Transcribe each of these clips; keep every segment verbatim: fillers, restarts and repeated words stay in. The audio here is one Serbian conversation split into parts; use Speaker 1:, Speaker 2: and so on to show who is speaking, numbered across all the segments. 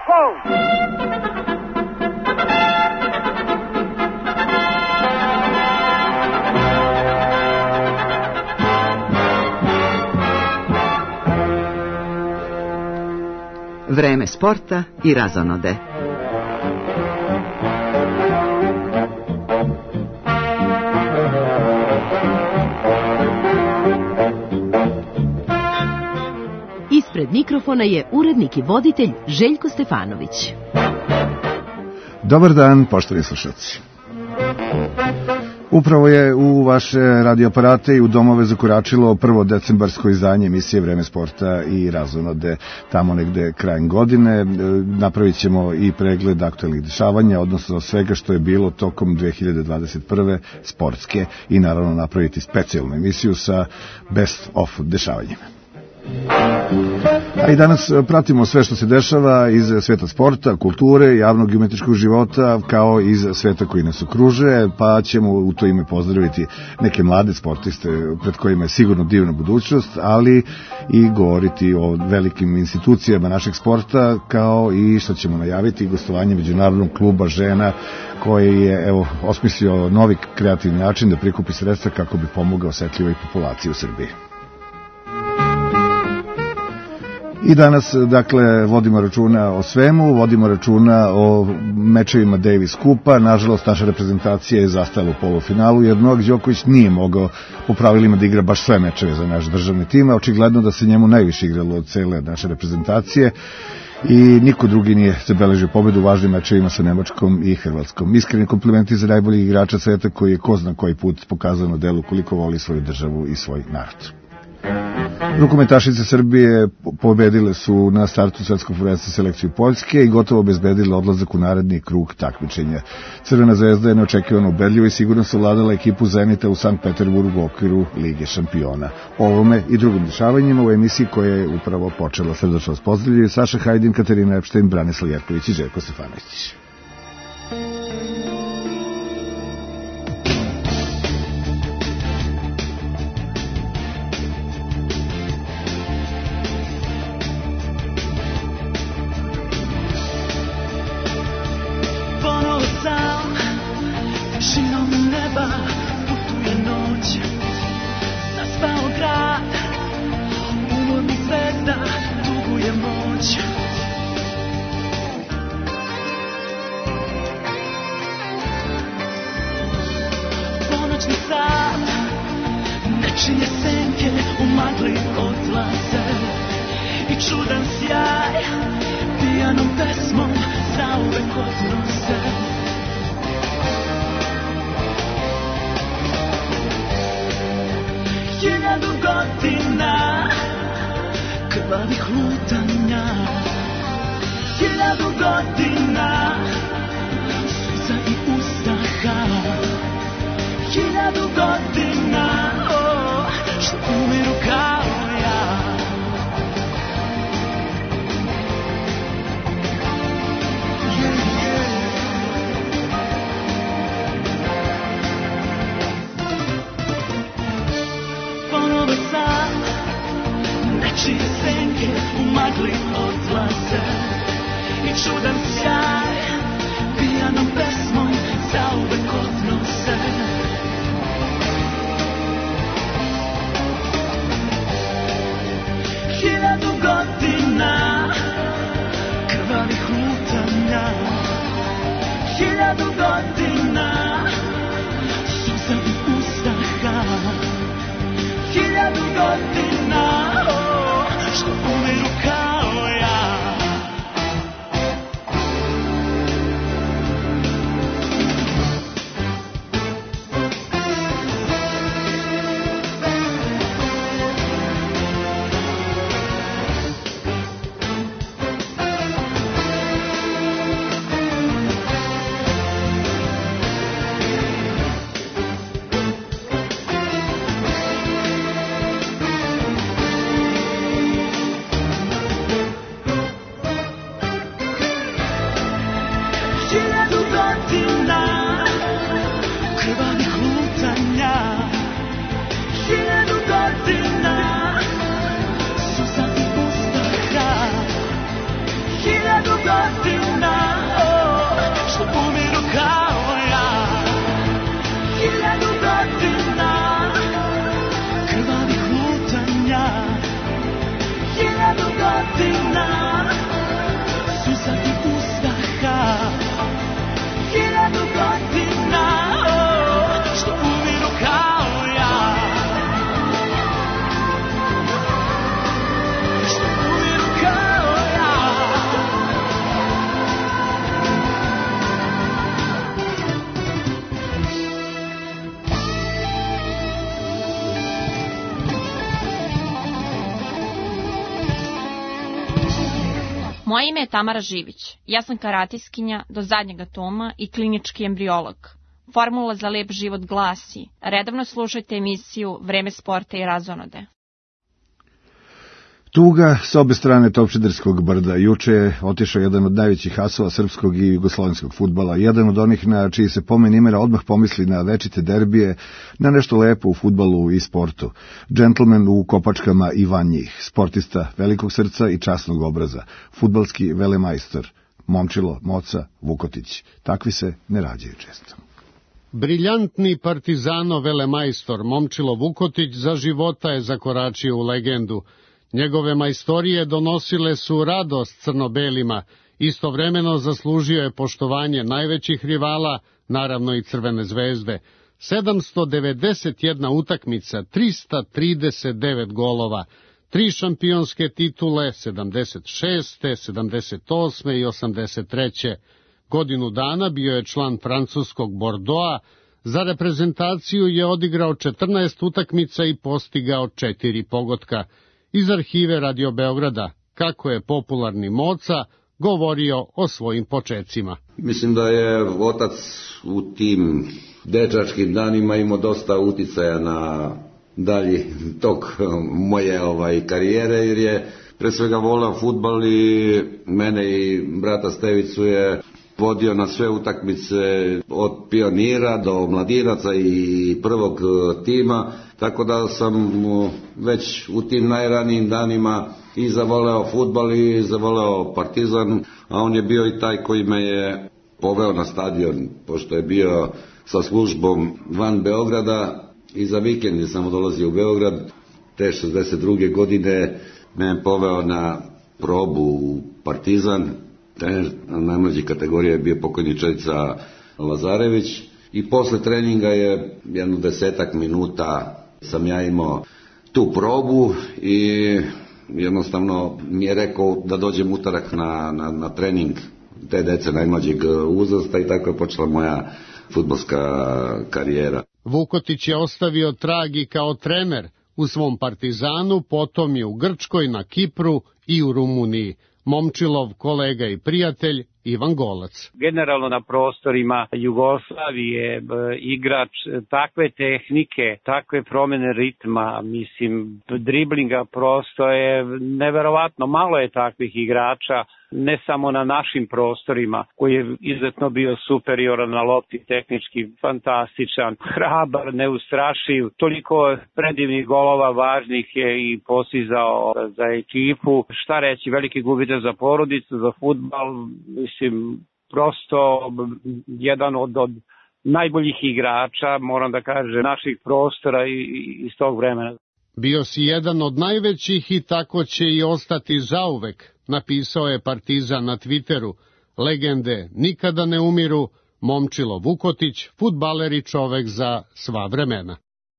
Speaker 1: Vreme sporta i razonode.
Speaker 2: Ispred mikrofona je urednik i voditelj Željko Stefanović.
Speaker 3: Dobar dan, poštovani slušalci. Upravo je u vaše radioaparate i u domove zakoračilo prvo decembarsko izdanje emisije Vreme sporta i razonode. Tamo negde krajem godine napravit ćemo i pregled aktualnih dešavanja, odnosno svega što je bilo tokom dve hiljade dvadeset prve sportske i naravno napraviti specijalnu emisiju sa best of dešavanjima. A i danas pratimo sve što se dešava iz sveta sporta, kulture, javnog i umetničkog života, kao i iz sveta koji nas okružuje, pa ćemo u to ime pozdraviti neke mlade sportiste pred kojima je sigurno divna budućnost, ali i govoriti o velikim institucijama našeg sporta, kao i što ćemo najaviti gostovanje Međunarodnog kluba žena koji je evo osmislio novi kreativni način da prikupi sredstva kako bi pomogao osetljivoj populaciji u Srbiji. I danas, dakle, vodimo računa o svemu, vodimo računa o mečevima Davis Kupa. Nažalost, naša reprezentacija je zastala u polufinalu, jer Novak Đoković nije mogao po pravilima da igra baš sve mečeve za naš državni tim, a očigledno da se njemu najviše igralo od cele naše reprezentacije i niko drugi nije zabeležio pobedu u važnim mečevima sa Nemačkom i Hrvatskom. Iskreni komplimenti za najboljeg igrača sveta koji je ko zna koji put pokazao na delu koliko voli svoju državu i svoj narod. Rukometašice Srbije pobedile su na startu svetskog prvenstva selekciju Poljske i gotovo obezbedile odlazak u naredni krug takmičenja. Crvena zvezda je neočekivano ubedljiva i sigurno savladala ekipu Zenita u Sankt Peterburgu u okviru Lige šampiona. O ovome i drugim dešavanjima u emisiji koja je upravo počela. Srdačno vas pozdravljaju Saša Hajdin, Katarina Epštajn, Branislav Jerković i Željko Stefanović.
Speaker 4: godina, susati uspaha, hiljadu godina, oh, što umiru kao ja, što umiru kao ja.
Speaker 5: Moje ime je Tamara Živić. Ja sam karatiskinja do zadnjega toma i klinički embriolog. Formula za lep život glasi: redovno slušajte emisiju Vreme sporta i razonode.
Speaker 3: Tuga s obe strane Topčiderskog brda. Juče je otišao jedan od najvećih asova srpskog i jugoslovenskog fudbala, jedan od onih na čiji se pomen imena odmah pomisli na večite derbije, na nešto lepo u fudbalu i sportu. Džentlmen u kopačkama i van njih, sportista velikog srca i časnog obraza, fudbalski velemajstor, Momčilo Moca Vukotić. Takvi se ne rađaju često.
Speaker 6: Briljantni partizano velemajstor Momčilo Vukotić za života je zakoračio u legendu. Njegove majstorije donosile su radost crno-belima, istovremeno zaslužio je poštovanje najvećih rivala, naravno i Crvene zvezde. sedamsto devedeset jedna utakmica, trista trideset devet golova, tri šampionske titule, sedamdeset šeste, sedamdeset osme i osamdeset treće Godinu dana bio je član francuskog Bordeauxa, za reprezentaciju je odigrao četrnaest utakmica i postigao četiri pogotka. Iz arhive Radio Beograda, kako je popularni Moca govorio o svojim počecima.
Speaker 7: Mislim da je otac u tim dečačkim danima imao dosta uticaja na dalji tok moje ovaj karijere, jer je pre svega voleo fudbal i mene i brata Stevicu je vodio na sve utakmice od pionira do mladinaca i prvog tima, tako da sam već u tim najranijim danima i zavoleo fudbal i zavoleo Partizan, a on je bio i taj koji me je poveo na stadion, pošto je bio sa službom van Beograda i za vikend je samo dolazio u Beograd. Te šezdeset druge godine me je poveo na probu u Partizan. Trener najmlađe kategorije je bio pokojni Čedica Lazarević i posle treninga je jedno desetak minuta sam ja imao tu probu i jednostavno mi je rekao da dođem utorak na, na, na trening te dece najmlađeg uzrasta i tako je počela moja fudbalska karijera.
Speaker 6: Vukotić je ostavio trag i kao trener u svom Partizanu, potom je u Grčkoj, na Kipru i u Rumuniji. Momčilov kolega i prijatelj Ivan Golac.
Speaker 8: Generalno na prostorima Jugoslavije igrač takve tehnike, takve promjene ritma, mislim, driblinga prosto je neverovatno. Malo je takvih igrača, ne samo na našim prostorima, koji je izuzetno bio superioran na lopti, tehnički fantastičan, hrabar, neustrašiv, toliko predivnih golova važnih je i postizao za ekipu. Šta reći, veliki gubitak za porodicu, za fudbal, mislim, prosto jedan od, od najboljih igrača, moram da kažem, naših prostora i, i iz tog vremena.
Speaker 6: Bio si jedan od najvećih i tako će i ostati zauvek, napisao je Partizan na Twitteru. Legende nikada ne umiru, Momčilo Vukotić, fudbaler i čovek za sva vremena.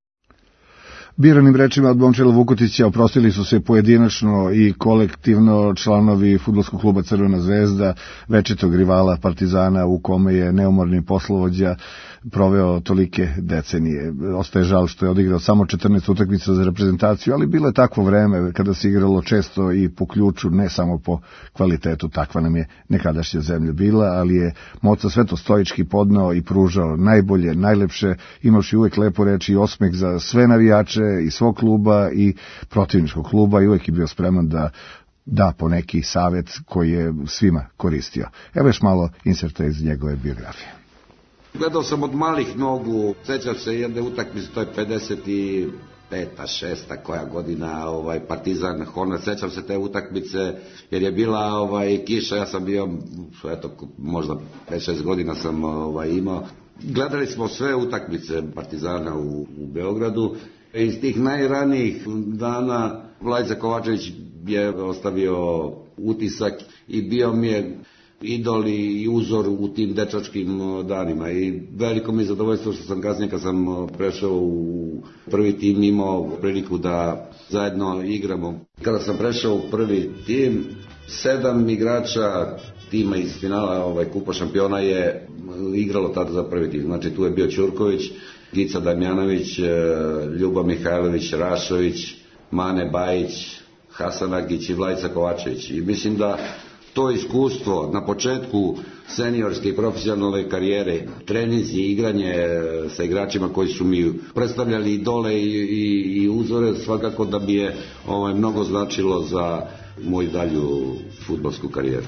Speaker 3: Biranim rečima od Momčila Vukotića oprostili su se pojedinačno i kolektivno članovi fudbalskog kluba Crvena zvezda, večitog rivala Partizana u kome je neumorni poslovođa proveo tolike decenije. Ostaje žal što je odigrao samo četrnaest utakmica za reprezentaciju, ali bilo je takvo vreme kada se igralo često i po ključu, ne samo po kvalitetu. Takva nam je nekadašnja zemlja bila, ali je Moca sve to stoički podnao i pružao najbolje, najlepše, imavši uvek lepo reči i osmeh za sve navijače i svog kluba i protivničkog kluba i uvek je bio spreman da da po neki savjet koji je svima koristio. Evo još malo inserta iz njegove biografije.
Speaker 7: Gledao sam od malih nogu, sećam se jedne utakmice, to je pedeset peta, šesta koja godina, ovaj Partizan Hornet, sećam se te utakmice jer je bila ovaj kiša, ja sam bio, eto, možda pet šest godina sam ovaj imao. Gledali smo sve utakmice Partizana u, u Beogradu. Iz tih najranijih dana Vlajza Kovačević je ostavio utisak i bio mi je idol i uzor u tim dečačkim danima i veliko mi je zadovoljstvo što sam kasnije kad sam prešao u prvi tim imao priliku da zajedno igramo. Kada sam prešao u prvi tim, sedam igrača tima iz finala ovaj, Kupa šampiona je igralo tada za prvi tim. Znači tu je bio Ćurković, Gica Damjanović, Ljuba Mihajlović, Rašović, Mane Bajić, Hasan Agić i Vlajca Kovačević. I mislim da to iskustvo na početku seniorske i profesionalne karijere, treninzi i igranje sa igračima koji su mi predstavljali idole i, i, i uzore, svakako da bi je ovaj, mnogo značilo za moju dalju fudbalsku karijeru.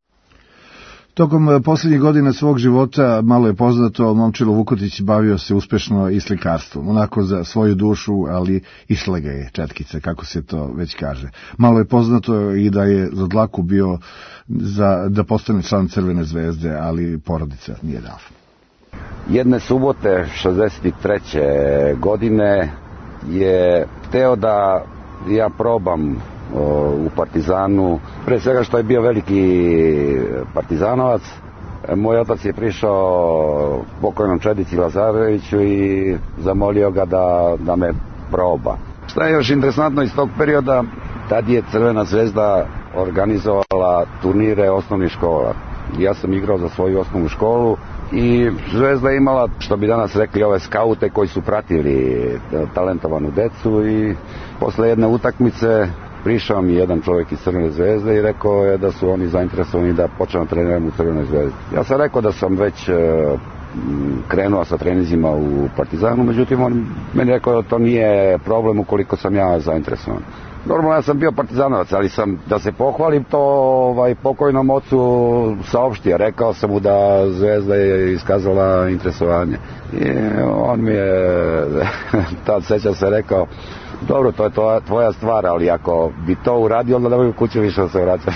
Speaker 3: Tokom posljednjih godina svog života, malo je poznato, Momčilo Vukotić bavio se uspešno i slikarstvom, onako za svoju dušu, ali išle ga je četkice, kako se to već kaže. Malo je poznato i da je za dlaku bio za, da postane član Crvene zvezde, ali porodica nije dala.
Speaker 9: Jedne subote šezdeset treće godine je hteo da ja probam u Partizanu, pre svega što je bio veliki partizanovac. Moj otac je prišao pokojnom Čedici Lazareviću i zamolio ga da, da me proba. Šta je još interesantno iz tog perioda, tad je Crvena zvezda organizovala turnire osnovnih škola. Ja sam igrao za svoju osnovnu školu i Zvezda je imala, što bi danas rekli, ove skaute koji su pratili talentovanu decu i posle jedne utakmice prišao mi jedan čovjek iz Crvene zvezde i rekao je da su oni zainteresovani da počnem treniram u Crvenoj zvezdi. Ja sam rekao da sam već e, krenuo sa trenizima u Partizanu, međutim on meni rekao da to nije problem ukoliko sam ja zainteresovan. Normalno ja sam bio partizanovac, ali sam, da se pohvalim to ovaj, pokojnom ocu saopštio. Rekao sam mu da Zvezda je iskazala interesovanje. I on mi je, tad sećam se, rekao, dobro, to je to, tvoja stvar, ali ako bi to uradio, onda da bi u kuću više da se vraćaš.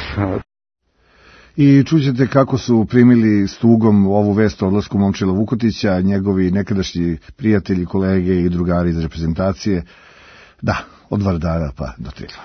Speaker 3: I čućete kako su primili s tugom ovu vest o odlasku Momčila Vukotića, njegovi nekadašnji prijatelji, kolege i drugari iz reprezentacije. Da, od Vardara pa do Triglava.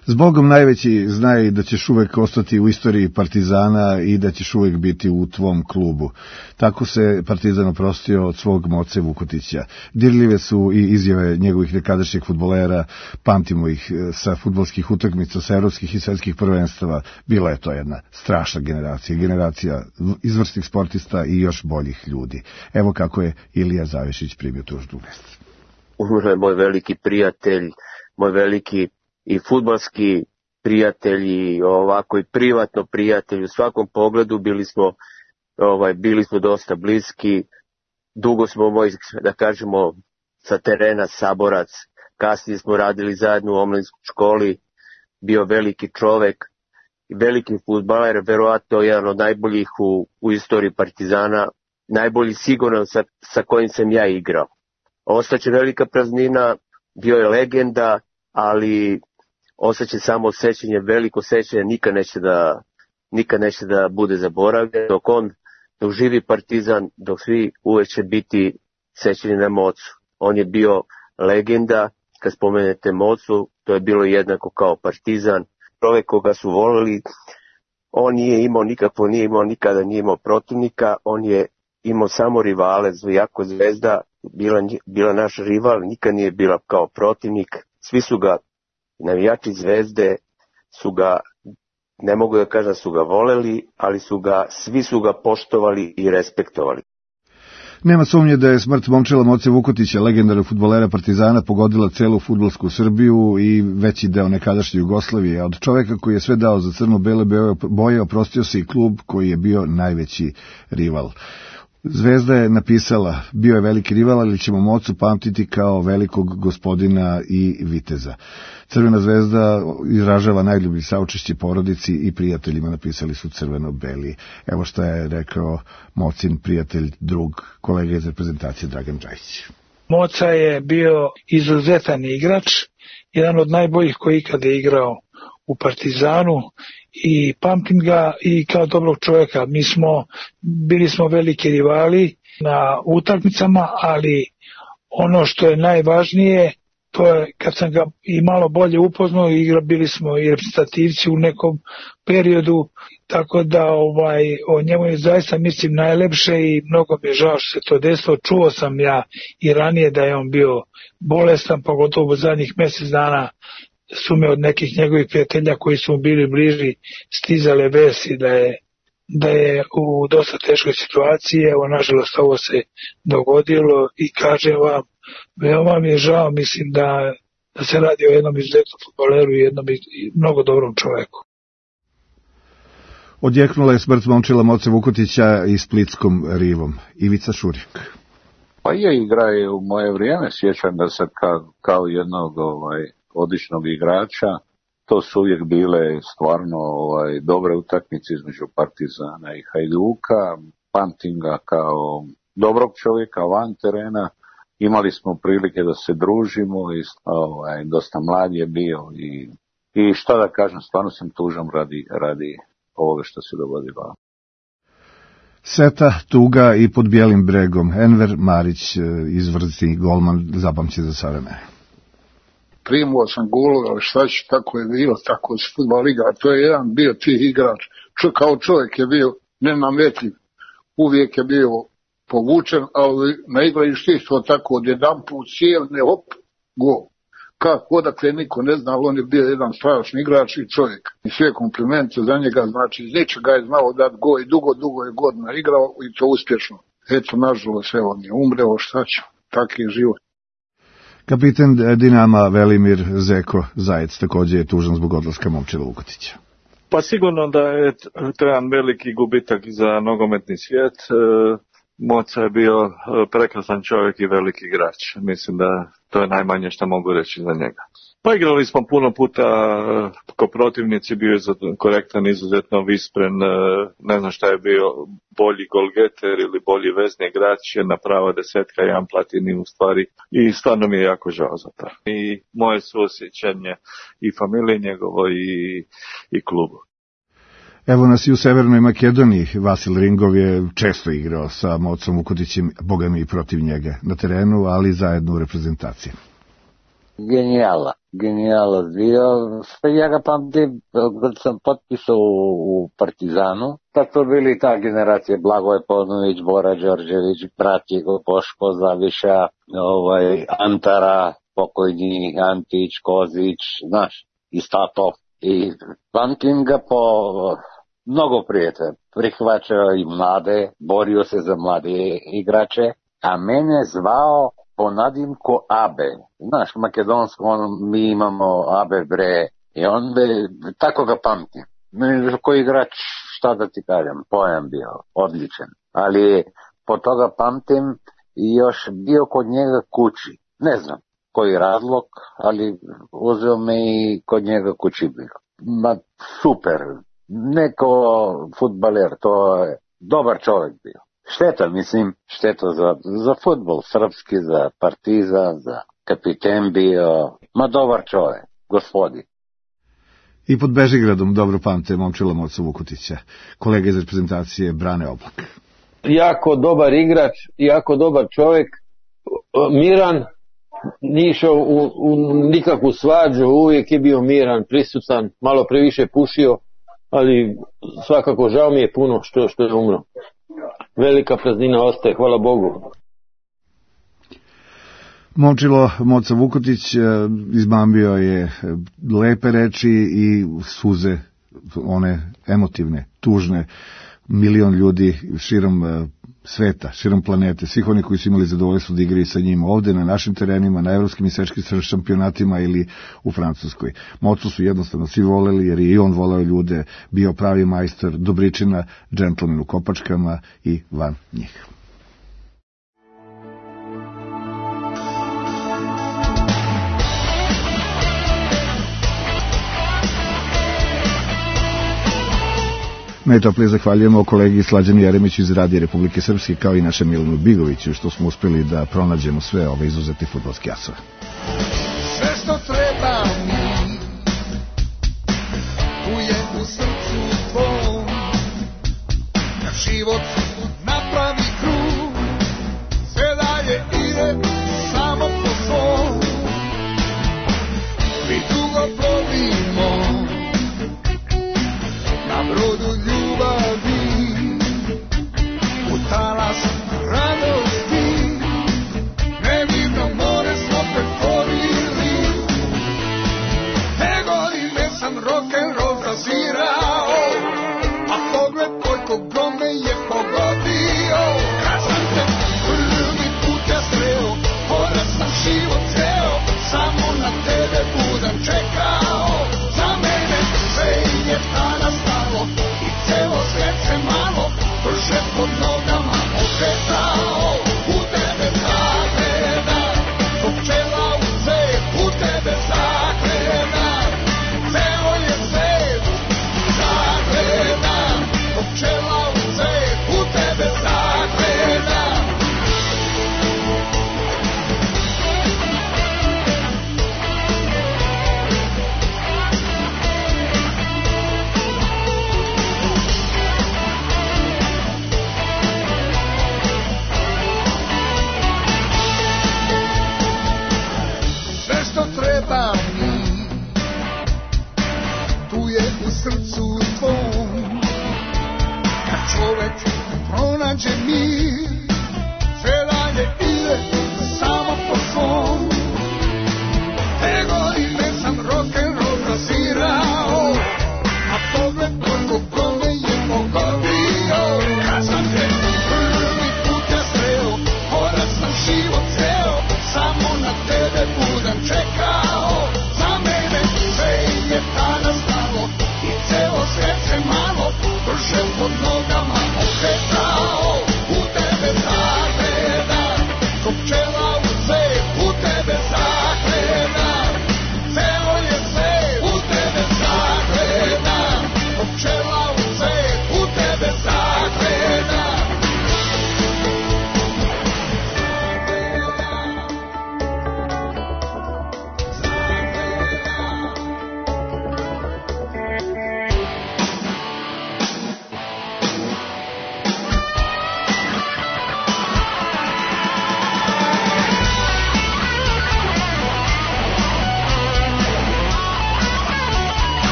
Speaker 3: Zbogom najveći, znaj da ćeš uvek ostati u istoriji Partizana i da ćeš uvek biti u tvom klubu. Tako se Partizan oprostio od svog Moce Vukotića. Dirljive su i izjave njegovih nekadašnjih fudbalera, pamtimo ih sa fudbalskih utakmica, sa evropskih i svetskih prvenstava. Bila je to jedna strašna generacija, generacija izvrsnih sportista i još boljih ljudi. Evo kako je Ilija Zavišić primio tužnu vest.
Speaker 10: Umro je moj veliki prijatelj, moj veliki i fudbalski prijatelj i ovako i privatno prijatelj. U svakom pogledu bili smo, ovaj, bili smo dosta bliski. Dugo smo, moj, da kažemo, sa terena saborac. Kasnije smo radili zajedno u omladinskoj školi. Bio veliki čovek, veliki fudbaler, verovatno jedan od najboljih u, u istoriji Partizana. Najbolji sigurno sa, sa kojim sam ja igrao. Ostaće velika praznina, bio je legenda, ali ostaće samo sećanje, veliko sećanje, nikad neće da, nikad neće da bude zaboravljen. Dok on, dok živi Partizan, dok svi uvek će biti sećanje na Mocu. On je bio legenda, kad spomenete Mocu, to je bilo jednako kao Partizan. Čovek koga su volili, on nije imao nikakvo, nije imao nikada nije imao protivnika, on je imao samo rivale, jako Zvezda, bila, bila naš rival, nikad nije bila kao protivnik. Svi su ga, navijači Zvezde, su ga, ne mogu da kažem su ga voleli, ali su ga, svi su ga poštovali i respektovali.
Speaker 3: Nema sumnje da je smrt Momčila Moce Vukotića, legendarnog fudbalera Partizana, pogodila celu fudbalsku Srbiju i veći deo nekadašnje Jugoslavije. A od čoveka koji je sve dao za crno-bele boje, oprostio se i klub koji je bio najveći rival. Zvezda je napisala, bio je veliki rival, ali ćemo Mocu pamtiti kao velikog gospodina i viteza. Crvena zvezda izražava najljublji saučešće porodici i prijateljima, napisali su crveno-beli. Evo šta je rekao Mocin prijatelj, drug, kolega iz reprezentacije Dragan Džajić.
Speaker 11: Moca je bio izuzetan igrač, jedan od najboljih koji ikada je igrao u Partizanu i pamtim ga i kao dobrog čovjeka. Mi smo, bili smo veliki rivali na utakmicama, ali ono što je najvažnije, to je kad sam ga i malo bolje upoznao, igra, bili smo i reprezentativci u nekom periodu, tako da ovaj, o njemu je zaista mislim najlepše i mnogo mi je žao što se to desilo. Čuo sam ja i ranije da je on bio bolestan, pogotovo u zadnjih mjesec dana su me od nekih njegovih prijatelja koji su mu bili bliži stizale vesti da je, da je u dosta teškoj situaciji. Evo, nažalost, ovo se dogodilo i kažem vam, veoma mi je žao, mislim da, da se radi o jednom izuzetnom fudbaleru i jednom mnogo dobrom čoveku.
Speaker 3: Odjeknula je smrt Momčila Moce Vukotića i splitskom Rivom. Ivica Šurjak.
Speaker 12: Pa je, igra je u moje vrijeme, sjećam da se kao, kao jednog ovaj, odličnog igrača. To su uvijek bile stvarno ovaj, dobre utakmice između Partizana i Hajduka. Pamtim ga kao dobrog čovjeka van terena. Imali smo prilike da se družimo i ovaj, dosta mlad je bio i, i šta da kažem, stvarno sam tužan radi, radi ovoga što se dogodilo.
Speaker 3: Seta, tuga i pod bijelim bregom. Enver Marić, izvrsti golman, zapamće za sve vreme.
Speaker 13: Primao sam golove, ali šta će, tako je bilo, tako se fudbal igra. To je jedan bio tih igrač. Čo, kao čovjek je bio nenametljiv. Uvijek je bio povučen, ali na igralištu isto tako od jedan put sjelne, hop, gol. Kako, odakle niko ne zna, ali on je bio jedan strašni igrač i čovjek. I sve komplimente za njega, znači iz ničega je znao dati gol i dugo, dugo je godina igrao i to uspješno. Eto, nažalost, evo on je umreo, šta će, tak je život.
Speaker 3: Kapiten Dinama Velimir Zeko Zajec također je tužan zbog odlaska Momčila Vukotića.
Speaker 14: Pa sigurno da je to jedan veliki gubitak za nogometni svijet. Moca je bio prekrasan čovjek i veliki igrač. Mislim da to je najmanje što mogu reći za njega. Pa igrali smo puno puta ko protivnici, bio je korektan, izuzetno vispren, ne znam šta je bio bolji golgeter ili bolji vezni igrač, jedna prava desetka, jedan platini u stvari i stvarno mi je jako žao za to. I moje suosjećanje i familije njegovo i, i klubu.
Speaker 3: Evo nas i u Severnoj Makedoniji. Vasil Ringov je često igrao sa Mocom Vukotićem, boga mi i protiv njega na terenu, ali zajedno u reprezentaciji.
Speaker 12: genijala. Genijala bio. Ja ga pamtim, kad sam potpisao u, u Partizanu, tad su bili ta generacija, Blagoje Ponović, Bora Đorđević, brat Jego Boško Zaviša, ovaj, Antara, pokojni Antić, Kozić, znaš, i Statov. I pamtim ga po mnogo prijatelja. Prihvaćao i mlade, borio se za mlade igrače, a mene zvao po nadimku Abe. Znaš, makedonsko, on, mi imamo Abe bre, i onda tako ga pamtim. Koji igrač, šta da ti kažem, pojam bio, odličan. Ali po toga pamtim i još bio kod njega kući. Ne znam koji razlog, ali uzeo me i kod njega kući bio. Ma super, neko fudbaler, to je dobar čovjek bio. Šteta, mislim, šteta za, za fudbal srpski, za Partizan, za kapiten bio, ma dobar čovjek, gospodin.
Speaker 3: I pod Bežigradom dobro pamte Momčila Moca Vukotića, kolega iz reprezentacije Brane Oblak.
Speaker 15: Jako dobar igrač, jako dobar čovjek, miran, nije išao u, u nikakvu svađu, uvijek je bio miran, prisutan, malo previše pušio, ali svakako žao mi je puno što, što je umro. Velika praznina ostaje, hvala Bogu.
Speaker 3: Momčilo Moca Vukotić izmambio je lepe reči i suze, one emotivne, tužne, milion ljudi širom sveta, širom planete, svih oni koji su imali zadovoljstvo da igraju sa njim ovde, na našim terenima, na evropskim i svetskim šampionatima ili u Francuskoj. Mocu su jednostavno svi voleli, jer je i on voleo ljude, bio pravi majstor, dobričina, džentlmen u kopačkama i van njih. Najtoplije zahvaljujemo kolegi Slađanu Jeremiću iz Radija Republike Srpske, kao i našem Milanu Bigoviću, što smo uspeli da pronađemo sve ove izuzetne fudbalske asove.
Speaker 4: Sve što treba mi, tu je u srcu tvom, kad život napravi krug, sve dalje ide samo po svom. Mi dugo plovimo na brodu ljubavi, u talas radosti, nevidno more smo pretvorili. Te godine sam rock'n'roll razirao, a pogled tvoj kogo me je pogodio. Kad sam te prvi put ja sreo, pored sam život ceo, samo na tebe budem čekao. Za mene sve je tada stalo i celo svet se malo brže pod nogama okretao. U tebe zagledam, ko pčela u cep, u tebe zagledam, ceo je svet. Zagledam, ko pčela u cep, u tebe zagledam. Sve što treba mi, tu je u srcu tvom, kad čovek pronađe mir, sve dalje ide samo po svom. Te godine sam rock'n'roll razirao, a pogled tvoj kogo me je pogodio. Kad sam te prvi put ja sreo, pored sam život ceo, samo na tebe budem čekao. Za mene sve je tada stalo i celo svet se malo brže pod nogama okretao. U tebe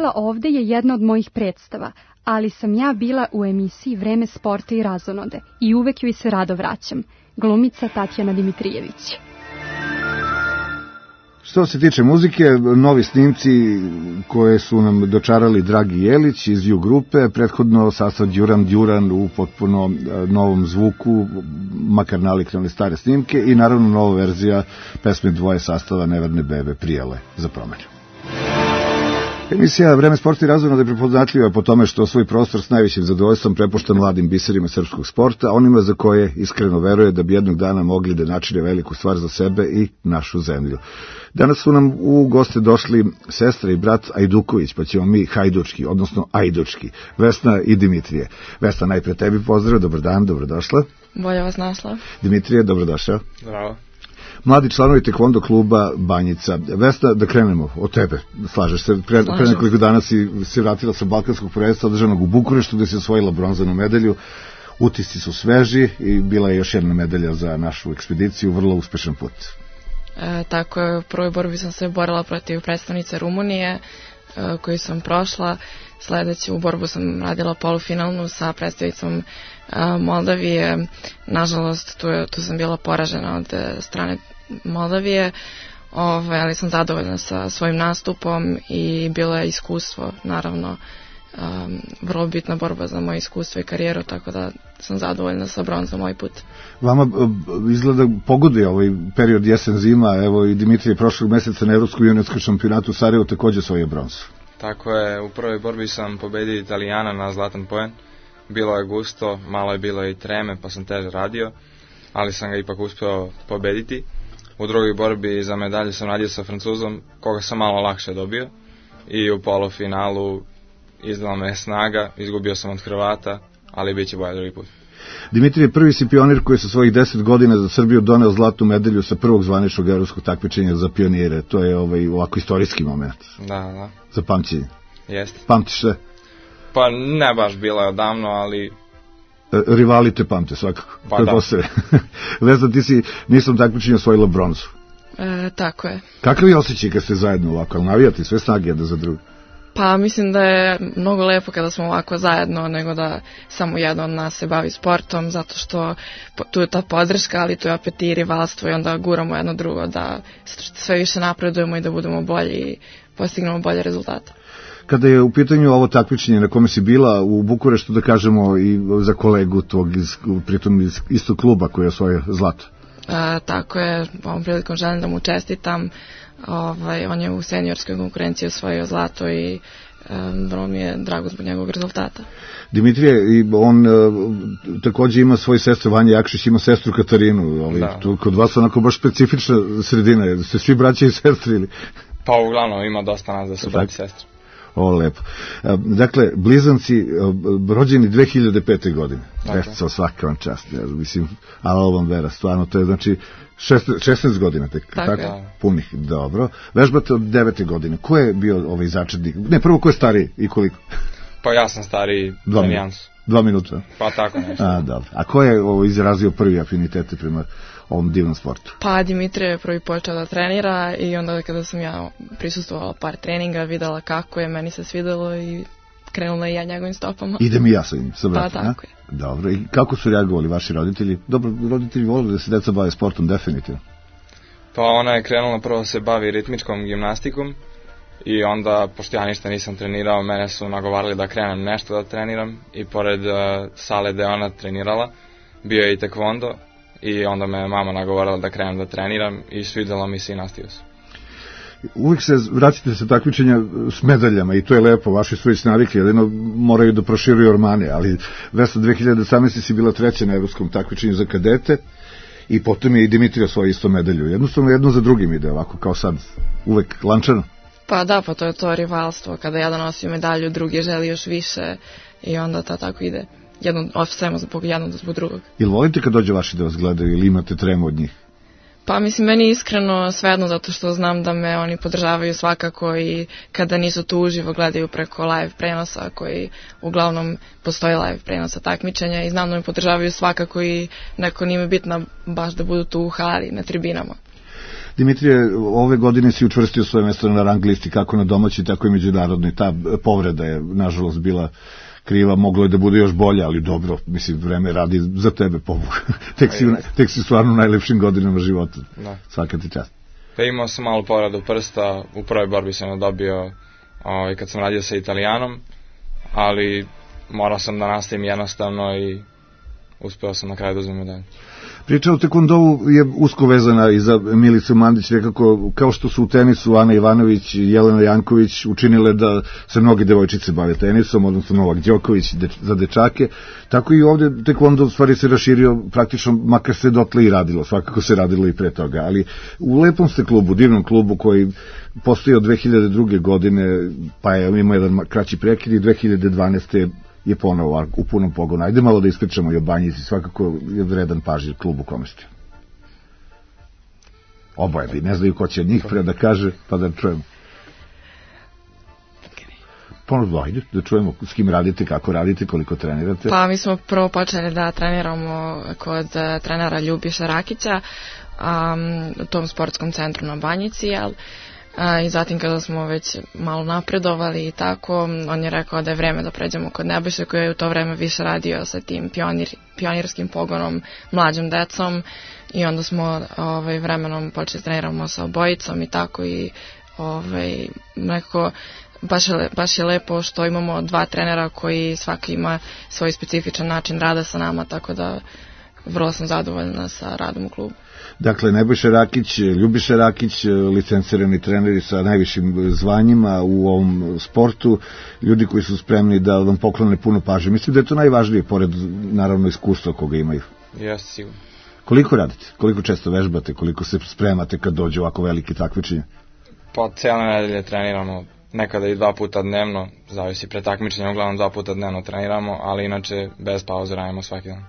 Speaker 16: bila ovde je jedna od mojih predstava, ali sam ja bila u emisiji Vreme sporta i razonode i uvek joj se rado vraćam. Glumica Tatjana Dimitrijević.
Speaker 3: Što se tiče muzike, novi snimci koje su nam dočarali Dragi Jelić iz View grupe, prethodno sastav Đuran Đuran u potpuno novom zvuku, makar nalik na one stare snimke, i naravno nova verzija pesme dvoje sastava Neverne bebe Prijale za promenu. Emisija Vreme sporta i razonode je prepoznatljiva po tome što svoj prostor s najvećim zadovoljstvom prepušta mladim biserima srpskog sporta, onima za koje iskreno veruje da bi jednog dana mogli da načine veliku stvar za sebe i našu zemlju. Danas su nam u goste došli sestra i brat Ajduković, pa ćemo mi hajdučki, odnosno ajdučki, Vesna i Dimitrije. Vesna, najpre tebi pozdrav, dobar dan, dobrodošla.
Speaker 17: Bolje vas našla.
Speaker 3: Dimitrije, dobrodošao.
Speaker 17: Bravo.
Speaker 3: Mladi članovi tekvondo kluba Banjica. Vesna, da krenemo od tebe, slažeš se, pre, pre nekoliko dana si se vratila sa balkanskog prvenstva održanog u Bukureštu gde si osvojila bronzanu medalju. Utisci su sveži i bila je još jedna medalja za našu ekspediciju, vrlo uspešan put.
Speaker 17: E, tako je, u prvoj borbi sam se borila protiv predstavnice Rumunije, e, koju sam prošla. Sledeću borbu sam radila polufinalnu sa predstavnicom e, Moldavije. Nažalost, tu, je, tu sam bila poražena od e, strane Moldavije, Ove, ali sam zadovoljna sa svojim nastupom i bilo je iskustvo, naravno, um, vrlo bitna borba za moje iskustvo i karijeru, tako da sam zadovoljna sa bronzom ovaj put.
Speaker 3: Vama izgleda pogoduje ovaj period jesen-zima, evo i Dimitrije prošlog meseca na Evropskom juniorskom šampionatu u Sarajevu takođe svoje bronzu.
Speaker 18: Tako je, u prvoj borbi sam pobedio Italijana na zlatan poen, bilo je gusto, malo je bilo i treme pa sam teže radio, ali sam ga ipak uspeo pobediti. U drugoj borbi za medalju sam radio sa Francuzom, koga sam malo lakše dobio, i u polufinalu izdala me snaga, izgubio sam od Hrvata, ali bit će bolje drugi put.
Speaker 3: Dimitrije, prvi si pionir koji sa svojih deset godina za Srbiju doneo zlatnu medalju sa prvog zvaničnog evropskog takmičenja za pionire. To je ovaj ovako istorijski moment.
Speaker 18: Da, da.
Speaker 3: Za pamćenje.
Speaker 18: Jeste.
Speaker 3: Pamtiš se?
Speaker 18: Pa ne baš bila je odavno, ali...
Speaker 3: Rivali te pamte svakako.
Speaker 18: Pa da.
Speaker 3: Vesna, ti si nisam takmičenja osvojila bronzu.
Speaker 17: E, tako je.
Speaker 3: Kakav je osjećaj kad ste zajedno ovako, ali navijati sve snage jedna za drugu?
Speaker 17: Pa mislim da je mnogo lepo kada smo ovako zajedno, nego da samo jedan od nas se bavi sportom, zato što tu je ta podrška, ali tu je opet i rivalstvo i onda guramo jedno drugo da sve više napredujemo i da budemo bolji i postignemo bolje rezultate.
Speaker 3: Kada je u pitanju ovo takmičenje na kome si bila u Bukureštu, da kažemo i za kolegu tog, iz, pritom iz istog kluba koji je osvojio zlato?
Speaker 17: E, tako je, ovom prilikom želim da mu čestitam. Ovaj, on je u seniorskoj konkurenciji osvojio zlato i um, vrlo mi je drago zbog njegovog rezultata.
Speaker 3: Dimitrije, on uh, takođe ima svoju sestru, Vanja Jakšić ima sestru Katarinu, ali da. Tu kod vas onako baš specifična sredina, ste svi braća i sestri ili?
Speaker 18: Pa uglavnom ima dosta nas da su braći i sestri.
Speaker 3: O, lepo. Dakle, blizanci rođeni dve hiljade pete. godine. Vestica, svaka vam čast. Ja, mislim, ali vam vera, stvarno, to je znači šesnaest godina tek, tako? tako? Ja. Punih, dobro. Vežbate od devete godine. Ko je bio ovaj začetnik? Ne, prvo, ko je stariji i koliko?
Speaker 18: Pa ja sam stariji za nijansu.
Speaker 3: Dva minuta?
Speaker 18: Pa tako nešto.
Speaker 3: A, dobro. A ko je ovo, izrazio prvi afinitete prema ovom divnom sportu?
Speaker 17: Pa Dimitrije je prvi počeo da trenira i onda kada sam ja prisustvovala par treninga, videla kako je, meni se svidelo i krenula i ja njegovim stopama.
Speaker 3: Idem i ja sa njim, sa bratom.
Speaker 17: Pa tako je.
Speaker 3: Dobro, i kako su reagovali vaši roditelji? Dobro, roditelji volili da se deca bave sportom, definitivno.
Speaker 18: Pa ona je krenula prvo da se bavi ritmičkom gimnastikom i onda, pošto ja ništa nisam trenirao, mene su nagovarali da krenem nešto da treniram i pored uh, sale gde ona trenirala, bio je i tekvondo. I onda me mama nagovarala da krenem da treniram i svidjelo mi se i nastavio sam.
Speaker 3: Uvijek se vratite sa takmičenja s medaljama i to je lepo, vaši su već navikli, jedino moraju da proširuju ormane, ali Vesna dve hiljade osamnaeste. si bila treća na evropskom takmičenju za kadete i potom je i Dimitrija svoju isto medalju. Jednostavno jedno za drugim ide ovako, kao sad, uvek lančano.
Speaker 17: Pa da, pa to je to rivalstvo, kada jedan nosi medalju, drugi želi još više i onda to tako ide. Jedno, ostajemo zbog jednog zbog drugog.
Speaker 3: Ili volite kad dođe vaši da vas gledaju ili imate tremu od njih?
Speaker 17: Pa mislim, meni iskreno svejedno, zato što znam da me oni podržavaju svakako i kada nisu tu uživo gledaju preko live prenosa, koji uglavnom postoji live prenosa takmičenja i znam da me podržavaju svakako i neko nije bitno baš da budu tu u hali na tribinama.
Speaker 3: Dimitrije, ove godine si učvrstio svoje mesto na rang listi kako na domaći, tako i međunarodnoj. Ta povreda je, nažalost, bila kriva, moglo je da bude još bolje, ali dobro, mislim, vreme radi za tebe, pomogu. tek, si, tek si stvarno u najlepšim godinama života. Da. Svaka ti čast.
Speaker 18: Pa imao sam malo povredu prsta, u prvoj borbi sam je dobio ovaj, kad sam radio sa Italijanom, ali morao sam da nastavim jednostavno i uspeo sam na kraju da uzmem medalju.
Speaker 3: Priča o tekvondovu je usko vezana i za Milicu Mandić, nekako kao što su u tenisu Ana Ivanović i Jelena Janković učinile da se mnogi devojčice bave tenisom, odnosno Novak Đoković deč, za dečake, tako i ovde tekvondo u stvari se raširio praktično, makar se dotle i radilo, svakako se radilo i pre toga, ali u lepom ste klubu, divnom klubu koji postoji od dve hiljade druge. godine, pa je imao jedan kraći prekid i dve hiljade dvanaeste. je ponovo u punom pogonu. Ajde malo da ispričamo i o Banjici, svakako je vredan pažnje klub u kome ste. Oboje bi, ne znaju ko će njih pre da kaže, pa da čujemo. Ponovno, ajde, da čujemo s kim radite, kako radite, koliko trenirate.
Speaker 17: Pa mi smo prvo počeli da treniramo kod trenera Ljubiša Rakića um, u tom sportskom centru na Banjici, jel? A, i zatim kada smo već malo napredovali i tako, on je rekao da je vreme da pređemo kod Nebojše koji je u to vreme više radio sa tim pionir, pionirskim pogonom, mlađom decom i onda smo ovaj, vremenom počeli treniramo sa obojicom i tako i ovaj, nekako baš je, baš je lepo što imamo dva trenera koji svaki ima svoj specifičan način rada sa nama, tako da vrlo sam zadovoljna sa radom u klubu.
Speaker 3: Dakle, Nebojša Rakić, Ljubiša Rakić, licencirani treneri sa najvišim zvanjima u ovom sportu, ljudi koji su spremni da vam poklone puno pažnje. Mislim da je to najvažnije, pored naravno iskustva koga imaju.
Speaker 18: Jeste, sigurno.
Speaker 3: Koliko radite? Koliko često vežbate? Koliko se spremate kad dođe ovako veliki takmičenje?
Speaker 18: Pa cijele nedelje treniramo, nekada i dva puta dnevno, zavisi pre takmičenja, uglavnom dva puta dnevno treniramo, ali inače bez pauze radimo svaki dan.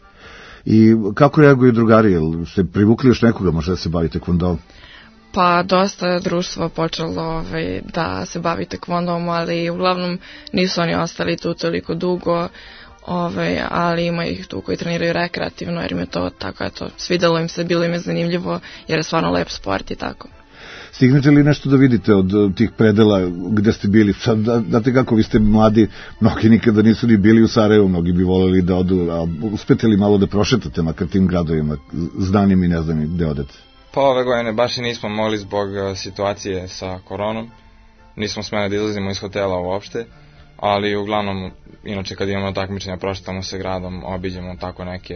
Speaker 3: I kako reaguju drugari? Jel ste privukli još nekoga možda da se bavi tekvondom?
Speaker 17: Pa dosta društvo počelo ovaj, da se bavi tekvondom, ali uglavnom nisu oni ostali tu toliko dugo, ovaj, ali ima ih tu koji treniraju rekreativno jer im je to tako, eto, svidelo im se, bilo im je zanimljivo jer je stvarno lep sport i tako.
Speaker 3: Stignete li nešto da vidite od tih predela gde ste bili? Sad, znate kako, vi ste mladi, mnogi nikada nisu ni bili u Sarajevu, mnogi bi voleli da odu, a uspete li malo da prošetate makar tim gradovima, znanim i neznanim gde odete?
Speaker 18: Pa ove godine baš i nismo mogli zbog situacije sa koronom, nismo smeli da izlazimo iz hotela uopšte, ali uglavnom, inače kad imamo takmičenja, prošetamo se gradom, obiđemo tako neke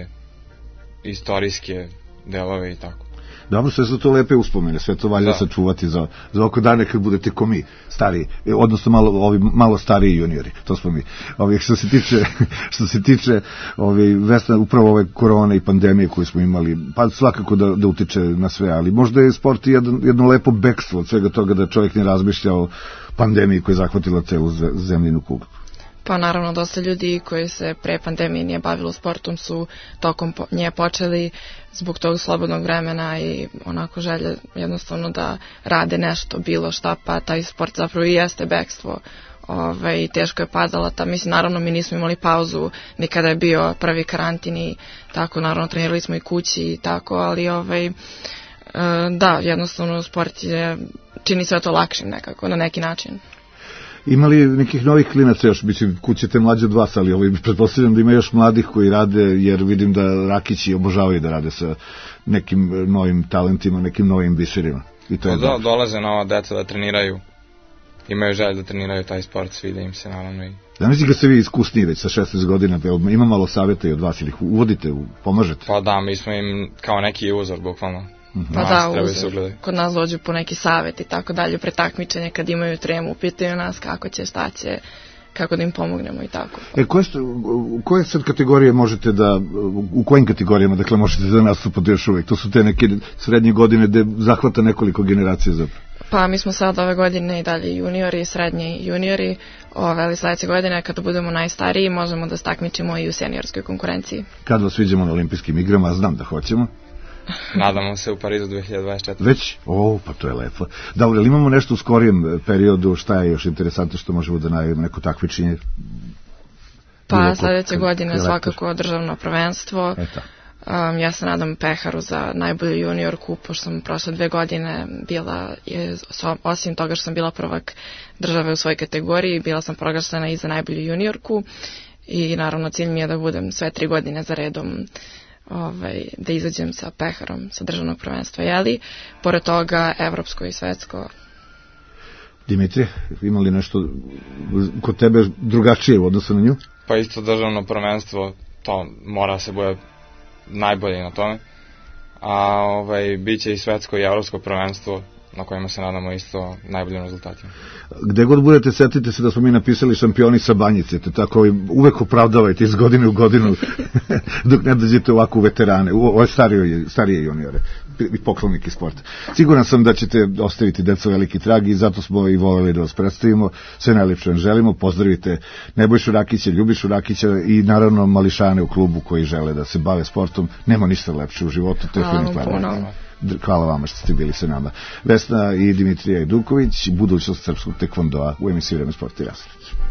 Speaker 18: istorijske delove i tako.
Speaker 3: Dobro, sve su to lepe uspomene, sve to valja sačuvati za, za oko dane kad budete ko mi, stariji, odnosno malo, ovi, malo stariji juniori, to smo mi. Ovi, što se tiče, što se tiče ovi, vesna, upravo ove korone i pandemije koju smo imali, pa svakako da, da utiče na sve, ali možda je sport jedno, jedno lepo bekstvo od svega toga da čovjek ne razmišlja o pandemiji koja je zahvatila celu zemljinu kuglu.
Speaker 17: Pa naravno, dosta ljudi koji se pre pandemije nije bavilo sportom su tokom nje počeli zbog tog slobodnog vremena i onako želje jednostavno da rade nešto, bilo šta, pa taj sport zapravo i jeste bekstvo. Ove, i teško je padala ta, mislim, naravno mi nismo imali pauzu ni kada je bio prvi karantin i tako, naravno trenirali smo i kući i tako, ali ovaj, da, jednostavno sport je, čini sve to lakšim nekako, na neki način.
Speaker 3: Ima li nekih novih klinaca još, mislim, kućete mlađe od vas, ali ovaj, pretpostavljam da ima još mladih koji rade, jer vidim da Rakići obožavaju da rade sa nekim novim talentima, nekim novim biserima. I to je
Speaker 18: do, dolaze nova deca da treniraju, imaju želje da treniraju taj sport, sviđa im se naravno i...
Speaker 3: Ja mislim da ste vi iskusniji već sa šesnaest godina, ima malo savjeta i od vas ili ih uvodite, pomažete?
Speaker 18: Pa da, mi smo im kao neki uzor, bukvalno.
Speaker 17: Pa da, uzor. Kod nas dođu po neki savjet i tako dalje pre takmičenja kad imaju tremu, pitaju nas kako će, šta će, kako da im pomognemo i tako.
Speaker 3: E, koje, koje sad kategorije možete da, u kojim kategorijama, dakle, možete da nastupati još uvijek? To su te neke srednje godine gde zahvata nekoliko generacija zapravo.
Speaker 17: Pa mi smo sad ove godine i dalje juniori, srednji juniori, ove, ali sledeće godine kada budemo najstariji možemo da stakmičimo i u seniorskoj konkurenciji.
Speaker 3: Kad vas vidimo na olimpijskim igrama, znam da hoćemo.
Speaker 18: Nadamo se u Parizu dve hiljade dvadeset četvrte.
Speaker 3: Već? O, pa to je lepo. Dobro, ali imamo nešto u skorijem periodu, šta je još interesantno što možemo da najavimo, neko takmičenje?
Speaker 17: Pa sledeće godine svakako državno prvenstvo.
Speaker 3: Eto.
Speaker 17: Um, ja se nadam Peharu za najbolju juniorku, pošto sam prošle dve godine bila, je, osim toga što sam bila prvak države u svojoj kategoriji, bila sam proglašena i za najbolju juniorku i naravno cilj mi je da budem sve tri godine za redom ovaj, da izađem sa Peharom sa državnog prvenstva, jeli? Pored toga evropsko i svetsko.
Speaker 3: Dimitrije, ima li nešto kod tebe drugačije u odnosu na nju?
Speaker 18: Pa isto državno prvenstvo, to mora se bude najbolje na tome, a ovaj, bit će i svetsko i evropsko prvenstvo na kojima se nadamo isto najboljim rezultatima.
Speaker 3: Gde god budete, setite se da smo mi napisali šampioni sa Banjice, te tako uvek opravdavajte iz godine u godinu dok ne dođete ovako u veterane, u ove starije, starije juniore i poklonike sporta. Siguran sam da ćete ostaviti deco veliki trag i zato smo i voleli da vas predstavimo. Sve najlepše vam želimo, pozdravite Nebojšu Rakića, Ljubišu Rakića i naravno mališane u klubu koji žele da se bave sportom. Nema ništa lepše u životu, to je Filip Klarner. Hvala vama što ste bili sa nama. Vesna i Dimitrija Iduković, budućnost srpskog tekvondoa u emisiji Vreme sporta i razonode.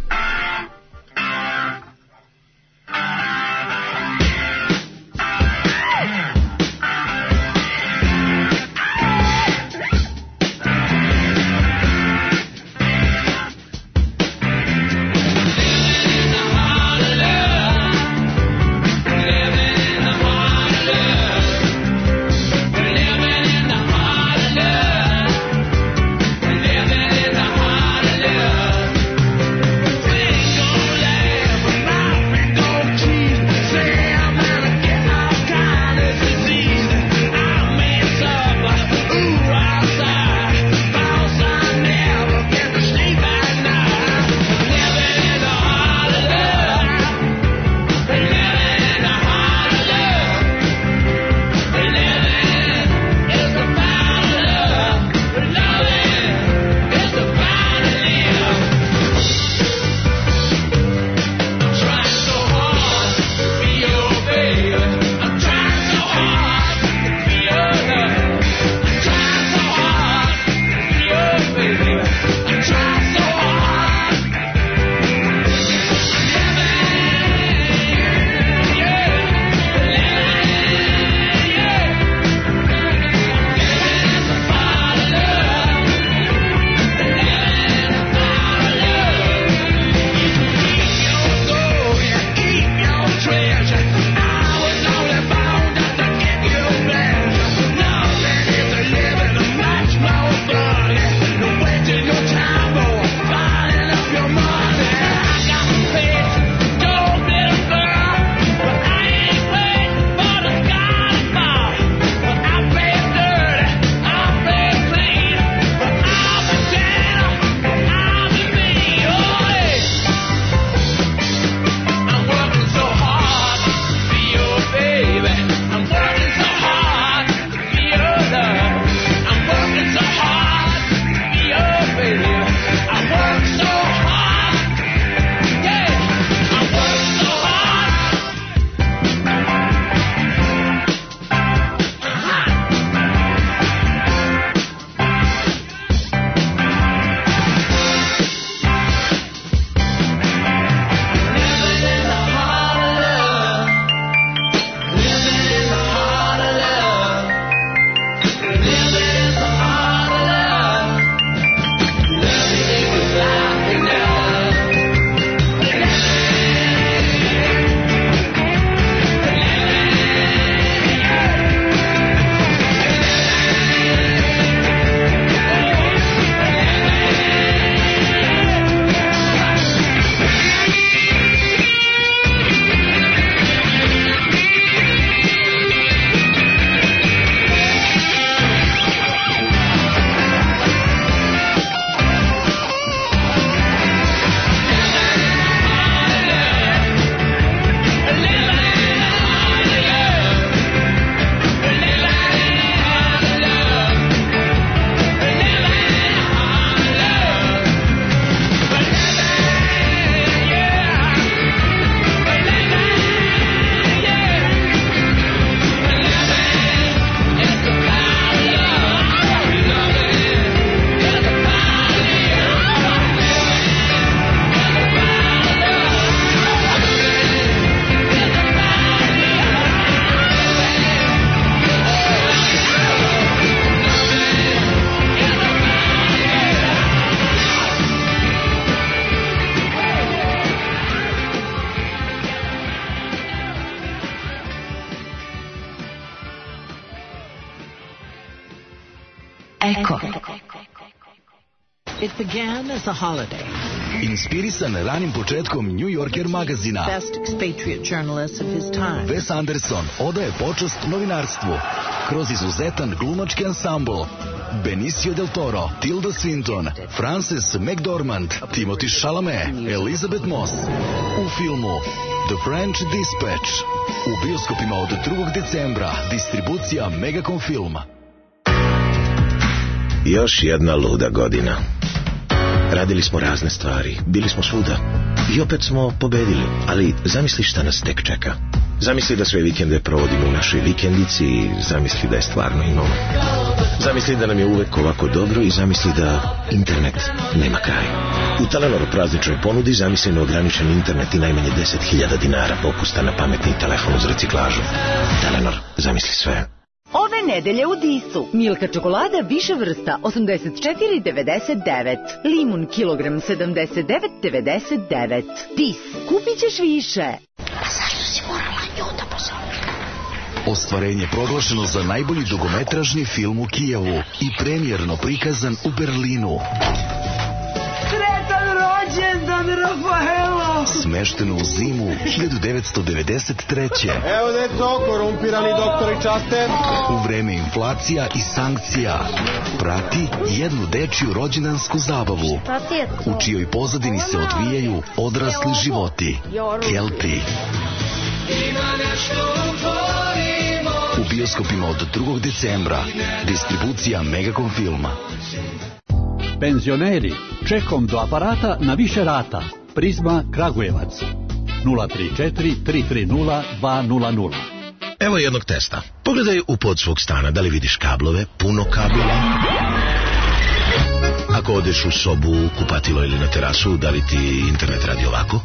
Speaker 4: Living
Speaker 2: Eko.
Speaker 19: It began as a holiday.
Speaker 20: Inspirisan ranim početkom New Yorker magazina,
Speaker 19: Best expatriate journalist of his time.
Speaker 20: Wes Anderson odaje počast novinarstvu kroz izuzetan glumački ansambl. Benicio del Toro, Tilda Swinton, Frances McDormand, Timothy Chalamet, Elizabeth Moss. U filmu The French Dispatch. U bioskopima od drugog decembra. Distribucija Megacom Film.
Speaker 21: Još jedna luda godina. Radili smo razne stvari, bili smo svuda i opet smo pobedili, ali zamisli šta nas tek čeka. Zamisli da sve vikende provodimo u našoj vikendici i zamisli da je stvarno imamo. Zamisli da nam je uvek ovako dobro i zamisli da internet nema kraj. U Telenoru prazničnoj ponudi zamisli neograničen internet i najmanje deset hiljada dinara popusta na pametni telefon uz reciklažu. Telenor, zamisli sve.
Speaker 22: Ove nedelje u Disu. Milka čokolada više vrsta osamdeset četiri devedeset devet. Limun kilogram sedamdeset devet devedeset devet. Dis. Kupit ćeš više. Pa zašto si morala nju da pozovem?
Speaker 20: Ostvarenje proglašeno za najbolji dugometražni film u Kijevu i premijerno prikazan u Berlinu.
Speaker 22: Sretan rođendan, Rafaelo!
Speaker 20: Smešteno u zimu hiljadu devetsto devedeset treće.
Speaker 23: Evo deco, korumpirani doktori časte.
Speaker 20: U vreme inflacija i sankcija prati jednu dečiju rođendansku zabavu u čijoj pozadini se odvijaju odrasli životi. Kelpi. U bioskopima od drugog decembra. Distribucija Megacom Filma.
Speaker 24: Penzioneri, čekom do aparata na više rata. Prizma Kragujevac. nula tri četiri tri tri nula dva nula nula.
Speaker 21: Evo jednog testa. Pogledaj u pod svog stana da li vidiš kablove, puno kabela. Ako odeš u sobu, kupatilo ili na terasu, da li ti internet radi ovako?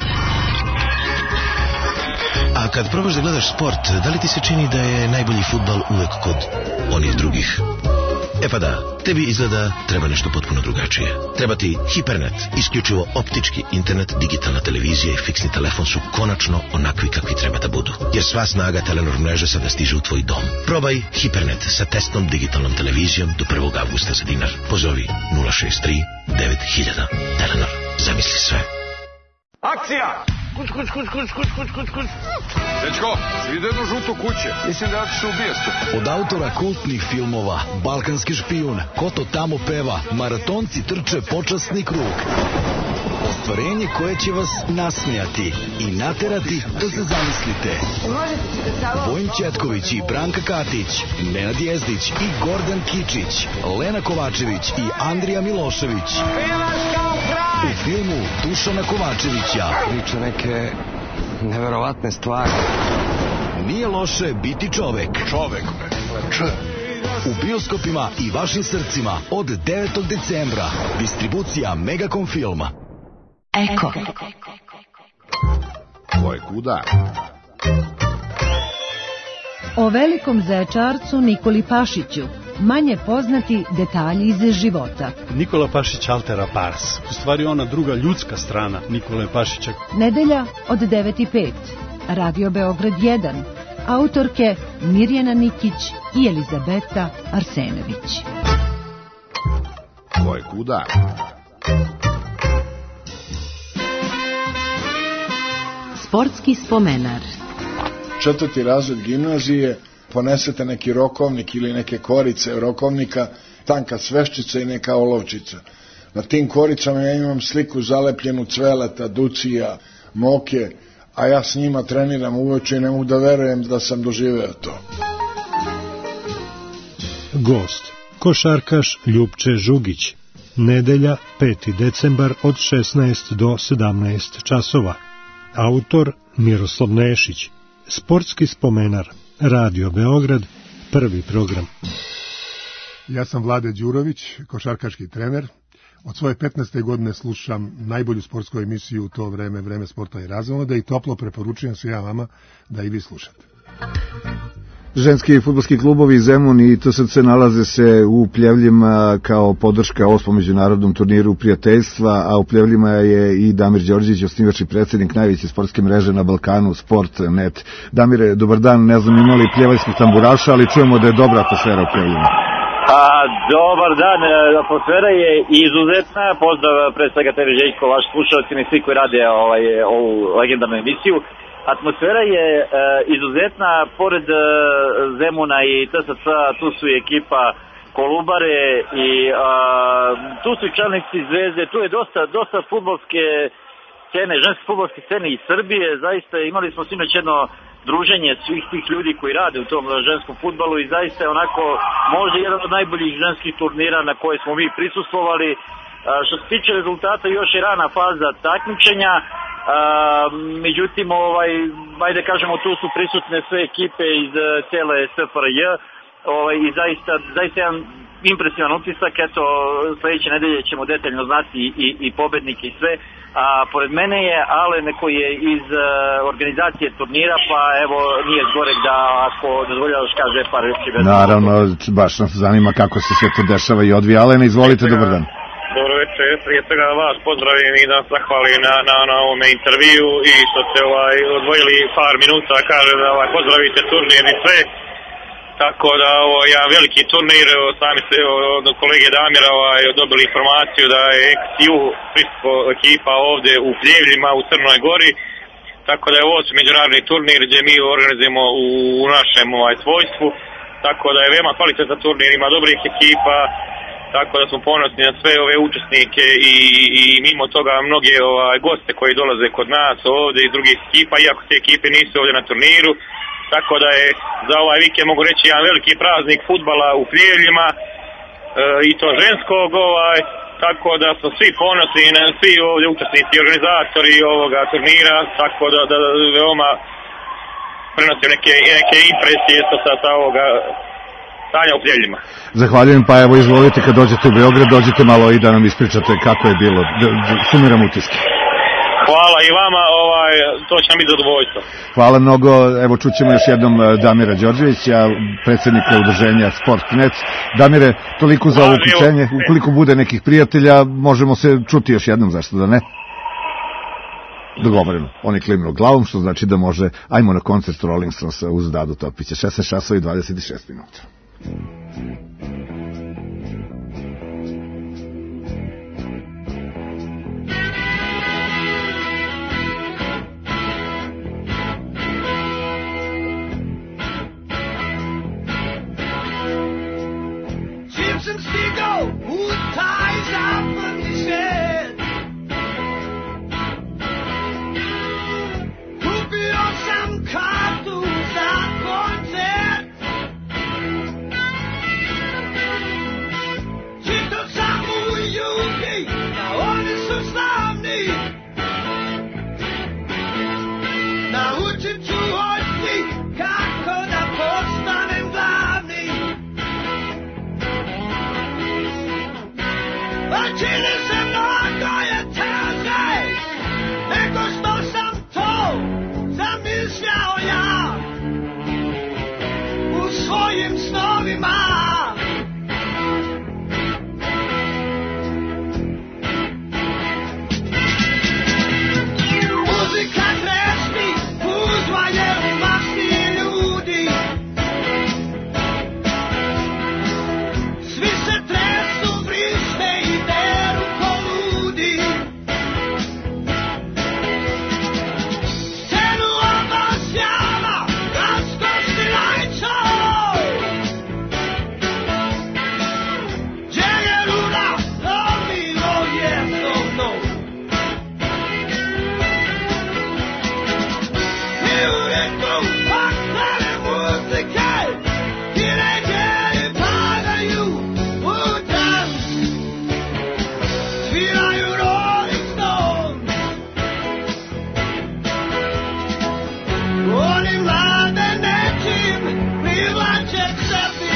Speaker 21: A kad probaš da gledaš sport, da li ti se čini da je najbolji fudbal uvek kod onih drugih? E pa da, tebi izgleda treba nešto potpuno drugačije. Treba ti Hipernet, isključivo optički internet, digitalna televizija i fiksni telefon su konačno onakvi kakvi treba da budu. Jer sva snaga Telenor mreže sada stiže u tvoj dom. Probaj Hipernet sa testnom digitalnom televizijom do prvog avgusta za dinar. Pozovi nula šest tri devet hiljada. Telenor, zamisli sve.
Speaker 23: Akcija! Kuć, kuć, kuć, kuć, kuć, kuć, kuć, kuć. Dečko, si vidio jednu žutu kuće? Mislim da ćeš ubijesti.
Speaker 20: Od autora kultnih filmova Balkanski špijun, Ko to tamo peva, Maratonci trče počasni krug. Ostvarenje koje će vas nasmijati i naterati da se zamislite. Vojin Ćetković i Branka Katić, Nenad Jezdić i Gordan Kičić, Lena Kovačević i Andrija Milošević. U filmu Dušana Kovačevića.
Speaker 25: Priča neke neverovatne stvari.
Speaker 20: Nije loše biti čovek.
Speaker 23: Čovek, če.
Speaker 20: U bioskopima i vašim srcima od devetog decembra. Distribucija Megacom Filma.
Speaker 2: Eko.
Speaker 23: Ko je kuda?
Speaker 2: O velikom zaječarcu Nikoli Pašiću, manje poznati detalji iz života.
Speaker 26: Nikola Pašić altera pars, u stvari ona druga ljudska strana Nikole Pašića.
Speaker 2: Nedelja od devet i pet, Radio Beograd jedan, autorke Mirjana Nikić i Elizabeta Arsenović.
Speaker 23: Ko je kuda?
Speaker 2: Sportski spomenar.
Speaker 13: Četvrti razred gimnazije, ponesete neki rokovnik ili neke korice rokovnika, tanka sveščica i neka olovčica. Na tim koricama ja imam sliku zalepljenu Cveleta, Ducija, Moke, a ja s njima treniram uveče i ne mogu da verujem da sam doživeo to.
Speaker 27: Gost, košarkaš Ljupče Žugić. Nedelja, peti decembar od šesnaest do sedamnaest časova. Autor Miroslav Nešić. Sportski spomenar. Radio Beograd, prvi program.
Speaker 28: Ja sam Vlade Đurović, košarkaški trener. Od svoje petnaeste godine slušam najbolju sportsku emisiju u to vreme, Vreme sporta i razonode, i toplo preporučujem svima vama da i vi slušate.
Speaker 3: Ženski fudbalski klubovi Zemun i T S C nalaze se u Pljevljima kao podrška osmom međunarodnom turniru prijateljstva, a u Pljevljima je i Damir Đorđević, osnivač i predsjednik najveće sportske mreže na Balkanu, Sport punkt net. Damire, dobar dan, ne znam imali pljevaljskih tamburaša, ali čujemo da je dobra atmosfera u Pljevljima.
Speaker 1: A, dobar dan, atmosfera je izuzetna, pozdrav pre svega tebi Željko, vaš slušalci i svi koji rade ovaj, ovu legendarnu emisiju. Atmosfera je e, izuzetna, pored e, Zemuna i T S C, tu su i ekipa Kolubare i a, tu su i čelnici Zvezde, tu je dosta, dosta fudbalske scene, ženske fudbalske scene iz Srbije, zaista imali smo sinoć jedno druženje svih tih ljudi koji rade u tom ženskom fudbalu i zaista je onako možda jedan od najboljih ženskih turnira na koje smo mi prisustvovali. A, što se tiče rezultata, još je rana faza takmičenja, a, međutim, ovaj, ajde kažemo, tu su prisutne sve ekipe iz cele S F R J ovaj, i zaista, zaista jedan impresivan utisak. Eto, sledeće nedelje ćemo detaljno znati i, i pobednike i sve. A pored mene je Alen koji je iz uh, organizacije turnira, pa evo nije zgorek da ako dozvoljavaš kaže par reči.
Speaker 3: Naravno, baš nas zanima kako se sve to dešava i odvija. Alen, izvolite, dobar dan.
Speaker 5: Dobro večer, prije svega vas pozdravim i da zahvalim na, na, na ovome intervju i što ste ovaj, odvojili par minuta, kažem da ovaj, pozdravite turnir i sve. Tako da ovo je jedan veliki turnir, sami se od kolege Damira ovaj, dobili informaciju da je X U prisustvo ekipa ovde u Pljevljima u Crnoj Gori. Tako da je ovo međunarodni turnir gdje mi organizujemo u, u našem ovaj, svojstvu. Tako da je veoma kvalitetan turnir, ima dobrih ekipa. Tako da smo ponosni na sve ove učesnike i, i mimo toga mnoge ovaj, goste koji dolaze kod nas ovde iz drugih ekipa, iako te ekipe nisu ovde na turniru. Tako da je za ovaj vikend mogu reći jedan veliki praznik fudbala u Pljevljima e, i to ženskog, ovaj, tako da smo svi ponosni, svi ovdje učesnici i organizatori ovoga turnira, tako da, da veoma prenosim neke, neke impresije sa, sa, sa ovoga stanja u Pljevljima.
Speaker 3: Zahvaljujem, pa evo izvolite kad dođete u Beograd, dođite malo i da nam ispričate kako je bilo, da, da sumiram utiske.
Speaker 5: Hvala i vama, ovaj, to će nam biti zadovoljstvo.
Speaker 3: Hvala mnogo, evo čućemo još jednom Damira Đorđevića, predsjednika udruženja Sportnet. Damire, toliko za ovo uključenje, ukoliko bude nekih prijatelja, možemo se čuti još jednom, zašto da ne? Dogovoreno, on je klimnuo glavom, što znači da može, ajmo na koncert Rolling Stonesa uz Dadu Topića, šesnaest časova i dvadeset šest minuta.
Speaker 4: And Stigo, whose ties are firmly shed. Could be on some cartoons that pointed. Чисто само юги, на они su slavni. Naučit ću od njih kako da postanem glavni. Čini se mnogo je teže nego što sam to zamišljao ja u svojim snovima. Muzika grešni, uzva je u masi ljudi. Svi se tresu, vrište i deru ko ludi. Scenu obasjava raskošni lajčov. Džegerura lovilo je so mnou. I u ritmu paktane muzike tineđeri padaju u dans. Sviraju Rolling Stones. Oni mlade nečim privlače k sebi.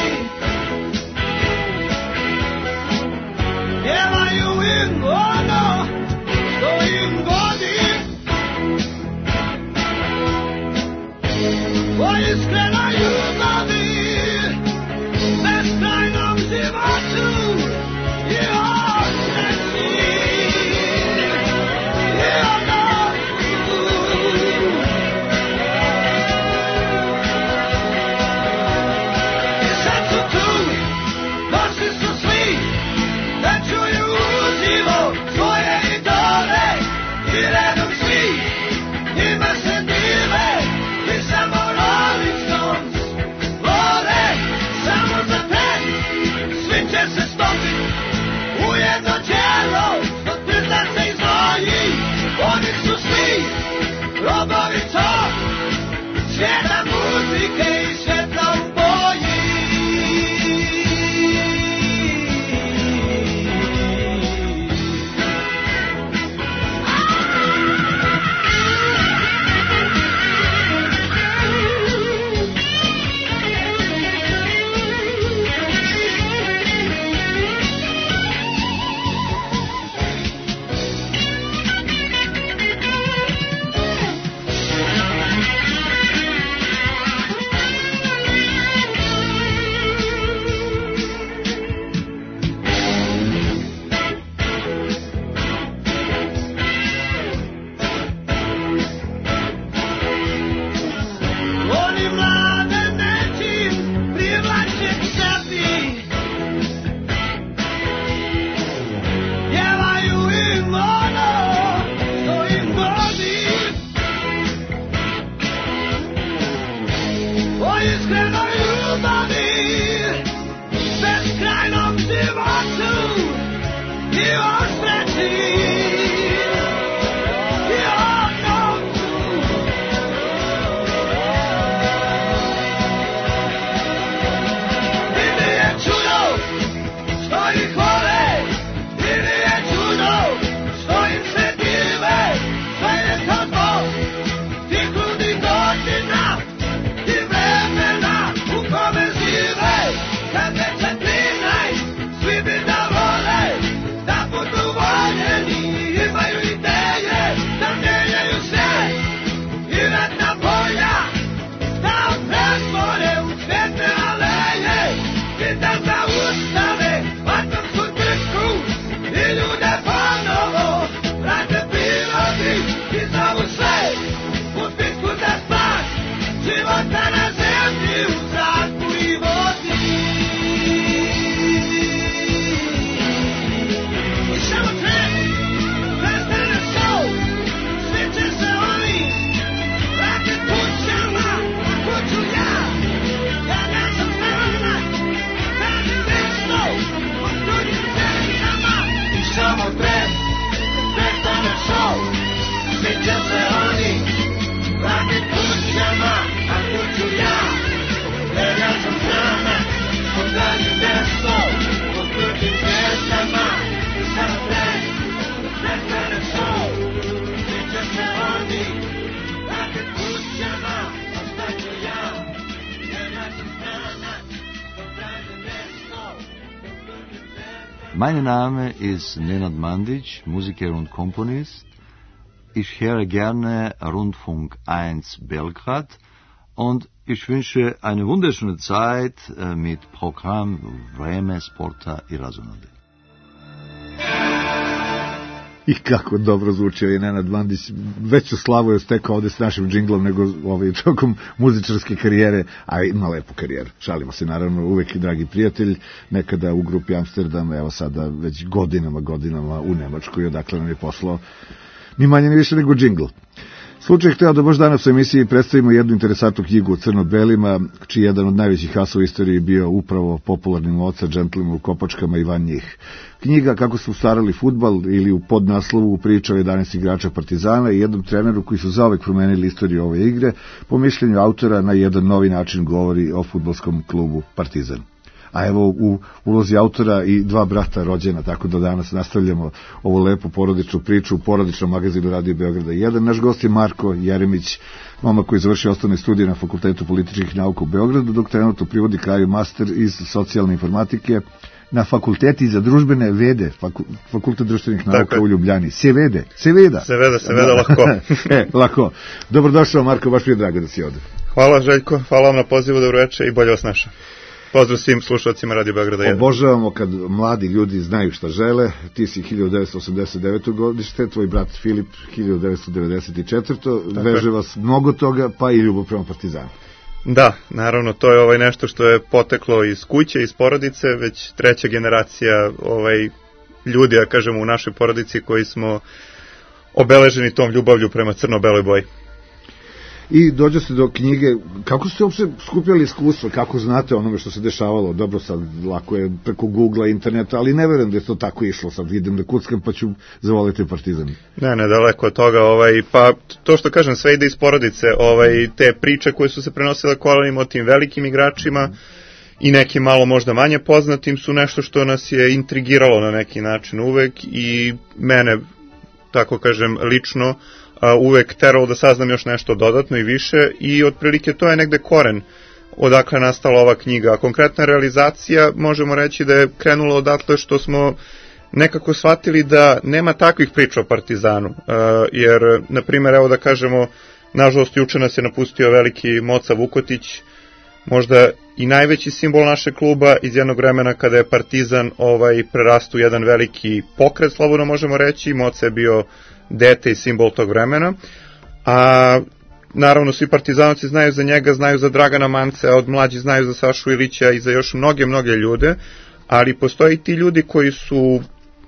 Speaker 4: Pjevaju im ono što im godi. O iskrenoj ljubavi, beskrajnom životu i o sreći. I o noću. I sad su tu, došli
Speaker 6: Mein Name ist Nenad Mandić, Musiker und Komponist. Ich höre gerne Rundfunk eins Belgrad und ich wünsche eine wunderschöne Zeit mit Programm Vreme sporta i razonode.
Speaker 3: I kako dobro zvuči ovaj Nenad Mandić. Veću slavu je stekao ovde s našim džinglom nego ovaj, tokom muzičarske karijere, a ima lepu karijeru. Šalimo se, naravno, uvek i dragi prijatelj, nekada u grupi Amsterdam, evo sada već godinama, godinama u Nemačkoj, odakle nam je poslao ni manje ni više nego džingl. Slučaj hteo da baš danas u emisiji predstavimo jednu interesantnu knjigu o crno-belima, čiji jedan od najvećih hasova u istoriji bio upravo popularni Moca, džentlima u kopačkama i van njih. Knjiga Kako su starali fudbal ili u podnaslovu priča o jedanaest igrača Partizana i jednom treneru koji su zauvek promenili istoriju ove igre, po mišljenju autora na jedan novi način govori o fudbalskom klubu Partizan. A evo u ulozi autora i dva brata rođena, tako da danas nastavljamo ovu lepu porodičnu priču u porodičnom magazinu Radio Beograda jedan. Naš gost je Marko Jeremić, momak koji završio osnovne studije na Fakultetu političkih nauka u Beogradu, dok trenutno privodi kraju master iz socijalne informatike na Fakulteti za družbene vede, faku, Fakultet društvenih nauka tako u Ljubljani. Sevede, Seveda.
Speaker 7: Seveda, Seveda, lako.
Speaker 3: e, lako. Dobrodošao, Marko, baš mi je drago da si ovde.
Speaker 7: Hvala, Željko, hvala vam na pozivu, dobro večer i bolje vas našao. Pozdrav svim slušalcima Radio Beograda jedan.
Speaker 3: Obožavamo kad mladi ljudi znaju šta žele. Ti si hiljadu devetsto osamdeset devete. godište, tvoj brat Filip hiljadu devetsto devedeset četvrte. Veže vas mnogo toga, pa i ljubav prema Partizanu.
Speaker 7: Da, naravno, to je ovaj nešto što je poteklo iz kuće, iz porodice, već treća generacija ovaj ljudi, ja kažemo, u našoj porodici koji smo obeleženi tom ljubavlju prema crno-beloj boji.
Speaker 3: I dođe se do knjige, kako ste uopšte skupljali iskustva, kako znate onome što se dešavalo, dobro sad, lako je preko Google-a, interneta, ali ne verujem da je to tako išlo, sad idem da kuckam pa ću zavoliti Partizan.
Speaker 7: Ne, ne, daleko od toga, ovaj, pa to što kažem, sve ide iz porodice, ovaj, te priče koje su se prenosile kolenima o tim velikim igračima i nekim malo možda manje poznatim su nešto što nas je intrigiralo na neki način uvek i mene, tako kažem, lično, uvek teralo da saznam još nešto dodatno i više i otprilike to je negde koren odakle nastala ova knjiga. A konkretna realizacija možemo reći da je krenula odatle što smo nekako shvatili da nema takvih priča o Partizanu, jer, na primjer, evo da kažemo, nažalost, juče nas je napustio veliki Moca Vukotić, možda i najveći simbol našeg kluba iz jednog vremena kada je Partizan ovaj, prerastu jedan veliki pokret, slobodno možemo reći. Moca je bio dete i simbol tog vremena, a naravno svi partizanovci znaju za njega, znaju za Dragana Manca, od mlađi znaju za Sašu Ilića i za još mnoge, mnoge ljude, ali postoji ti ljudi koji su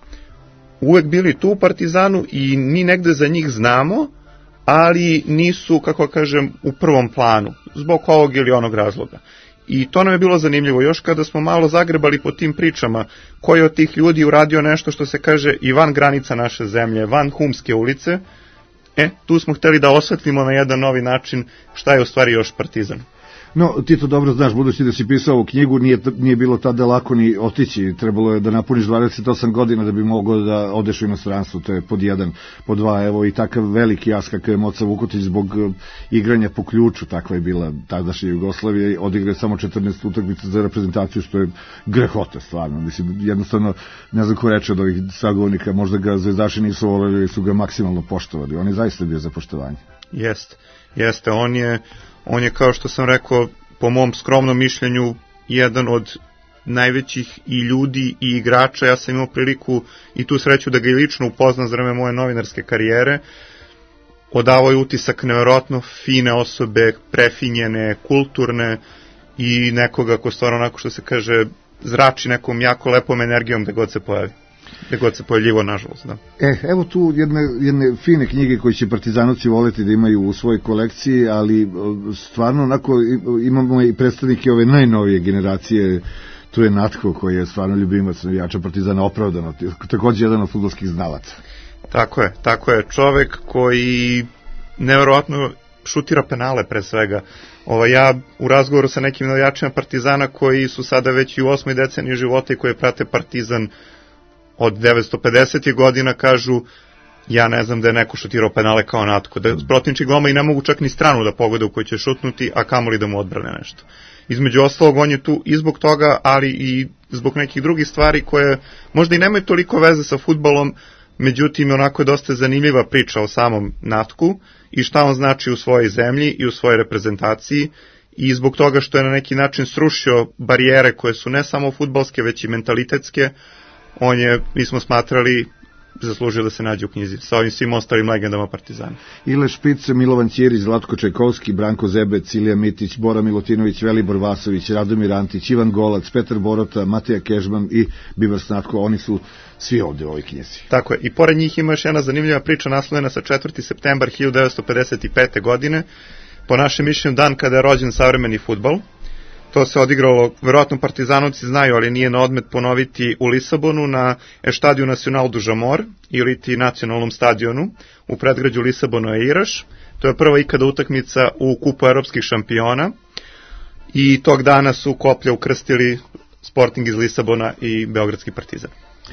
Speaker 7: uvek bili tu u Partizanu i ni negde za njih znamo, ali nisu, kako kažem, u prvom planu, zbog ovog ili onog razloga. I to nam je bilo zanimljivo, još kada smo malo zagrebali po tim pričama, koji od tih ljudi uradio nešto što se kaže i van granica naše zemlje, van Humske ulice, e, tu smo hteli da osvetlimo na jedan novi način šta je u stvari još Partizan.
Speaker 3: No, ti to dobro znaš, budući da si pisao ovu knjigu, nije, nije bilo tada lako ni otići, trebalo je da napuniš dvadeset osam godina da bi mogao da odeš u inostranstvo, to je pod jedan, pod dva, evo i takav veliki jas kakav je Moca Vukotić zbog igranja po ključu, takva je bila tadašnja Jugoslavija, odigrao samo četrnaest utakmica za reprezentaciju, što je grehota stvarno, mislim, jednostavno, ne znam ko reče od ovih sagovornika, možda ga zvezdaši nisu voleli ili su ga maksimalno poštovali, on je zaista bio za poštovanje.
Speaker 7: Jeste, jeste, on je On je, kao što sam rekao, po mom skromnom mišljenju, jedan od najvećih i ljudi i igrača. Ja sam imao priliku i tu sreću da ga i lično upoznam za vreme moje novinarske karijere. Odavao je utisak nevjerojatno fine osobe, prefinjene, kulturne i nekoga ko stvarno, onako što se kaže, zrači nekom jako lepom energijom gde god se pojavi. Gde god se pojavljivo, nažalost, da.
Speaker 3: E, evo tu jedne, jedne fine knjige koje će partizanovci voleti da imaju u svojoj kolekciji, ali stvarno onako imamo i predstavnike ove najnovije generacije, tu je Natko koji je stvarno ljubimac navijača Partizana, opravdano, takođe jedan od fudbalskih znalaca.
Speaker 7: Tako je, tako je, čovek koji nevjerovatno šutira penale pre svega. Ovo, ja u razgovoru sa nekim navijačima Partizana koji su sada već i u osmoj deceniji života i koji prate Partizan od devetsto pedesetih godina kažu, ja ne znam da je neko šutirao penale kao Natko, da protivnički golmani ne mogu čak ni stranu da pogode u koju će šutnuti, a kamoli da mu odbrane nešto. Između ostalog, on je tu i zbog toga, ali i zbog nekih drugih stvari koje možda i nemaju toliko veze sa fudbalom, međutim, onako je dosta zanimljiva priča o samom Natku i šta on znači u svojoj zemlji i u svojoj reprezentaciji, i zbog toga što je na neki način srušio barijere koje su ne samo fudbalske, već i mentalitetske. On je, mi smo smatrali, zaslužio da se nađe u knjizi sa ovim svim ostalim legendama Partizana.
Speaker 3: Ile Špice, Milovan Ćirić, Zlatko Čajkovski, Branko Zebec, Ilija Mitić, Bora Milutinović, Velibor Vasović, Radomir Antić, Ivan Golac, Petar Borota, Matija Kežman i Bivar Snatko, oni su svi ovde u ovoj knjizi.
Speaker 7: Tako je, i pored njih ima još jedna zanimljiva priča naslovljena sa četvrti septembar hiljadu devetsto pedeset pete. godine, po našem mišljenju dan kada je rođen savremeni fudbal. To se odigralo, verovatno partizanovci znaju, ali nije na odmet ponoviti, u Lisabonu na Estadio Nacional du Jamor, ili ti nacionalnom stadionu u predgrađu Lisabona i Iraš. To je prva ikada utakmica u kupu evropskih šampiona i tog dana su koplja ukrstili Sporting iz Lisabona i Beogradski Partizan.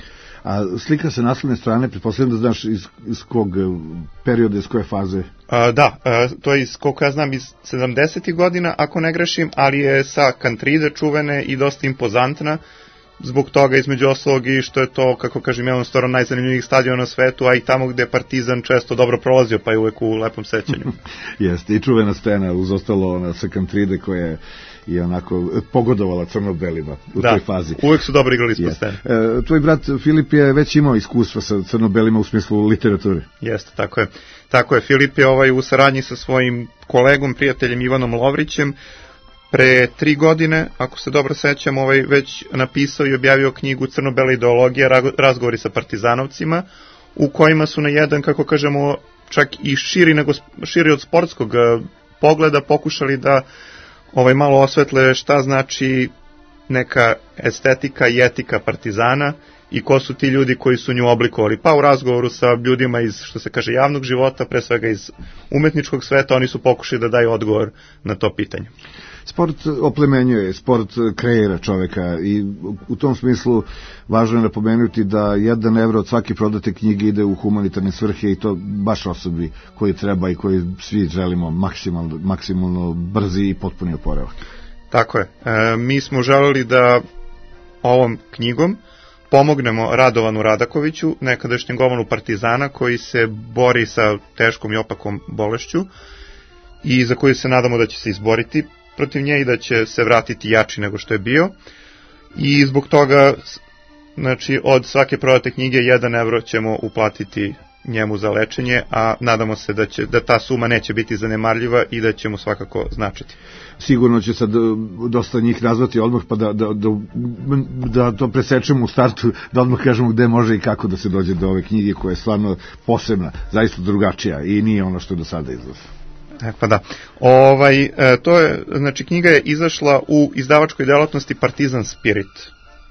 Speaker 3: A slika sa naslovne strane, pretpostavljam da znaš iz, iz kog perioda, iz koje faze?
Speaker 7: A, da, a, to je iz, koliko ja znam, iz sedamdesetih godina, ako ne grešim, ali je sa Kantride čuvene i dosta impozantna, zbog toga između ostalog i što je to, kako kažem, jedan stvarno najzanimljivijih stadiona na svetu, a i tamo gde je Partizan često dobro prolazio, pa je uvek u lepom sećanju.
Speaker 3: Jeste, i čuvena scena, uz ostalo ona sa Kantride koja je i onako pogodovala crno-belima u
Speaker 7: da,
Speaker 3: toj fazi.
Speaker 7: Uvek su dobro igrali ispod scene.
Speaker 3: E, tvoj brat Filip je već imao iskustva sa crno-belima u smislu literature.
Speaker 7: Jeste, tako je. Tako je, Filip je ovaj, u saradnji sa svojim kolegom, prijateljem Ivanom Lovrićem, pre tri godine, ako se dobro sećam, ovaj, već napisao i objavio knjigu Crno-bela ideologija, razgovori sa partizanovcima, u kojima su na jedan, kako kažemo, čak i širi, nego, širi od sportskog pogleda pokušali da ovaj malo osvetle šta znači neka estetika i etika Partizana i ko su ti ljudi koji su nju oblikovali. Pa u razgovoru sa ljudima iz, što se kaže, javnog života, pre svega iz umetničkog sveta, oni su pokušali da daju odgovor na to pitanje.
Speaker 3: Sport oplemenjuje, sport kreira čoveka i u tom smislu važno je napomenuti da jedan evro od svake prodate knjige ide u humanitarne svrhe i to baš osobi koji treba i koji svi želimo maksimalno, maksimalno brzi i potpuni oporavak.
Speaker 7: Tako je. E, mi smo želeli da ovom knjigom pomognemo Radovanu Radakoviću, nekadašnjem golmanu Partizana, koji se bori sa teškom i opakom bolešću i za koju se nadamo da će se izboriti protiv nje i da će se vratiti jači nego što je bio. I zbog toga, znači, od svake prodate knjige jedan evro ćemo uplatiti njemu za lečenje, a nadamo se da će da ta suma neće biti zanemarljiva i da će mu svakako značiti.
Speaker 3: Sigurno će sad dosta njih nazvati odmah, pa da, da, da, da to presečemo u startu, da odmah kažemo gde može i kako da se dođe do ove knjige koja je stvarno posebna, zaista drugačija i nije ono što je do sada izlazi.
Speaker 7: E, pa da. Ovaj, e, to je, znači, knjiga je izašla u izdavačkoj delatnosti Partizan Spirit.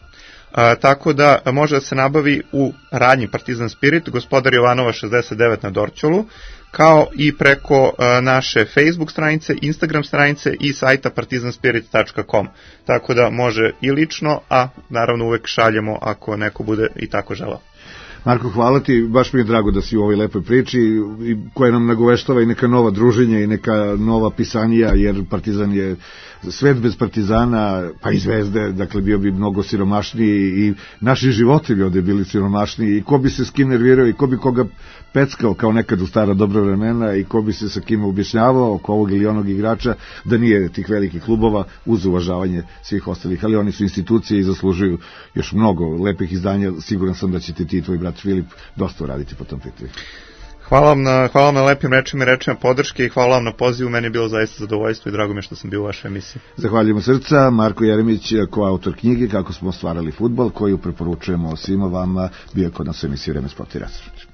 Speaker 7: A, tako da može da se nabavi u radnji Partizan Spirit, Gospodar Jovanova šezdeset devet na Dorćolu, kao i preko a, naše Facebook stranice, Instagram stranice i sajta partizan spirit tačka com. Tako da može i lično, a naravno uvek šaljemo ako neko bude i tako želao.
Speaker 3: Marko, hvala ti, baš mi je drago da si u ovoj lepoj priči koja nam nagoveštava i neka nova druženja i neka nova pisanija, jer Partizan je svet bez Partizana, pa i Zvezde, dakle bio bi mnogo siromašniji i naši životi bi ovde bili siromašniji i ko bi se s kim nervirao i ko bi koga peckao kao nekad u stara dobra vremena i ko bi se sa kim objašnjavao oko ovog ili onog igrača da nije tih velikih klubova uz uvažavanje svih ostalih, ali oni su institucije i zaslužuju još mnogo lepih izdanja. Siguran sam da ćete ti i tvoj brat Filip dosta uraditi po tom pitanju.
Speaker 7: Hvala vam na, hvala vam na lepim rečima i rečima podrške i hvala vam na pozivu, meni je bilo zaista zadovoljstvo i drago mi je što sam bio u vašoj emisiji.
Speaker 3: Zahvaljujemo srca, Marko Jeremić, koautor knjige Kako smo stvarali fudbal, koju preporučujemo svima vama, bio je kod nas u emisiji Vreme, sport i raspored.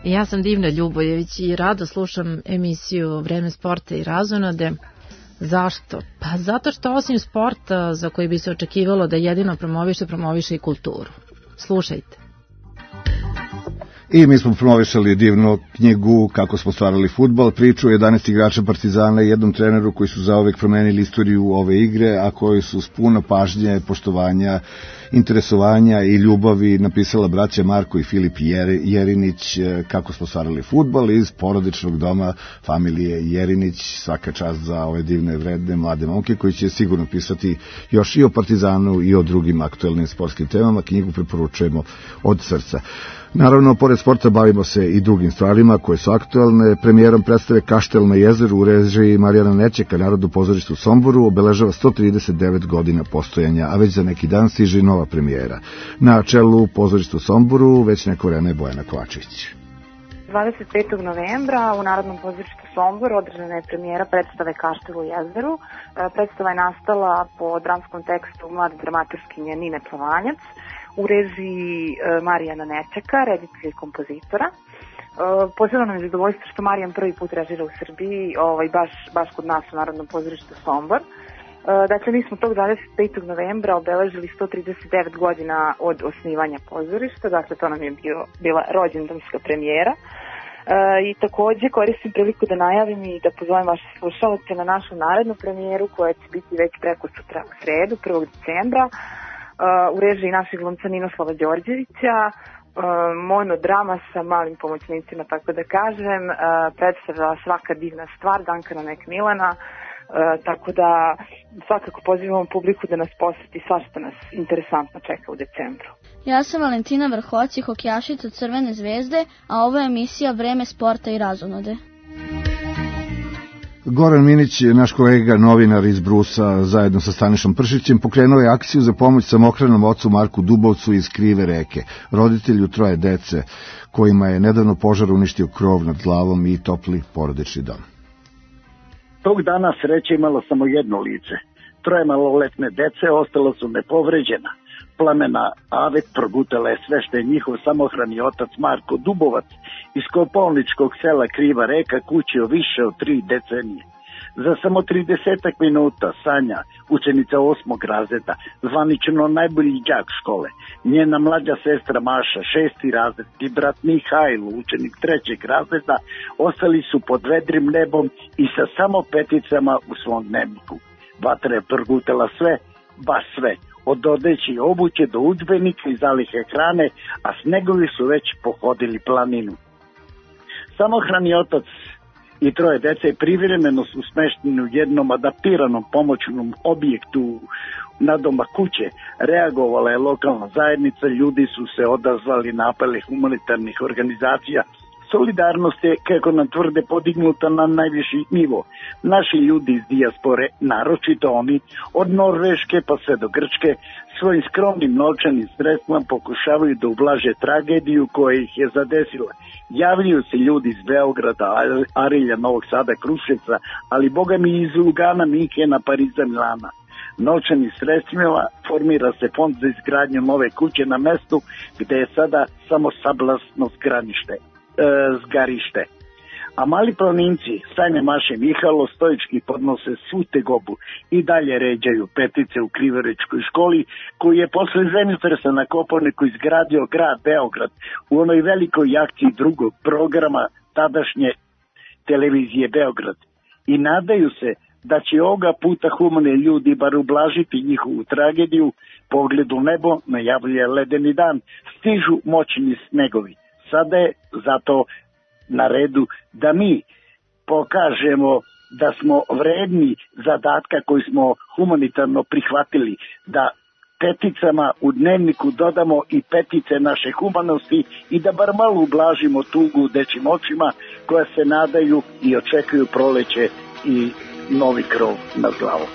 Speaker 8: Ja sam Divna Ljubojević i rado slušam emisiju Vreme sporta i razonode. Zašto? Pa zato što osim sporta za koji bi se očekivalo da jedino promoviše, promoviše i kulturu. Slušajte.
Speaker 3: I mi smo promovišali divnu knjigu Kako smo stvarali fudbal, priču o jedanaest igrača Partizana i jednom treneru koji su zauvek promenili istoriju ove igre, a koji su s puno pažnje, poštovanja, interesovanja i ljubavi napisala braća Marko i Filip Jerinić Kako smo stvarali fudbal iz porodičnog doma familije Jerinić. Svaka čast za ove divne, vredne, mlade momke koji će sigurno pisati još i o Partizanu i o drugim aktuelnim sportskim temama. Knjigu preporučujemo od srca. Naravno, pored sporta bavimo se i drugim stvarima koje su aktuelne. Premijerom predstave Kaštel na jezeru u režiji Marijana Nečeka Narodno pozorište u Somboru obeležava sto trideset devet godina postojanja, a već za neki dan stiže i nova premijera. Na čelu pozorišta u Somboru već neko vreme je Bojana Kovačević.
Speaker 9: dvadeset petog novembra u Narodnom pozorištu Sombor održana je premijera predstave Kaštel u jezeru. Predstava je nastala po dramskom tekstu mlade dramaturškinje Nine Plavanjac u režiji Marijana Nečeka, reditelja i kompozitora. Posebno nam je zadovoljstvo što Marijan prvi put režira u Srbiji, ovaj, baš, baš kod nas u Narodnom pozorištu Sombor. Dakle, mi smo tog dvadeset petog novembra obeležili sto trideset devet godina od osnivanja pozorišta, dakle to nam je bio, bila rođendanska premijera. E, I takođe koristim priliku da najavim i da pozovem vaše slušalce na našu narednu premijeru koja će biti već preko sutra u sredu, prvog decembra, e, u režiji našeg glumca Ninoslava Đorđevića, e, monodrama sa malim pomoćnicima, tako da kažem, e, predstavlja Svaka divna stvar Dankana Mek-Milana. E, tako da svakako pozivamo publiku da nas poseti, svašta nas interesantno čeka u decembru.
Speaker 10: Ja sam Valentina Vrhoci, hokejašica Crvene zvezde, a ovo je emisija Vreme sporta i razonode.
Speaker 3: Goran Minić, naš kolega, novinar iz Brusa, zajedno sa Stanišom Pršićem, pokrenuo je akciju za pomoć samohranom ocu Marku Dubovcu iz Krive reke, roditelju troje dece, kojima je nedavno požar uništio krov nad glavom i topli porodični dom.
Speaker 11: Tog dana sreće imalo samo jedno lice. Troje maloletne dece ostalo su nepovređena. Plamena avet progutala je sve što je njihov samohrani otac Marko Dubovac iz Kopaoničkog sela Kriva reka kućio više od tri decenije. Za samo tridesetak minuta Sanja, učenica osmog razreda, zvanično najbolji đak škole, njena mlađa sestra Maša, šesti razred, i brat Mihajlo, učenik trećeg razreda, ostali su pod vedrim nebom i sa samo peticama u svom dnevniku. Vatra je prgutala sve, baš sve, od odeće i obuće do udžbenika i zalihe hrane, a snegovi su već pohodili planinu. Samohrani otac i troje dece privremeno su smešteni u jednom adaptiranom pomoćnom objektu nadoma kuće. Reagovala je lokalna zajednica, ljudi su se odazvali na apele humanitarnih organizacija. Solidarnost je, kako nam tvrde, podignuta na najviši nivo. Naši ljudi iz dijaspore, naročito oni, od Norveške pa sve do Grčke, svojim skromnim novčanim sredstvima pokušavaju da ublaže tragediju koja ih je zadesila. Javljaju se ljudi iz Beograda, Arilja, Novog Sada, Kruševca, ali boga mi iz Lugana, Minhena, Pariza, Milana. Novčanim sredstvima formira se fond za izgradnju nove kuće na mestu gde je sada samo sablasno zgranište. E, zgarište. A mali planinci, Sanja, Maše, Mihalo, stoički podnose svu tegobu i dalje ređaju petice u Kriverečkoj školi, koju je posle zemljotresa na Kopaoniku izgradio grad Beograd u onoj velikoj akciji drugog programa tadašnje televizije Beograd. I nadaju se da će ovoga puta humane ljudi bar ublažiti njihovu tragediju. Pogled u nebo najavljuje ledeni dan, stižu moćni snegovi. Sada je zato na redu da mi pokažemo da smo vredni zadatka koji smo humanitarno prihvatili, da peticama u dnevniku dodamo i petice naše humanosti i da bar malo ublažimo tugu u dečim očima koja se nadaju i očekuju proleće i novi krov nad glavom.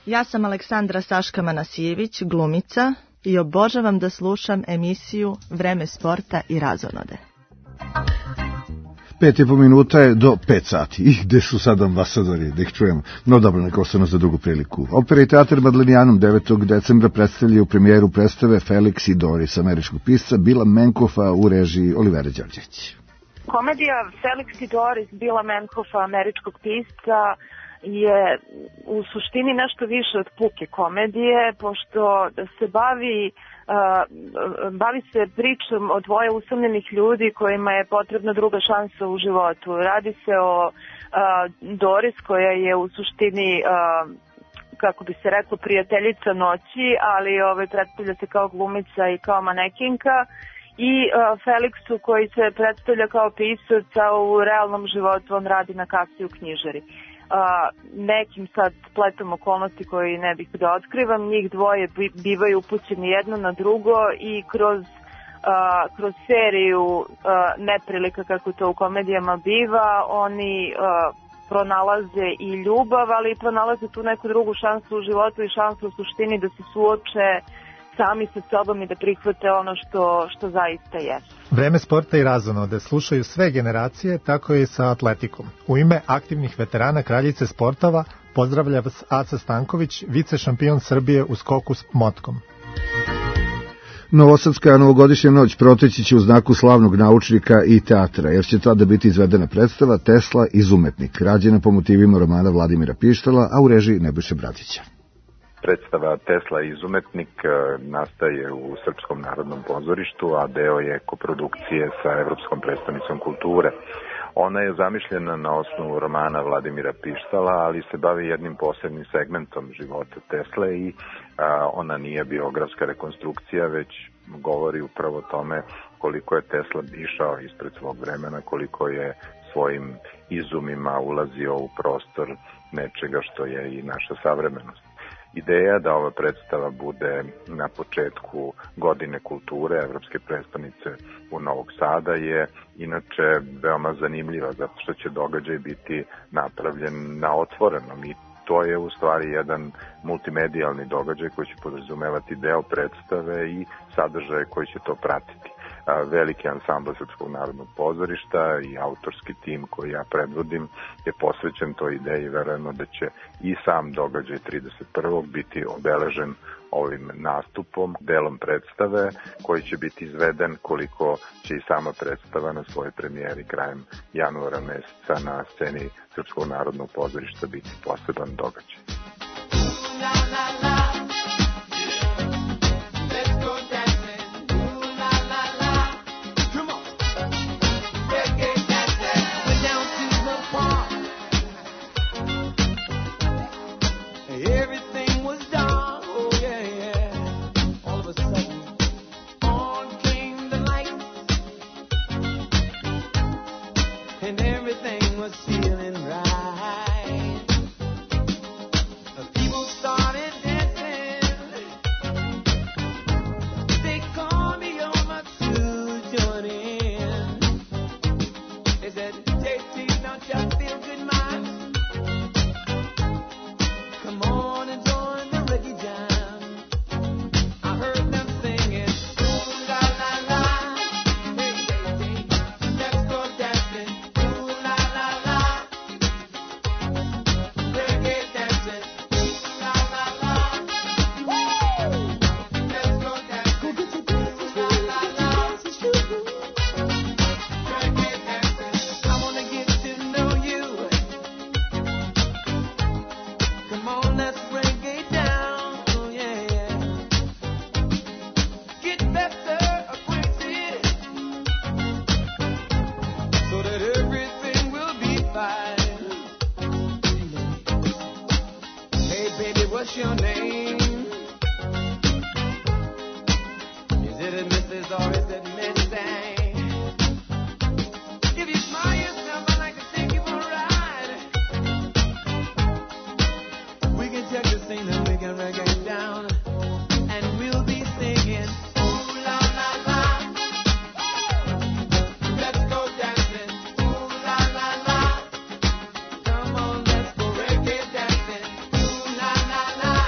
Speaker 12: Ja sam Aleksandra Saška Manasijević, glumica, i obožavam da slušam emisiju Vreme sporta i razonode.
Speaker 3: Pet i po minuta je do pet sati. I gde su sad ambasadori, da ih čujemo. No dobro, neko ostane za drugu priliku. Opera i teatr Badlenijanum devetog decembra predstavljaju premijeru predstave Felix i Doris američkog pisca Bila Menkofa u režiji Olivera Đorđević.
Speaker 14: Komedija Felix i Doris Bila Menkofa američkog pisca je u suštini nešto više od puke komedije, pošto se bavi Uh, bavi se pričom o dvoje usamljenih ljudi kojima je potrebna druga šansa u životu. Radi se o uh, Doris koja je u suštini, uh, kako bi se reklo, prijateljica noći, ali ovaj, predstavlja se kao glumica i kao manekinka, i uh, Felixu koji se predstavlja kao pisac, a u realnom životu on radi na kasi u knjižari. Uh, nekim sad spletom okolnosti koji ne bih da otkrivam, njih dvoje bivaju upućeni jedno na drugo i kroz, uh, kroz seriju uh, neprilika, kako to u komedijama biva, oni uh, pronalaze i ljubav, ali i pronalaze tu neku drugu šansu u životu i šansu u suštini da se suoče sami sa sobom i da prihvate ono što, što zaista je.
Speaker 15: Vreme sporta i razonode slušaju sve generacije, tako i sa atletikom. U ime aktivnih veterana Kraljice sportova pozdravlja vas Aca Stanković, vice šampion Srbije u skoku s motkom.
Speaker 3: Novosadska novogodišnja noć proteći će u znaku slavnog naučnika i teatra, jer će tada biti izvedena predstava Tesla izumetnik, rađena po motivima romana Vladimira Pištala, a u režiji Nebojše Bratića.
Speaker 16: Predstava Tesla izumetnik nastaje u Srpskom narodnom pozorištu, a deo je koprodukcije sa Evropskom predstavnicom kulture. Ona je zamišljena na osnovu romana Vladimira Pištala, ali se bavi jednim posebnim segmentom života Tesle i a, ona nije biografska rekonstrukcija, već govori upravo o tome koliko je Tesla išao ispred svog vremena, koliko je svojim izumima ulazio u prostor nečega što je i naša savremenost. Ideja da ova predstava bude na početku godine kulture Evropske predstavnice u Novog Sada je inače veoma zanimljiva, zato što će događaj biti napravljen na otvorenom i to je u stvari jedan multimedijalni događaj koji će podrazumevati deo predstave i sadržaje koji će to pratiti. Veliki ansambl Srpskog narodnog pozorišta i autorski tim koji ja predvodim je posvećen toj ideji. Verujemo da će i sam događaj trideset prvog biti obeležen ovim nastupom, delom predstave koji će biti izveden, koliko će i sama predstava na svojoj premijeri krajem januara meseca na sceni Srpskog narodnog pozorišta biti poseban događaj.
Speaker 17: La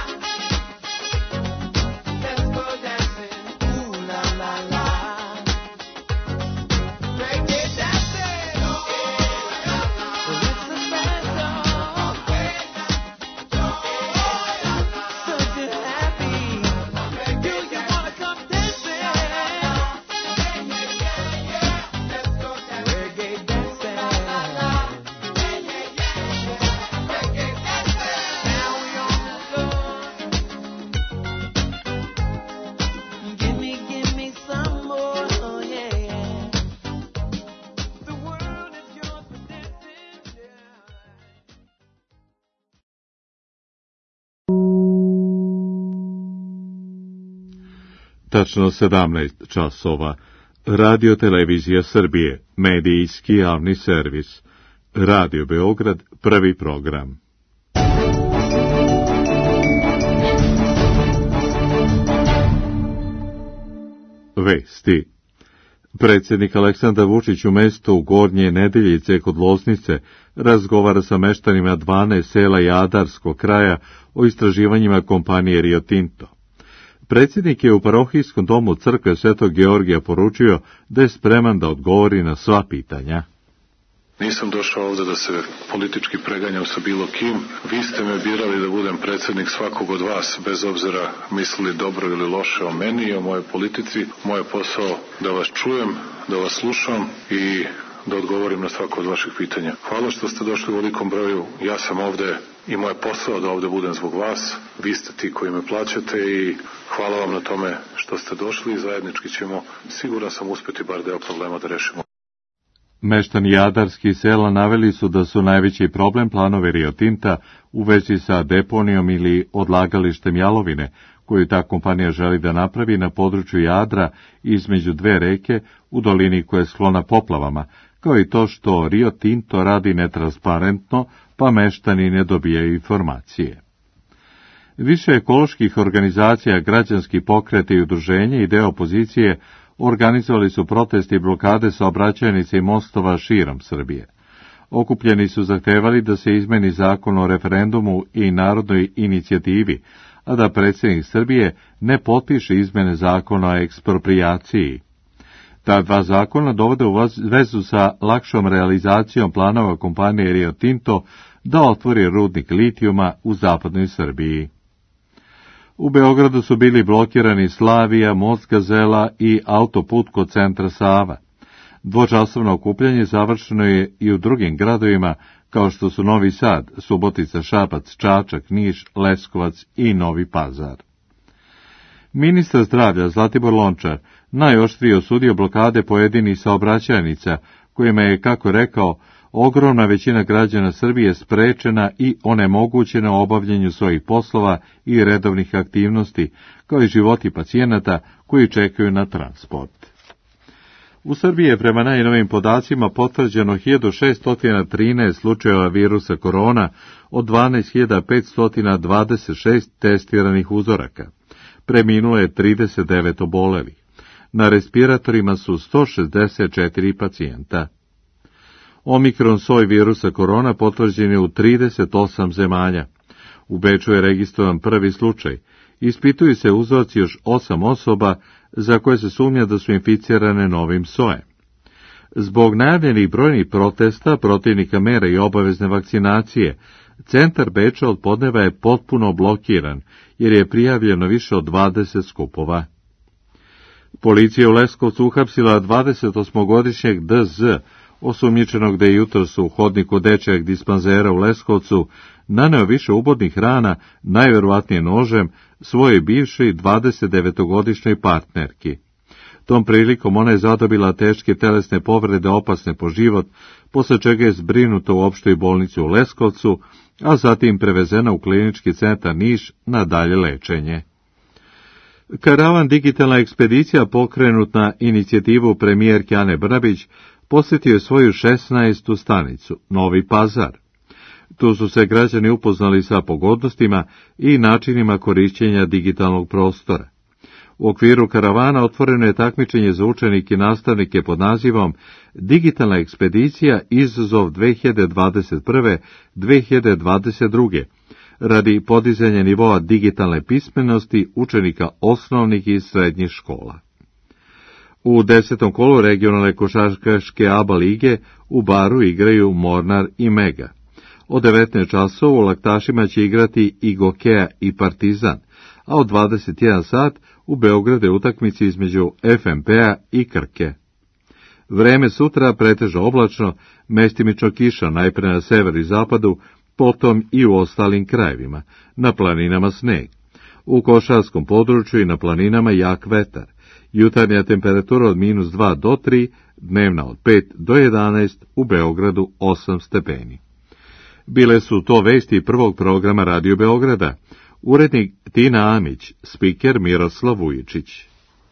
Speaker 17: tačno sedamnaest časova. Radio Televizija Srbije, medijski javni servis. Radio Beograd, prvi program. Vesti. Predsjednik Aleksandar Vučić u mestu Gornje Nedeljice kod Loznice razgovara sa meštanima dvanaest sela Jadarskog kraja o istraživanjima kompanije Rio Tinto. Predsjednik je u parohijskom domu crkve Svetog Georgija poručio da je spreman da odgovori na sva pitanja.
Speaker 18: Nisam došao ovdje da se politički preganjam sa bilo kim. Vi ste me birali da budem predsjednik svakog od vas, bez obzira mislili dobro ili loše o meni i o mojoj politici. Moje posao da vas čujem, da vas slušam i da odgovorim na svako od vaših pitanja. Hvala što ste došli u velikom broju. Ja sam ovdje i moj posao da ovdje budem zbog vas. Vi ste ti koji me plaćate i hvala vam na tome što ste došli i zajednički ćemo, siguran sam, uspjeti bar deo problema da rešimo.
Speaker 17: Meštani Jadarskih sela naveli su da su najveći problem planovi Rio Tinta u vezi sa deponijom ili odlagalištem jalovine, koju ta kompanija želi da napravi na području Jadra između dve reke u dolini koja je sklona poplavama, kao i to što Rio Tinto radi netransparentno, pa meštani ne dobijaju informacije. Više ekoloških organizacija, građanski pokret i udruženje i deo opozicije organizovali su protesti i blokade saobraćajnica i mostova širom Srbije. Okupljeni su zahtevali da se izmeni zakon o referendumu i narodnoj inicijativi, a da predsjednik Srbije ne potpiše izmene zakona o eksproprijaciji. Ta dva zakona dovode u vezu sa lakšom realizacijom planova kompanije Rio Tinto da otvori rudnik litijuma u zapadnoj Srbiji. U Beogradu su bili blokirani Slavija, Most Gazela i autoput kod centra Sava. Dvočasovno okupljanje završeno je i u drugim gradovima, kao što su Novi Sad, Subotica, Šabac, Čačak, Niš, Leskovac i Novi Pazar. Ministar zdravlja Zlatibor Lončar najoštrije osudio blokade pojedinih saobraćajnica, kojima je, kako rekao, ogromna većina građana Srbije sprečena i onemogućena u obavljanju svojih poslova i redovnih aktivnosti, kao i životi pacijenata koji čekaju na transport. U Srbiji je prema najnovim podacima potvrđeno hiljadu šeststo trinaest slučajeva virusa korona od dvanaest hiljada petsto dvadeset šest testiranih uzoraka. Preminulo je trideset devet obolelih. Na respiratorima su sto šezdeset četiri pacijenta. Omikron soj virusa korona potvrđen je u trideset osam zemalja. U Beču je registrovan prvi slučaj. Ispituju se uzorci još osam osoba za koje se sumnja da su inficirane novim sojem. Zbog najavljenih brojnih protesta, protivnika mera i obavezne vakcinacije, centar Beča od podneva je potpuno blokiran, jer je prijavljeno više od dvadeset skupova. Policija u Leskovcu uhapsila dvadesetosmogodišnjeg D Z, osumnjičenog da je jutros u hodniku dečjeg dispanzera u Leskovcu naneo više ubodnih rana, najverovatnije nožem, svojoj bivšoj dvadesetdevetogodišnjoj partnerki. Tom prilikom ona je zadobila teške telesne povrede opasne po život, posle čega je zbrinuta u opštoj bolnici u Leskovcu, a zatim prevezena u klinički centar Niš na dalje lečenje. Karavan Digitalna ekspedicija, pokrenut na inicijativu premijerke Ane Brnabić, posjetio je svoju šesnaestu stanicu, Novi Pazar. Tu su se građani upoznali sa pogodnostima i načinima korišćenja digitalnog prostora. U okviru karavana otvoreno je takmičenje za učenike i nastavnike pod nazivom Digitalna ekspedicija izazov dve hiljade dvadeset prve do dve hiljade dvadeset druge. radi podizanja nivoa digitalne pismenosti učenika osnovnih i srednjih škola. U desetom kolu regionalne košarkaške A B A lige u Baru igraju Mornar i Mega. Od devetnaest časova u Laktašima će igrati i Gokeja i Partizan, a od dvadeset jedan sat u Beogradu je utakmica između F M P-a i Krke. Vreme sutra pretežno oblačno, mestimično kiša najpre na severu i zapadu, potom i u ostalim krajevima, na planinama sneg. U košarskom području i na planinama jak vetar. Jutarnja temperatura od minus dva do tri, dnevna od pet do jedanaest, u Beogradu osam stepeni. Bile su to vesti prvog programa Radio Beograda. Urednik Tina Amić, spiker Miroslav Vujičić.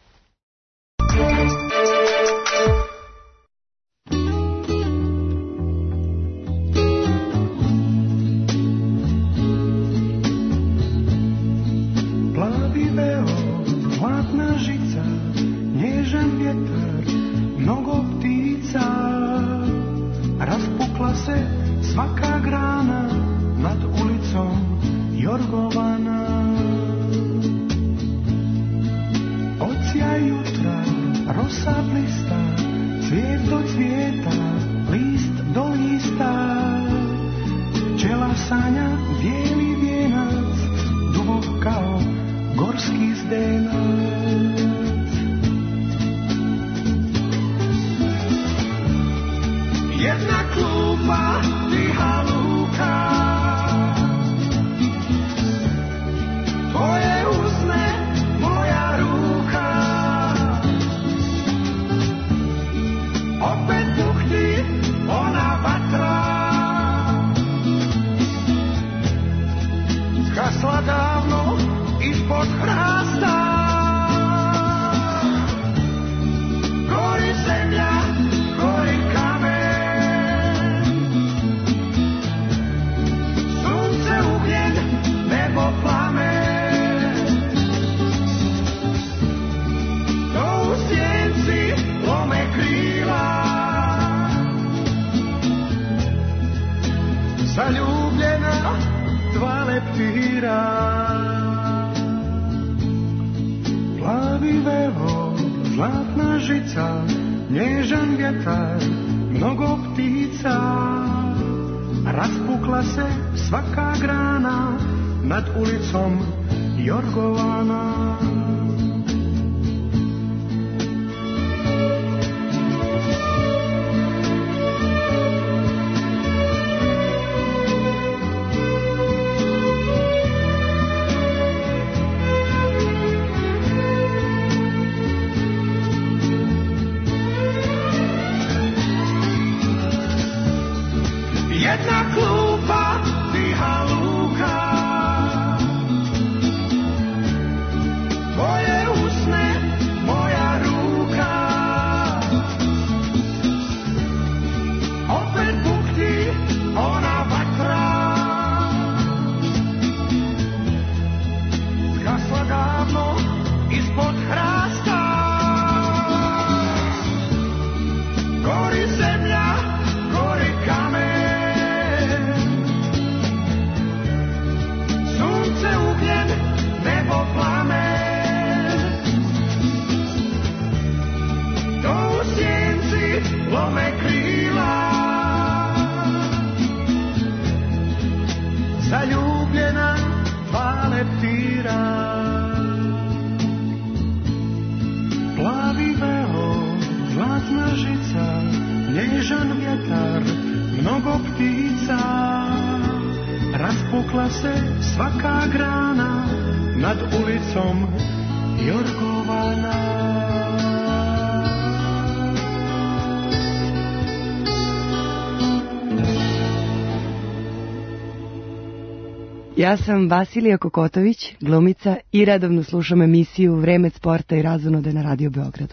Speaker 19: Ja sam Vasilija Kokotović, glumica i redovno slušam emisiju Vreme sporta i razonode na Radio Beogradu.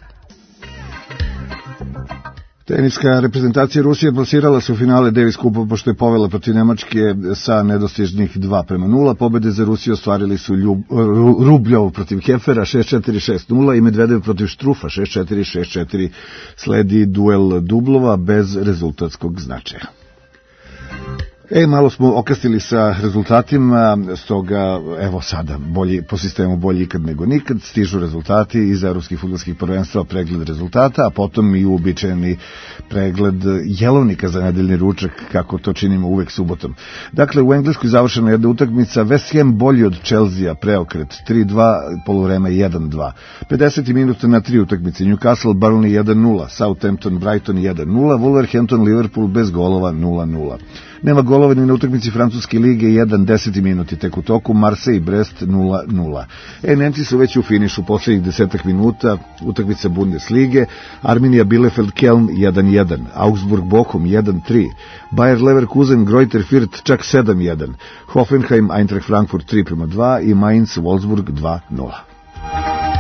Speaker 3: Teniska reprezentacija Rusije plasirala se u finale Davis Kupa pošto je povela protiv Nemačke sa nedostižnih dva prema nula. Pobede za Rusiju ostvarili su Ljub, Rubljov protiv Hefera šest četiri šest nula i Medvedev protiv Štrufa šest četiri šest četiri. Sledi duel dublova bez rezultatskog značaja. E, malo smo okastili sa rezultatima, stoga, evo sada, bolji, po sistemu bolji ikad nego nikad, stižu rezultati iz evropskih fudbalskih prvenstva, pregled rezultata, a potom i uobičajeni pregled jelovnika za nedeljni ručak, kako to činimo uvek subotom. Dakle, u Engleskoj završena jedna utakmica, West Ham bolji od Chelsea, preokret tri dva, poluvreme jedan dva. pedeset minuta na tri utakmice, Newcastle Burnley jedan nula, Southampton Brighton jedan nula, Wolverhampton Liverpool bez golova nula nula. Nema golova ni na utakmici Francuske lige jedan, deseti minuti tek u toku, Marseille Brest nula nula. E, Nemci su već u finišu poslednjih desetak minuta, utakmica Bundeslige, Arminia Bielefeld Kelm jedan jedan, Augsburg Bochum jedan tri, Bayer Leverkusen Greuther Fürth čak sedam jedan, Hoffenheim Eintracht Frankfurt tri prema dva i Mainz Wolfsburg dva nula.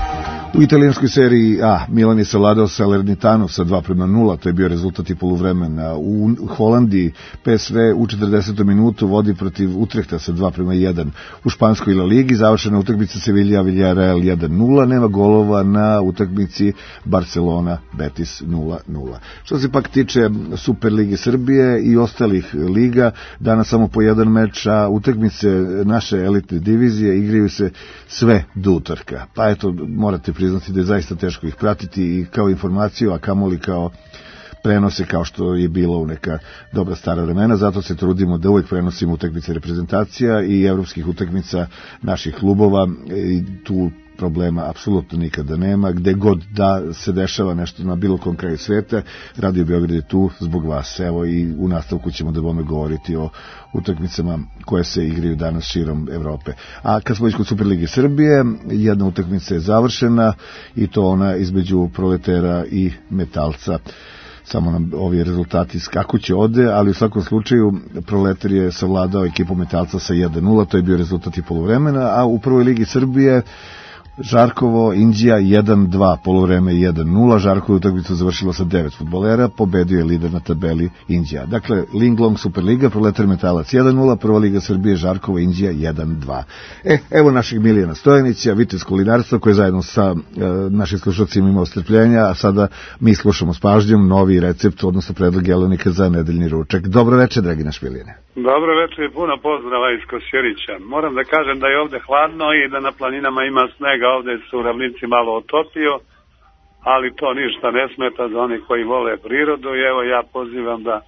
Speaker 3: U italijanskoj seriji A Milan je savladao Salernitanu sa dva prema nula, to je bio rezultat i poluvremena. U Holandiji P S V u četrdesetom minutu vodi protiv Utrehta sa dva prema jedan. U španskoj La Ligi završena utakmica Sevilla Villarreal jedan nula, nema golova na utakmici Barcelona Betis nula nula. Što se pak tiče Super Lige Srbije i ostalih liga, danas samo po jedan meč, a utakmice naše elitne divizije igraju se sve do utorka. Pa eto, morate priznati da je zaista teško ih pratiti i kao informaciju, a kamoli kao prenose kao što je bilo u neka dobra stara vremena, zato se trudimo da uvek prenosimo utakmice reprezentacija i evropskih utakmica naših klubova i tu problema apsolutno nikada nema. Gde god da se dešava nešto na bilo kom kraju sveta, Radio Beograd je tu zbog vas. Evo i u nastavku ćemo da bome govoriti o utakmicama koje se igraju danas širom Evrope. A kad smo već kod Superlige Srbije, jedna utakmica je završena i to ona između Proletera i Metalca. Samo nam ovi rezultati skakuće ode, ali u svakom slučaju Proletar je savladao ekipu Metalca sa jedan nula, to je bio rezultat i poluvremena, a u prvoj ligi Srbije Žarkovo, Inđija jedan dva, poluvreme jedan nula, Žarkovo je utakmicu završilo sa devet fudbalera, pobedio je lider na tabeli Inđija. Dakle, Linglong Superliga, Proletar Metalac jedan nula, prva liga Srbije, Žarkovo, Inđija jedan dva. E, evo našeg Milijana Stojanića, vitez kulinarstva, koji zajedno sa e, našim slušalcima imao strpljenja, a sada mi slušamo s pažnjom novi recept, odnosno predlog jelovnika za nedeljni ručak. Dobro večer, dragi naš Milijane.
Speaker 2: Dobro večer i puno pozdrava iz Kosjerića. Moram da kažem da je ovde hladno i da na planinama ima snega, ovde su ravnici malo otopio, ali to ništa ne smeta za oni koji vole prirodu i evo ja pozivam da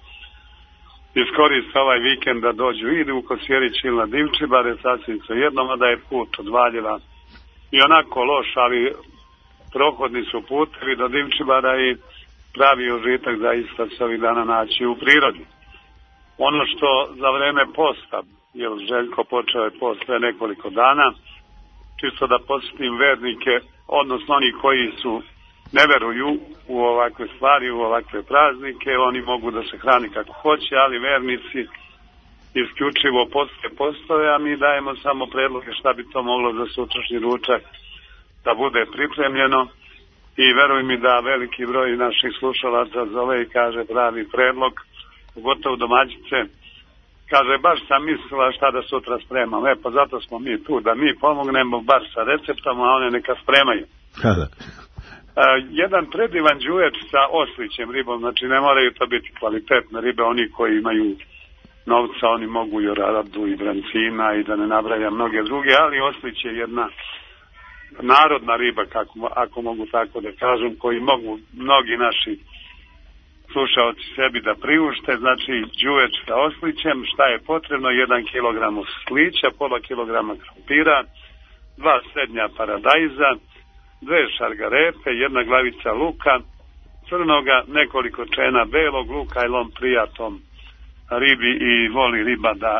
Speaker 2: iskoriste ovaj vikend da dođu ili u Kosjerić ili na Divčibare, sasvim svejedno, mada je put od Valjeva i onako loš, ali prohodni su putevi do Divčibara i pravi užitak zaista se ovih dana naći u prirodi. Ono što za vreme posta, jer Željko počeo je post sve nekoliko dana, čisto da posjetim vernike, odnosno oni koji su ne veruju u ovakve stvari, u ovakve praznike, oni mogu da se hrani kako hoće, ali vernici isključivo poste postoje, a mi dajemo samo predloge šta bi to moglo za sutrašnji ručak da bude pripremljeno i veruj mi da veliki broj naših slušalaca zove i kaže pravi predlog, pogotovo domaćice, kaže, baš sam mislila šta da sutra spremam. E, pa zato smo mi tu, da mi pomognemo bar sa receptom, a one neka spremaju.
Speaker 3: Kada?
Speaker 2: E, jedan predivan đuveč sa oslićem ribom, znači ne moraju to biti kvalitetne ribe, oni koji imaju novca, oni mogu i radu i brancina i da ne nabrajam mnoge druge, ali oslić je jedna narodna riba, kako, ako mogu tako da kažem, koji mogu mnogi naši slušaoci sebi da priušte, znači đuveč sa oslićem, šta je potrebno, jedan kilogram oslića, pola kilograma krompira, dva srednja paradajza, dve šargarepe, jedna glavica luka, crnoga, nekoliko čena belog luka, jer on prija tom ribi i voli riba da,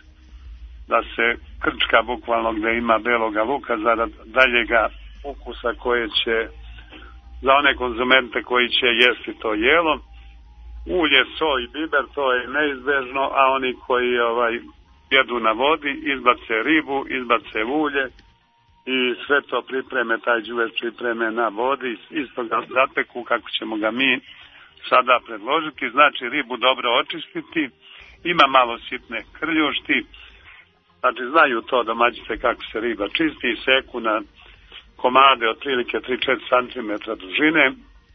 Speaker 2: da se krčka bukvalno gde ima beloga luka, zarad daljega ukusa koje će, za one konzumente koji će jesti to jelo. Ulje, so i biber, to je neizbežno, a oni koji ovaj jedu na vodi, izbace ribu, izbace ulje i sve to pripreme, taj đuveč pripreme na vodi, isto ga zapeku kako ćemo ga mi sada predložiti. Znači ribu dobro očistiti, ima malo sitne krljušti, znači znaju to domaćice kako se riba čisti i seku na komade otprilike tri do četiri centimetra dužine.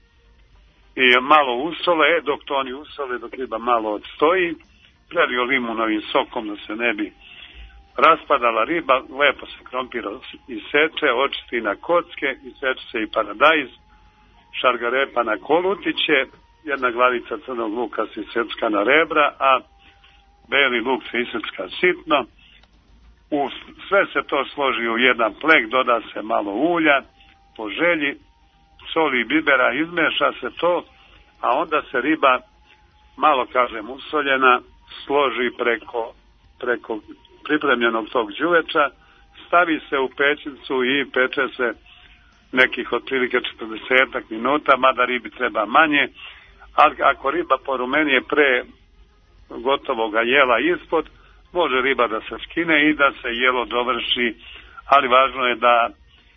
Speaker 2: I malo usole, e, dok to oni usole, dok riba malo odstoji, prelio limunovim sokom da se ne bi raspadala riba, lepo se krompir iseče, očisti na kocke, iseče se i paradajz, šargarepa na kolutiće, jedna glavica crnog luka se isecka na rebra, a beli luk se isecka sitno. U sve se to složi u jedan plek, doda se malo ulja, po želji, soli i bibera, izmeša se to, a onda se riba, malo kažem usoljena, složi preko, preko pripremljenog tog đuveča, stavi se u pećnicu i peče se nekih otprilike četrdeset minuta, mada ribi treba manje, ali ako riba porumenije pre gotovoga jela ispod, može riba da se skine i da se jelo dovrši, ali važno je da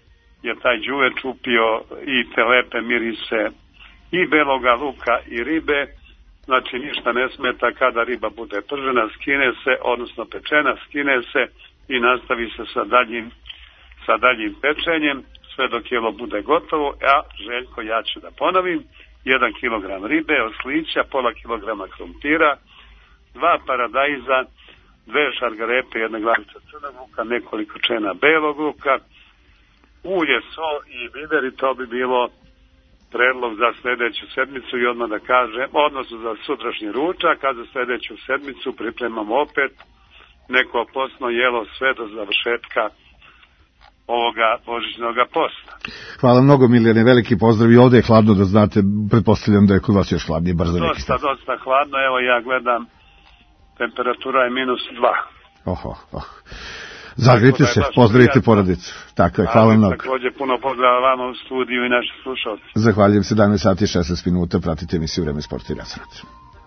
Speaker 2: je taj đuveč čupio i te lepe mirise i beloga luka i ribe. Znači ništa ne smeta kada riba bude pržena, skine se, odnosno pečena, skine se i nastavi se sa daljim, sa daljim pečenjem, sve dok jelo bude gotovo. A Željko, ja ću da ponovim, jedan kilogram ribe, oslića, pola kilograma krompira, dva paradajza, dve šargarepe, jedna glavica crnog luka, nekoliko čena belog luka, ulje, sol i biber, i to bi bilo predlog za sledeću sedmicu. I odmah da kažem, odnosno za sutrašnji ručak, a za sledeću sedmicu pripremamo opet neko posno jelo sve do završetka ovoga božićnog posta.
Speaker 3: Hvala mnogo, Milijane, veliki pozdrav. I ovde je hladno, da znate, pretpostavljam da je kod vas još hladnije, bar za neki
Speaker 2: Dosta, dosta hladno, evo ja gledam, temperatura je minus dva.
Speaker 3: Oho, oh. Zagrite se, pozdravite porodicu. Tako je, hvala mnogo.
Speaker 2: Takođe puno pozdrava vama u studiju i naši slušalci.
Speaker 3: Zahvaljujem, sedamnaest sati i šesnaest minuta, pratite emisiju Vreme sporta i razonode.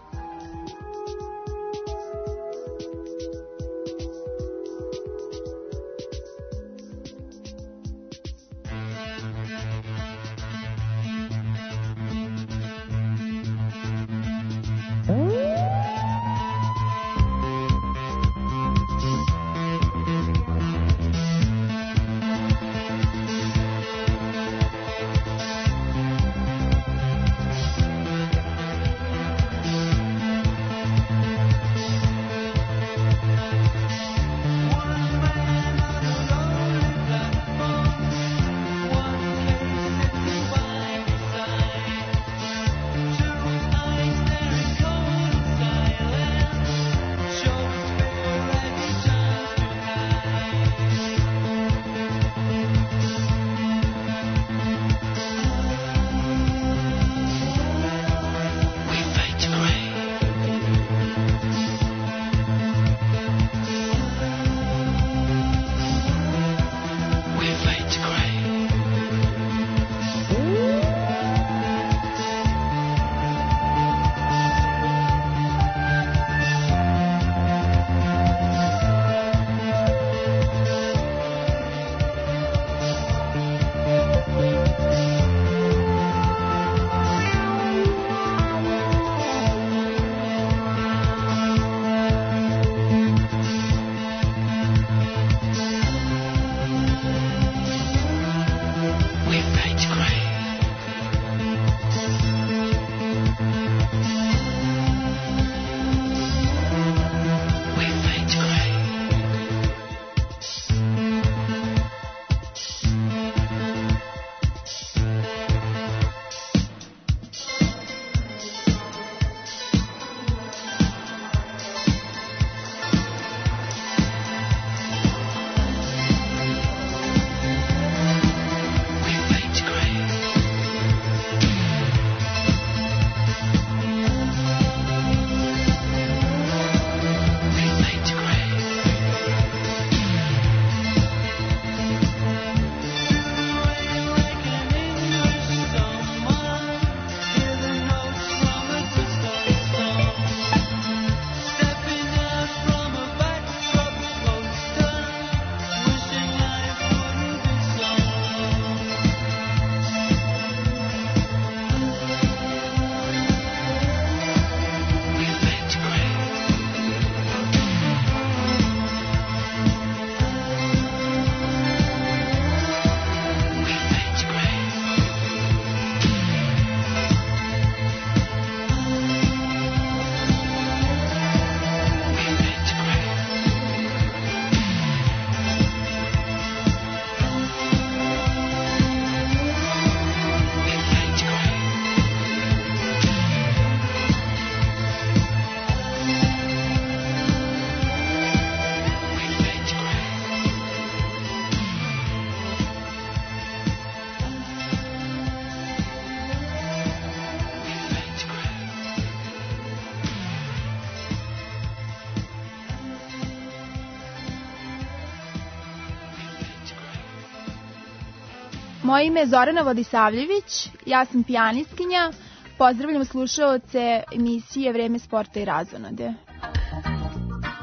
Speaker 13: Moje ime je Zorana Vodisavljević, ja sam pijanistkinja, pozdravljam slušaoce emisije Vreme sporta i razonode.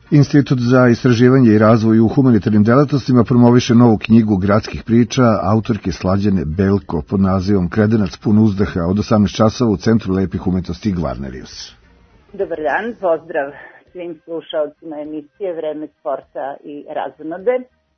Speaker 3: Institut za istraživanje i razvoj u humanitarnim delatnostima promoviše novu knjigu gradskih priča autorke Slađane Belko pod nazivom Kredenac pun uzdaha od osamnaest časova u Centru lepih umetnosti Gvarnerius.
Speaker 20: Dobar dan, pozdrav svim slušalcima emisije Vreme sporta i razonode.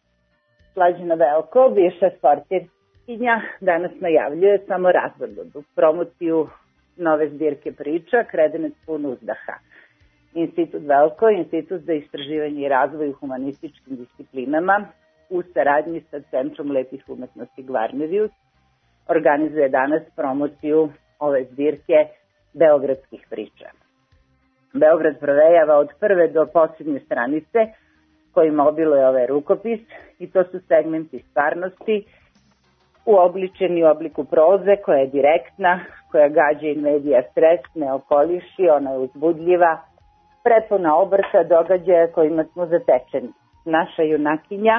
Speaker 20: Slađana Belko, bivša sportistkinja, danas najavljuje samo razonodu, promociju nove zbirke priča Kredenac pun uzdaha. Institut Velko, Institut za istraživanje i razvoj u humanističkim disciplinama, u saradnji sa Centrom lepih umetnosti Gvarnerius, organizuje danas promociju ove zbirke beogradskih priča. Beograd provejava od prve do posljednje stranice kojima obiluje ovaj rukopis i to su segmenti stvarnosti uobličeni u obliku proze koja je direktna, koja gađa in media stres, ne okoliši, ona je uzbudljiva, prepuna obrta događaja kojima smo zatečeni. Naša junakinja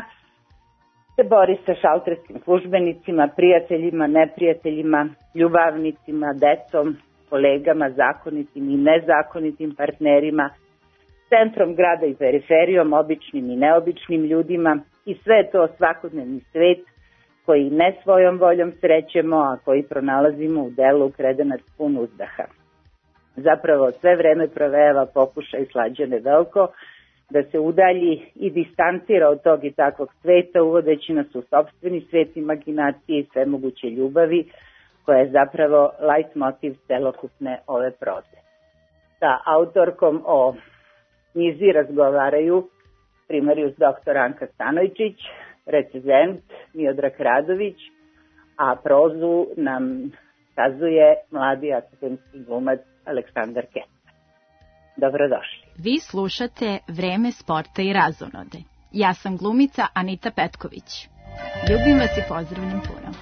Speaker 20: se bori sa šalterskim službenicima, prijateljima, neprijateljima, ljubavnicima, decom, kolegama, zakonitim i nezakonitim partnerima, centrom grada i periferijom, običnim i neobičnim ljudima i sve je to svakodnevni svet koji ne svojom voljom srećemo, a koji pronalazimo u delu Kredenac pun uzdaha. Zapravo sve vreme provejava pokušaj Slađane Velko da se udalji i distancira od tog i takvog sveta, uvodeći nas u sopstveni svet imaginacije i svemoguće ljubavi, koja je zapravo lajt motiv celokupne ove proze. Sa autorkom o knjizi razgovaraju primarius doktor Anka Stanojčić, recenzent Miodrag Radović, a prozu nam kazuje mladi akademski glumac Aleksandar Keca. Dobrodošli.
Speaker 21: Vi slušate Vreme sporta i razonode. Ja sam glumica Anita Petković. Ljubim vas i pozdravljam puno.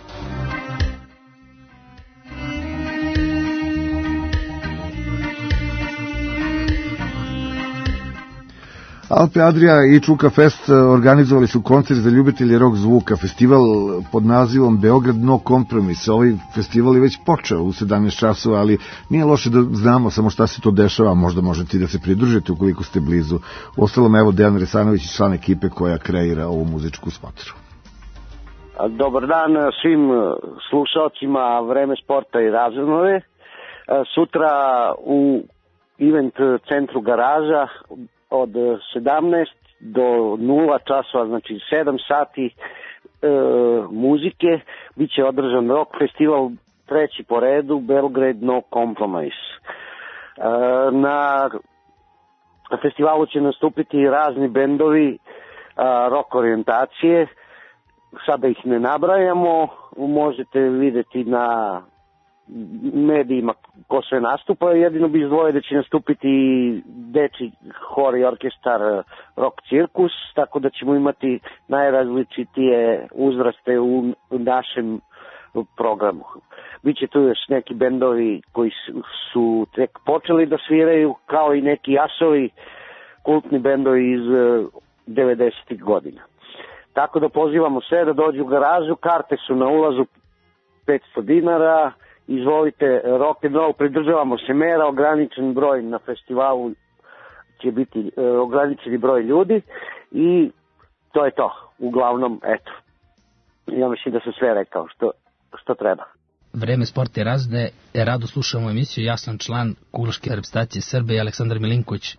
Speaker 3: Alpe Adria i Čuka Fest organizovali su koncert za ljubitelje rock zvuka, festival pod nazivom Beograd no kompromis. Ovaj festival je već počeo u sedamnaest časova, ali nije loše da znamo samo šta se to dešava, možda možete i da se pridružite ukoliko ste blizu. Uostalom, evo Dejan Resanović, član ekipe koja kreira ovu muzičku spotru.
Speaker 22: Dobar dan svim slušalcima Vreme sporta i razonode. Sutra u event centru Garaža od sedamnaest do nula časova, znači sedam sati e, muzike, bit će održan rock festival treći po redu, Belgrade No Compromise. E, na festivalu će nastupiti razni bendovi a, rock orijentacije, sada ih ne nabrajamo, možete vidjeti na medijima ko sve nastupa, jedino bi izdvojio da će nastupiti deči hor i orkestar Rock Cirkus, tako da ćemo imati najrazličitije uzraste u našem programu. Biće tu još neki bendovi koji su tek počeli da sviraju, kao i neki jasovi, kultni bendovi iz devedesetih godina. Tako da pozivamo sve da dođu u Garažu, karte su na ulazu petsto dinara, izvolite, rock and roll, pridržavamo se mera, ograničen broj na festivalu će biti e, ograničeni broj ljudi i to je to. Uglavnom, eto, ja mislim da sam sve rekao što, što treba.
Speaker 23: Vreme sporta i razne, rado slušamo emisiju, ja sam član Kuglaške reprezentacije Srbije, Aleksandar Milinković.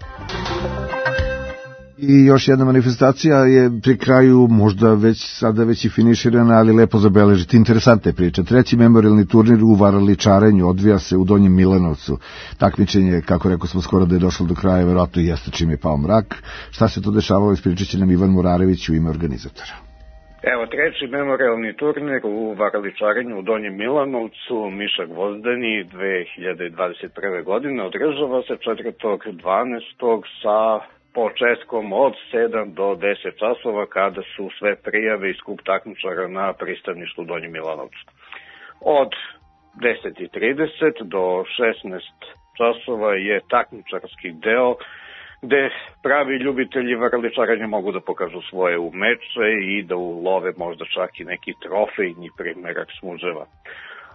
Speaker 3: I još jedna manifestacija je pri kraju, možda već sada već i finiširana, ali lepo zabeležiti. Interesantna je priča. Treći memorialni turnir u varaličarenju odvija se u Donjem Milanovcu. Takmičenje, kako rekao smo skoro da je došlo do kraja, verovatno i jeste čim je pao mrak. Šta se to dešavalo, ispričat će nam Ivan Murarević u ime organizatora.
Speaker 24: Evo, treći memorialni turnir u varaličarenju u Donjem Milanovcu, Miša Gvozdeni, dve hiljade dvadeset prve. godine, održava se četvrtog dvanaestog sa početkom od sedam do deset časova, kada su sve prijave i skup takmičara na pristaništu u Donjem Milanovcu. Od deset i trideset do šesnaest časova je takmičarski deo gde pravi ljubitelji varaličaranja mogu da pokažu svoje umeće i da ulove možda čak i neki trofejni primerak smuđeva.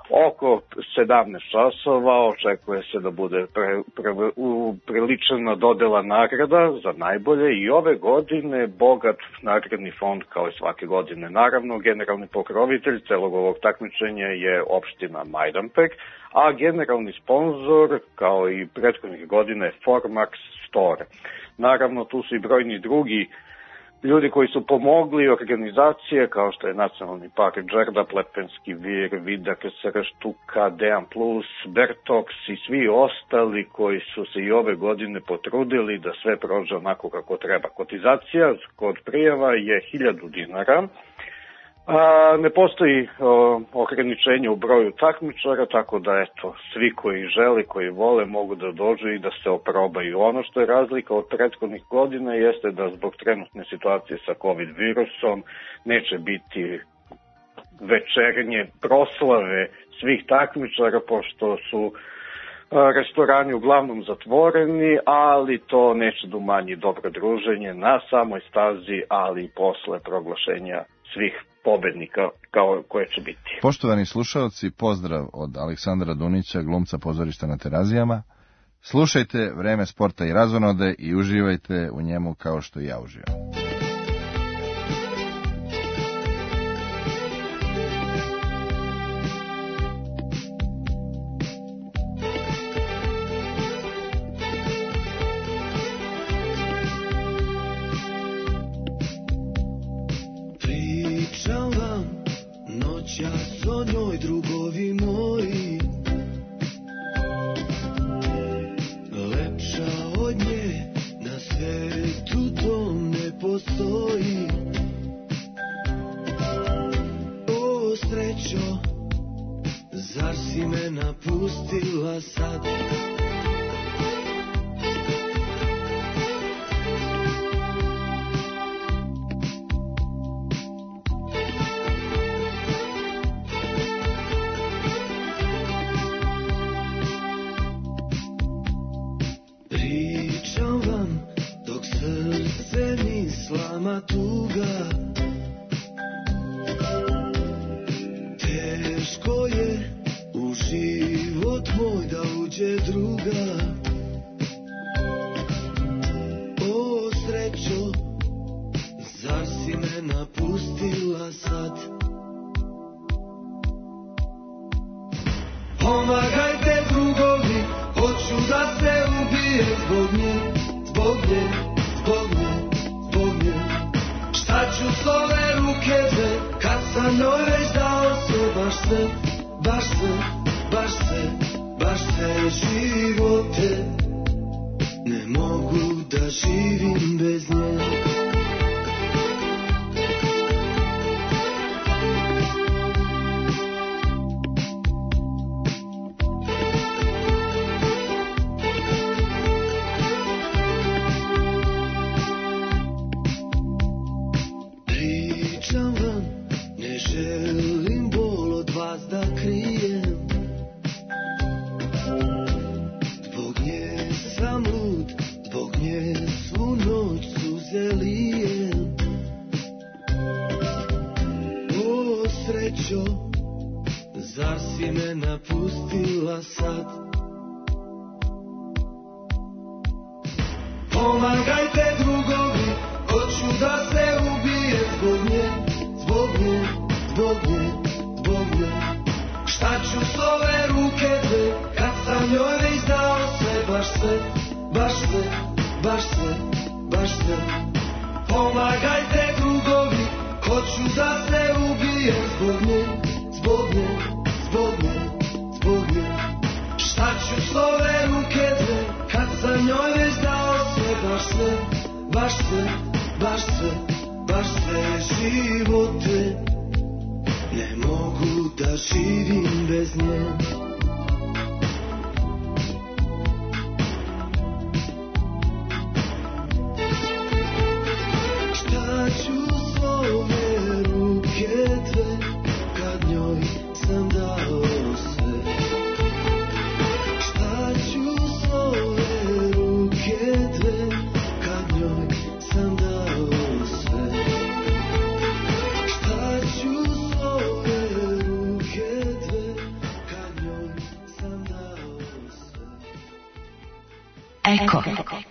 Speaker 24: oko sedamnaest časova. Očekuje se da bude pre, pre, prilična dodela nagrada za najbolje i ove godine bogat nagradni fond kao i svake godine. Naravno, generalni pokrovitelj celog ovog takmičenja je opština Majdanpek, a generalni sponzor kao i prethodnih godina je Formax Store. Naravno, tu su i brojni drugi ljudi koji su pomogli organizacije kao što je Nacionalni park Đerdap, Plepenski vir, Vidak, Srštuka, Dejan Plus, Bertox i svi ostali koji su se i ove godine potrudili da sve prođe onako kako treba. Kotizacija kod prijava je hiljadu dinara. A, ne postoji o, ograničenje u broju takmičara, tako da eto, svi koji žele, koji vole, mogu da dođu i da se oprobaju. Ono što je razlika od prethodnih godina jeste da zbog trenutne situacije sa COVID virusom neće biti večernje proslave svih takmičara, pošto su a, restorani uglavnom zatvoreni, ali to neće da umanji dobro druženje na samoj stazi, ali i posle proglašenja svih pobednika kao koje će biti.
Speaker 1: Poštovani slušalci, pozdrav od Aleksandra Dunića, glumca pozorišta na Terazijama. Slušajte Vreme sporta i razonode i uživajte u njemu kao što i ja uživam.
Speaker 4: O njoj, drugovi moji, lepša od nje na svetu tom ne postoji. O srećo, zar si me napustila sad? Slama tuga, teško je u život moj da uđe druga. O srećo, zar si me napustila sad? Pomagajte drugovi, hoću da se ubijem zbog nje, zbog nje, zbog nje. Šta ću s ove ruke dve, kad sam njoj već dao sve, baš sve, baš sve, baš sve, baš sve živote. Ne mogu da živim bez nje. Zar si me napustila sad? Pomagajte drugovi, hoću da se ubijem zbog nje, zbog nje, zbog nje, zbog nje. Šta ću s ove ruke dve, kad sam njoj već dao sve, baš sve, baš sve, baš sve, baš sve. Pomagajte drugovi, hoću da se ubijem zbog nje, zbog nje, zbog nje, zbog nje. Šta ću s ove ruke dve, kad sam njoj već dao sve, baš sve, baš sve, baš sve, baš sve živote. Ne mogu da živim bez nje. Šta ću s ove ruke dve, kad njoj sam dao sve? Šta ću s ove ruke dve, kad njoj sam dao sve? Šta ću s ove ruke dve,
Speaker 5: Eko.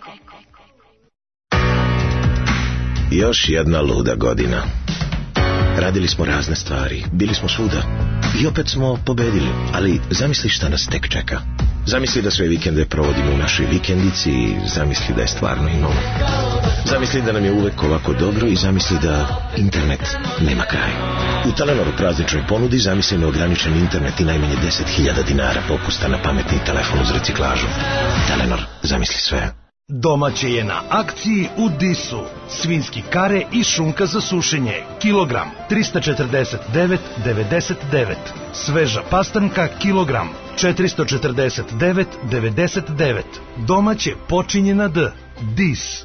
Speaker 5: Još jedna luda godina. Radili smo razne stvari, bili smo svuda i opet smo pobedili, ali zamisli šta nas tek čeka. Zamisli da sve vikende provodimo u našoj vikendici i zamisli da je stvarno imamo. Zamisli da nam je uvek ovako dobro i zamisli da internet nema kraj. U Telenoru prazničnoj ponudi zamisli neograničen internet i najmanje deset hiljada dinara popusta na pametni telefon uz reciklažu. Telenor, zamisli sve.
Speaker 6: Domaće je na akciji u Disu. Svinjski kare i šunka za sušenje. Kilogram trista četrdeset devet zarez devedeset devet. Sveža pastanka kilogram četiristo četrdeset devet zarez devedeset devet. Domaće počinje na D. Dis.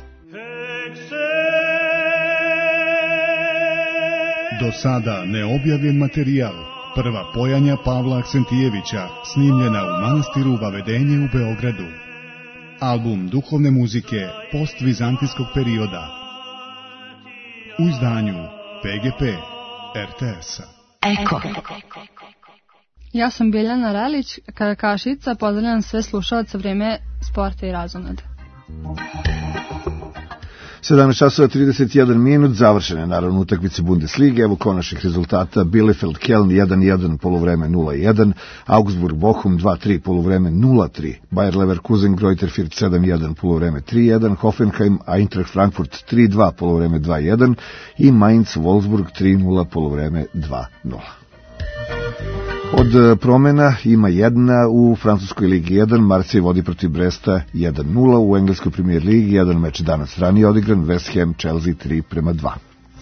Speaker 7: Do sada neobjavljen materijal. Prva pojanja Pavla Aksentijevića, snimljena u manastiru Vavedenje u Beogradu. Album duhovne muzike postvizantijskog perioda. U izdanju P G P R T S-a.
Speaker 5: Eko.
Speaker 8: Ja sam Biljana Relić, Karakašica, pozdravljam sve slušalce Vreme sporta i razonode.
Speaker 3: sedamnaest časova trideset jedan minut, završene naravno utakmice Bundeslige, evo konačnih rezultata: Bielefeld Keln jedan jedan, poluvreme nula jedan, Augsburg Bochum dva tri, poluvreme nula tri, Bayer Leverkusen Greuther Fürth sedam jedan, poluvreme tri jedan, Hoffenheim Eintracht Frankfurt tri dva, poluvreme dva jedan i Mainz Wolfsburg tri nula, poluvreme dva nula. Od promena ima jedna u francuskoj ligi jedan, Marseille vodi protiv Bresta jedan nula, u engleskoj premier ligi jedan meč danas ranije odigran, West Ham Chelsea tri prema dva.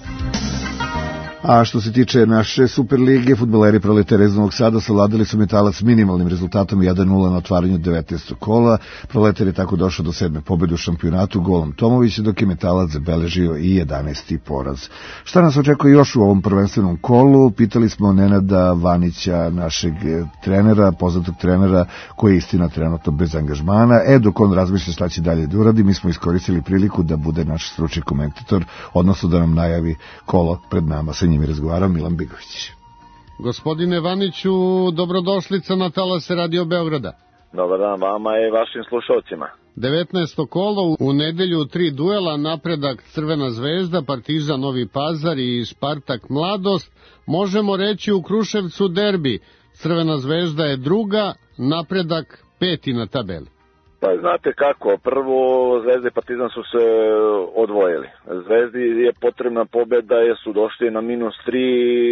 Speaker 3: A što se tiče naše Superlige, fudbaleri Proletera iz Novog Sada savladali su Metalac minimalnim rezultatom jedan nula na otvaranju devetnaestog kola. Proletar je tako došao do sedme pobjede u šampionatu golom Tomovića, dok je Metalac zabeležio i jedanaesti poraz. Šta nas očekuje još u ovom prvenstvenom kolu? Pitali smo Nenada Vanića, našeg trenera, poznatog trenera, koji je istina trenutno bez angažmana. E, dok on razmišlja šta će dalje da uradi, mi smo iskoristili priliku da bude naš stručni komentator, odnosno da nam najavi kolo pred nama. Sa njim je razgovarao Milan Bigović.
Speaker 25: Gospodine Vaniću, dobrodošlica na talase Radio Beograda.
Speaker 26: Dobar dan vama i vašim slušalcima.
Speaker 25: devetnaesto kolo, u nedelju tri duela, Napredak Crvena zvezda, Partizan Novi Pazar i Spartak Mladost. Možemo reći u Kruševcu derbi. Crvena zvezda je druga, Napredak peti na tabeli.
Speaker 26: Pa znate kako, prvo Zvezda i Partizan su se odvojili. Zvezdi je potrebna pobjeda jer su došli na minus tri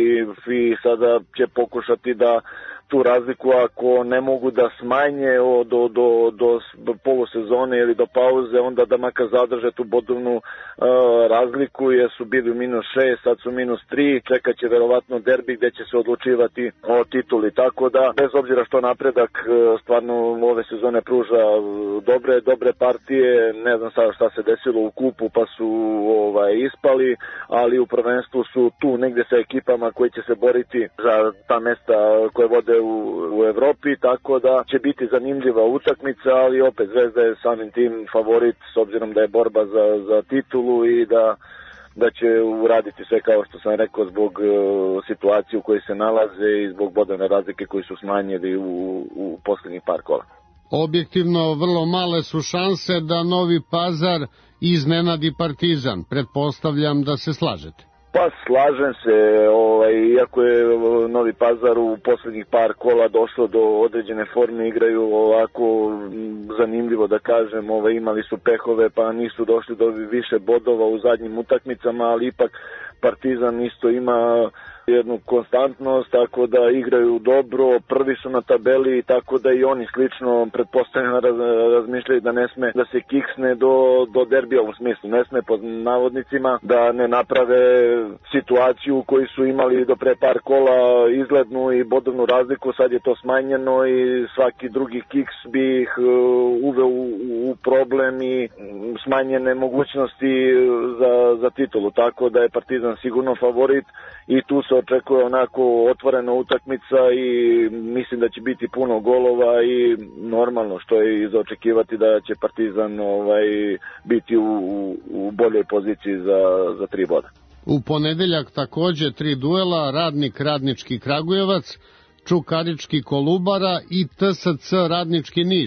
Speaker 26: i sada će pokušati da tu razliku, ako ne mogu da smanje do, do, do polusezone ili do pauze, onda da makar zadrže tu bodovnu uh, razliku, jer su bili u minus šest, sad su minus tri, čekat će verovatno derbi gde će se odlučivati o tituli, tako da bez obzira što Napredak uh, stvarno ove sezone pruža dobre, dobre partije, ne znam sada šta se desilo u kupu pa su ovaj, ispali, ali u prvenstvu su tu negde sa ekipama koji će se boriti za ta mesta koje vode U, u Evropi, tako da će biti zanimljiva utakmica, ali opet Zvezda je samim tim favorit s obzirom da je borba za, za titulu i da, da će uraditi sve kao što sam rekao zbog uh, situacije u kojoj se nalaze i zbog bodovne razlike koji su smanjili u, u poslednjih par kola.
Speaker 25: Objektivno vrlo male su šanse da Novi Pazar iznenadi Partizan. Pretpostavljam da se slažete.
Speaker 26: Pa slažem se, ovaj, iako je Novi Pazar u poslednjih par kola došlo do određene forme, igraju ovako zanimljivo da kažem, ovaj, imali su pehove pa nisu došli do više bodova u zadnjim utakmicama, ali ipak Partizan isto ima jednu konstantnost, tako da igraju dobro, prvi su na tabeli, tako da i oni slično pretpostavljeno raz, razmišljaju da ne sme da se kiksne do, do derbija, u smislu ne sme pod navodnicima da ne naprave situaciju koju su imali do pre par kola, izglednu i bodovnu razliku, sad je to smanjeno i svaki drugi kiks bi ih uveo u, u problem i smanjene mogućnosti za, za titulu, tako da je Partizan sigurno favorit i tu se očekuje onako otvorena utakmica i mislim da će biti puno golova i normalno što je i za očekivati da će Partizan ovaj, biti u, u boljoj poziciji za, za tri boda.
Speaker 25: U ponedeljak takođe tri duela, Radnik Radnički Kragujevac, Čukarički Kolubara i T S C Radnički Niš.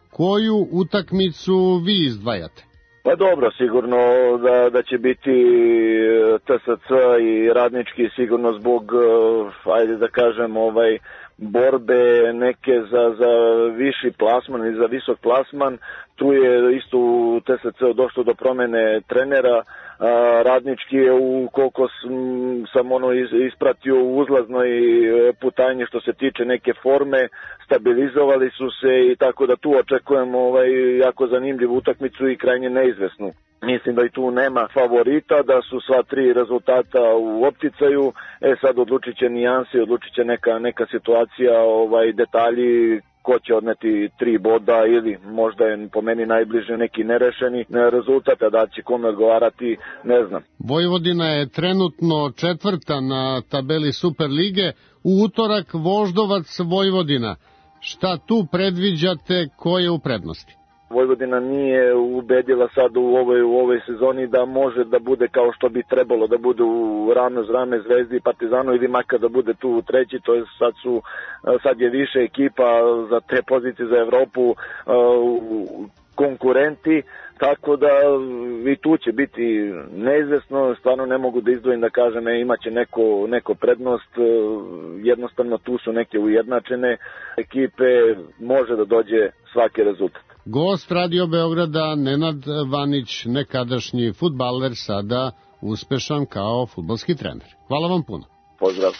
Speaker 25: koju utakmicu vi izdvajate?
Speaker 26: Pa dobro, sigurno da, da će biti T S C i Radnički sigurno zbog, ajde da kažem, ovaj, borbe neke za, za viši plasman i za visok plasman. Tu je isto u T S C došlo do promene trenera. Radnički je, u koliko sam ono ispratio, u uzlaznoj putanji što se tiče neke forme, stabilizovali su se i tako da tu očekujem ovaj, jako zanimljivu utakmicu i krajnje neizvesnu. Mislim da i tu nema favorita, da su sva tri rezultata u opticaju. E sad odlučit će nijansi, odlučit će neka, neka situacija, ovaj, detalji, ko će odneti tri boda ili možda je po meni najbliže neki nerešeni rezultat, a da će kome odgovarati, ne znam.
Speaker 25: Vojvodina je trenutno četvrta na tabeli Superlige, u utorak Voždovac Vojvodina. Šta tu predviđate, ko je u prednosti?
Speaker 26: Vojvodina nije ubedila sad u ovoj, u ovoj sezoni da može da bude kao što bi trebalo da bude u rame uz rame Zvezdi i Partizanu ili makar da bude tu u treći, to je sad su sad je više ekipa za te pozicije za Evropu konkurenti, tako da i tu će biti neizvesno, stvarno ne mogu da izdvojim da kažem e, imaće neko, neko prednost, jednostavno tu su neke ujednačene ekipe, može da dođe svaki rezultat.
Speaker 25: Gost Radio Beograda Nenad Vanić, nekadašnji fudbaler, sada uspešan kao fudbalski trener. Hvala vam puno.
Speaker 26: Pozdrav.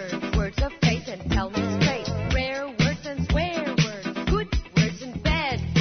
Speaker 9: Tell me straight, rare words and swear words, good words and bad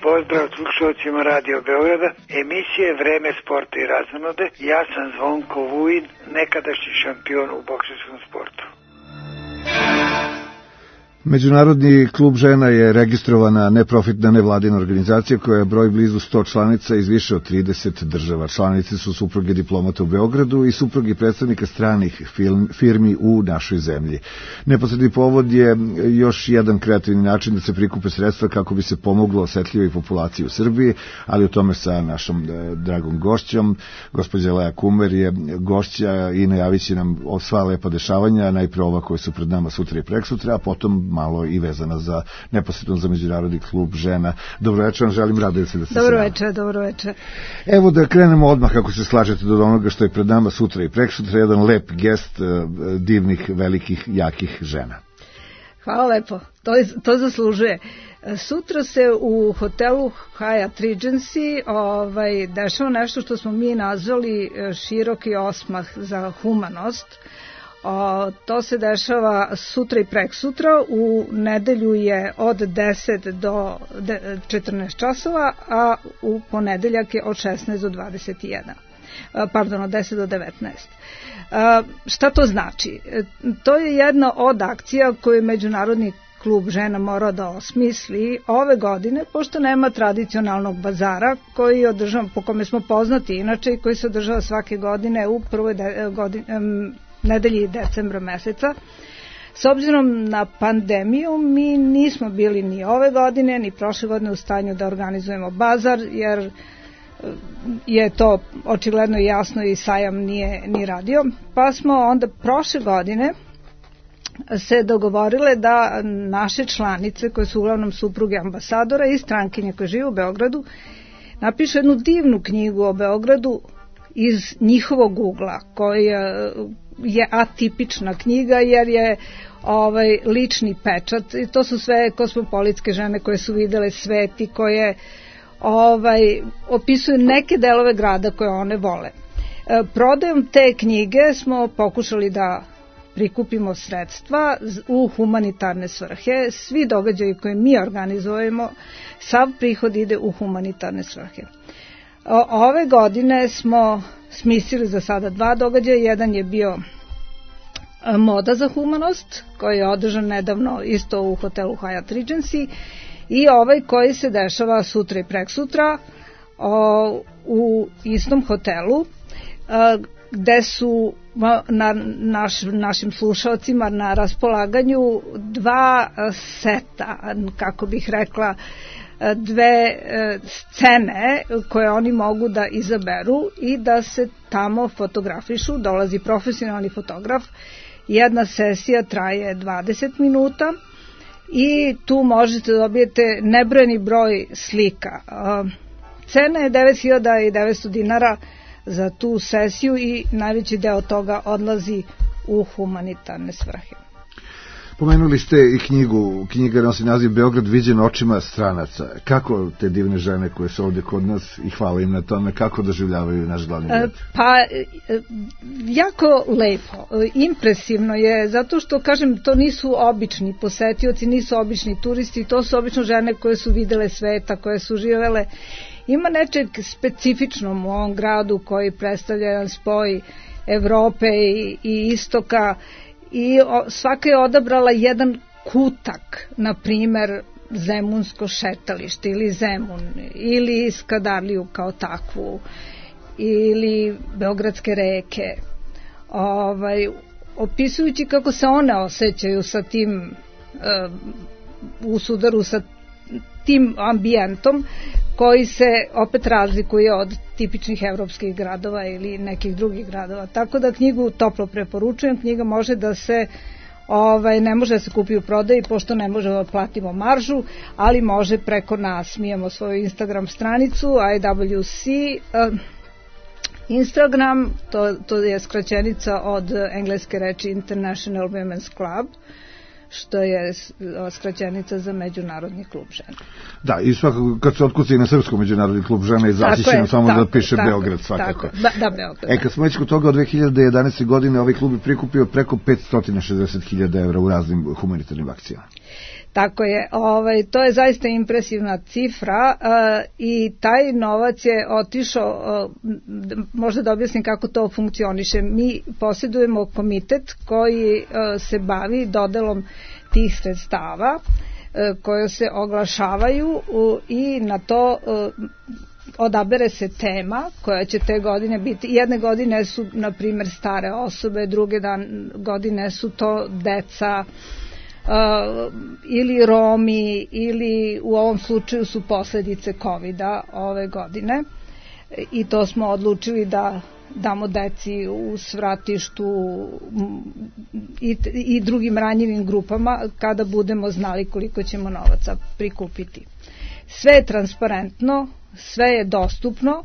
Speaker 9: pozdrav slušalcima Radio Beograda, emisije Vreme sporta i razonode. Ja sam Zvonko Vujin, nekadašnji šampion u bokserskom sportu.
Speaker 3: Međunarodni klub žena je registrovana neprofitna nevladina organizacija koja broji blizu sto članica iz više od trideset država. Članice su supruge diplomata u Beogradu i supruge predstavnika stranih firmi u našoj zemlji. Neposredni povod je još jedan kreativni način da se prikupe sredstva kako bi se pomoglo osetljivoj populaciji u Srbiji, ali o tome sa našom dragom gošćom. Gospođa Lea Kumer je gošća i najavit će nam sva lepa dešavanja, najpre ova koje su pred nama sutra i preksutra, a potom malo i vezana za neposredno za Međunarodni klub žena. Dobro večer, želim radujem se da ste se
Speaker 10: Dobro večer, dobro večer.
Speaker 3: Evo da krenemo odmah, kako se slažete, do onoga što je pred nama sutra i preksutra, jedan lep gest divnih, velikih, jakih žena.
Speaker 10: Hvala lepo, to, to zaslužuje. Sutra se u hotelu Hyatt Regency ovaj, dešava nešto što smo mi nazvali široki osmah za humanost. O, to se dešava sutra i preksutra, u nedelju je od deset do četrnaest časova, a u ponedeljak je od šesnaest do dvadeset jedan. Pardon, od deset do devetnaest. A, šta to znači? To je jedna od akcija koju Međunarodni klub žena mora da osmisli ove godine, pošto nema tradicionalnog bazara koji je održavan, po kome smo poznati inače, i koji se održava svake godine u prvoj de, godin, nedelji decembra meseca. S obzirom na pandemiju, mi nismo bili ni ove godine, ni prošle godine u stanju da organizujemo bazar, jer je to očigledno jasno i sajam nije ni radio. Pa smo onda prošle godine se dogovorile da naše članice, koje su uglavnom supruge ambasadora i strankinje koje žive u Beogradu, napišu jednu divnu knjigu o Beogradu iz njihovog ugla, koja je atipična knjiga jer je ovaj lični pečat, i to su sve kosmopolitske žene koje su videle svet i koje ovaj opisuju neke delove grada koje one vole. E, prodajom te knjige smo pokušali da prikupimo sredstva u humanitarne svrhe. Svi događaji koje mi organizujemo, sav prihod ide u humanitarne svrhe. O, ove godine smo smislili za sada dva događaja. Jedan je bio Moda za humanost, koji je održan nedavno isto u hotelu Hyatt Regency, i ovaj koji se dešava sutra i preksutra o, u istom hotelu, a, gde su na naš, našim slušalcima na raspolaganju dva seta, kako bih rekla, dve scene koje oni mogu da izaberu i da se tamo fotografišu. Dolazi profesionalni fotograf, jedna sesija traje dvadeset minuta i tu možete dobijete nebrojeni broj slika. Cena je devet hiljada devetsto dinara za tu sesiju i najveći deo toga odlazi u humanitarne svrhe.
Speaker 3: Pomenuli ste i knjigu, knjiga nosi naziv Beograd viđen očima stranaca. Kako te divne žene koje su ovdje kod nas, i hvala im na tome, kako doživljavaju naš glavni grad?
Speaker 10: Pa, jako lepo, impresivno je, zato što, kažem, to nisu obični posetioci, nisu obični turisti, to su obično žene koje su videle sveta, koje su živele. Ima nečeg specifičnom u ovom gradu koji predstavlja jedan spoj Evrope i, i istoka, i svaka je odabrala jedan kutak, na primer Zemunsko šetalište ili Zemun, ili Skadarliju kao takvu, ili Beogradske reke, ovaj, opisujući kako se one osjećaju sa tim uh, u sudaru sa tim ambijentom koji se opet razlikuje od tipičnih evropskih gradova ili nekih drugih gradova. Tako da knjigu toplo preporučujem. Knjiga može da se, ovaj, ne može da se kupi u prodaji, pošto ne može da platimo maržu, ali može preko nas. Mi imamo svoju Instagram stranicu I W C uh, Instagram, to, to je skraćenica od engleske reči International Women's Club, što je skraćenica za Međunarodni klub žena.
Speaker 3: Da, i svakako kad se otkuci na srpsko Međunarodni klub žena, izaći ćemo samo tako, da piše tako, Beograd svakako.
Speaker 10: Tako, da, da, Beograd.
Speaker 3: E, kad smo već kod toga, od dve hiljade jedanaeste. godine ovaj klub je prikupio preko petsto šezdeset hiljada evra u raznim humanitarnim akcijama.
Speaker 10: Tako je, ovaj, to je zaista impresivna cifra uh, i taj novac je otišao, uh, možda da objasnim kako to funkcioniše. Mi posjedujemo komitet koji uh, se bavi dodelom tih sredstava uh, koje se oglašavaju uh, i na to uh, odabere se tema koja će te godine biti. Jedne godine su, na primjer, stare osobe, druge dan, godine su to deca, Uh, ili Romi, ili u ovom slučaju su posledice kovida ove godine, i to smo odlučili da damo deci u svratištu i, i drugim ranjivim grupama kada budemo znali koliko ćemo novaca prikupiti. Sve je transparentno, sve je dostupno,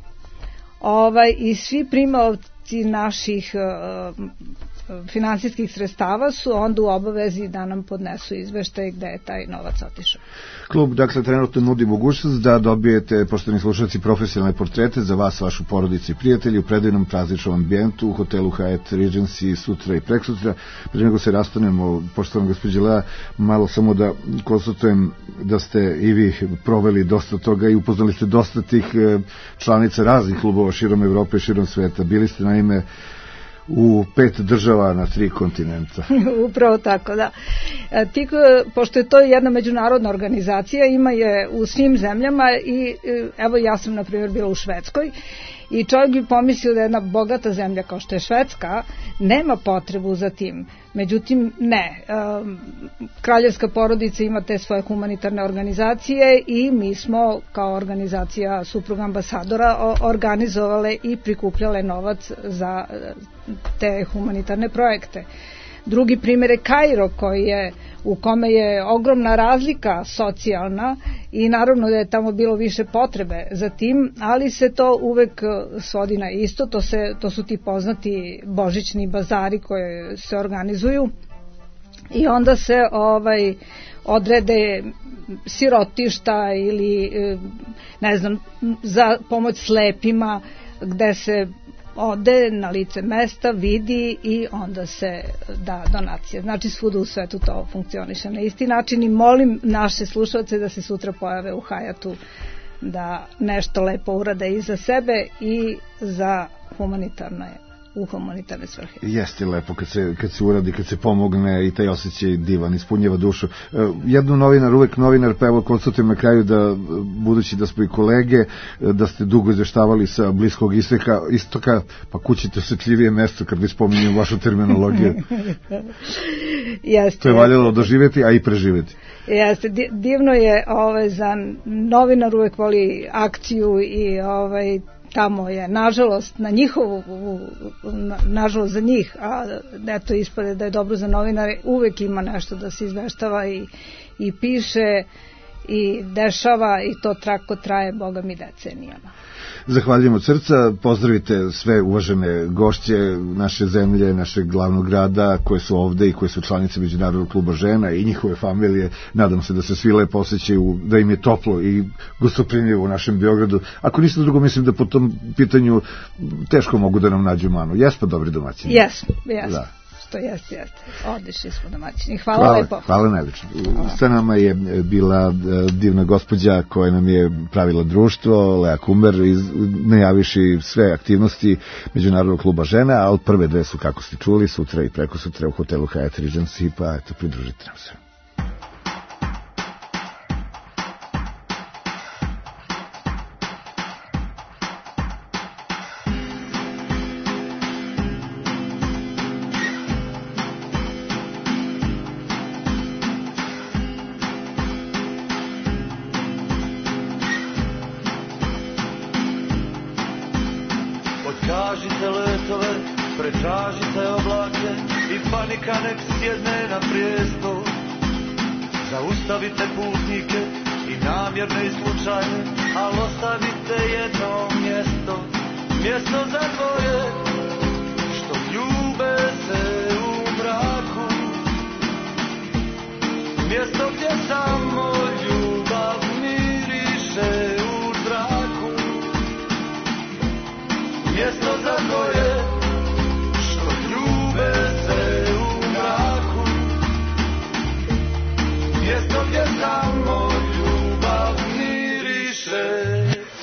Speaker 10: ovaj, i svi primaoci naših uh, finansijskih sredstava su onda u obavezi da nam podnesu izveštaj gde je taj novac otišao.
Speaker 3: Klub, dakle, trenutno nudi mogućnost da dobijete, poštovani slušalci, profesionalne portrete za vas, vašu porodicu i prijatelji u predivnom prazničnom ambijentu u hotelu Hyatt Regency sutra i preksutra. Pre nego se rastanemo, poštovana gospođa Lea, malo samo da konstatujem da ste i vi proveli dosta toga i upoznali ste dosta tih članica raznih klubova širom Evrope i širom sveta. Bili ste naime u pet država na tri kontinenta.
Speaker 10: Upravo tako, da. Tik, pošto je to jedna međunarodna organizacija, ima je u svim zemljama i evo ja sam na primjer bila u Švedskoj i čovjek bi pomislio da jedna bogata zemlja kao što je Švedska nema potrebu za tim. Međutim, ne. Kraljevska porodica ima te svoje humanitarne organizacije i mi smo kao organizacija supruga ambasadora organizovale i prikupljale novac za te humanitarne projekte. Drugi primjer je Kairo, koji je, u kome je ogromna razlika socijalna i naravno da je tamo bilo više potrebe za tim, ali se to uvek svodi na isto, to, se, to su ti poznati božićni bazari koje se organizuju i onda se ovaj odrede sirotišta ili ne znam, za pomoć slepima gde se ode na lice mesta, vidi i onda se da donacija. Znači svuda u svetu to funkcioniše na isti način i molim naše slušalce da se sutra pojave u Hyattu da nešto lepo urade i za sebe i za humanitarne u humanitarne svrhe.
Speaker 3: Jeste lepo kad se, kad se uradi, kad se pomogne i taj osjećaj divan, ispunjava dušu. Jednu novinar, uvek novinar, pa evo konstatujem na kraju da, budući da smo i kolege, da ste dugo izveštavali sa Bliskog istoka, istoka pa kućite osjetljivije mesto kad vi spominjem vašu terminologiju.
Speaker 10: Jeste.
Speaker 3: To je valjalo doživjeti, a i preživjeti.
Speaker 10: Jeste, divno je ovaj, za novinar uvek voli akciju i ovaj, tamo je, nažalost, na njihovu, na, nažalost za njih, a eto ispade da je dobro za novinare, uvek ima nešto da se izveštava i, i piše i dešava i to trako traje, Boga mi, decenijama.
Speaker 3: Zahvaljujem od srca, pozdravite sve uvažene gošće naše zemlje, našeg glavnog grada koje su ovde i koje su članice Međunarodnog kluba žena i njihove familije. Nadam se da se svi lepo osjećaju, da im je toplo i gostoprimljivo u našem Beogradu. Ako ništa drugo, mislim da po tom pitanju teško mogu da nam nađu manu. Jesmo dobri domaćini?
Speaker 10: Jesmo, jesmo. Da. To jeste, jeste. Odlični smo domaćini. Hvala, hvala lepo.
Speaker 3: Hvala najlično. Sa nama je bila divna gospođa koja nam je pravila društvo, Lea Kumber, najaviši sve aktivnosti Međunarodnog kluba žena, a od prve dve su, kako ste čuli, sutra i preko sutra u hotelu Hyatt Regency, pa eto, pridružite nam se.
Speaker 4: Zaustavite putnike i namjerne i slučajne, ali ostavite jedno mjesto, mjesto za dvoje, što ljube se u mraku, mjesto gdje samo ljubav miriše u zraku, mjesto za dvoje, što ljube se u mraku, mjesto mjesto gdje samo ljubav miriše.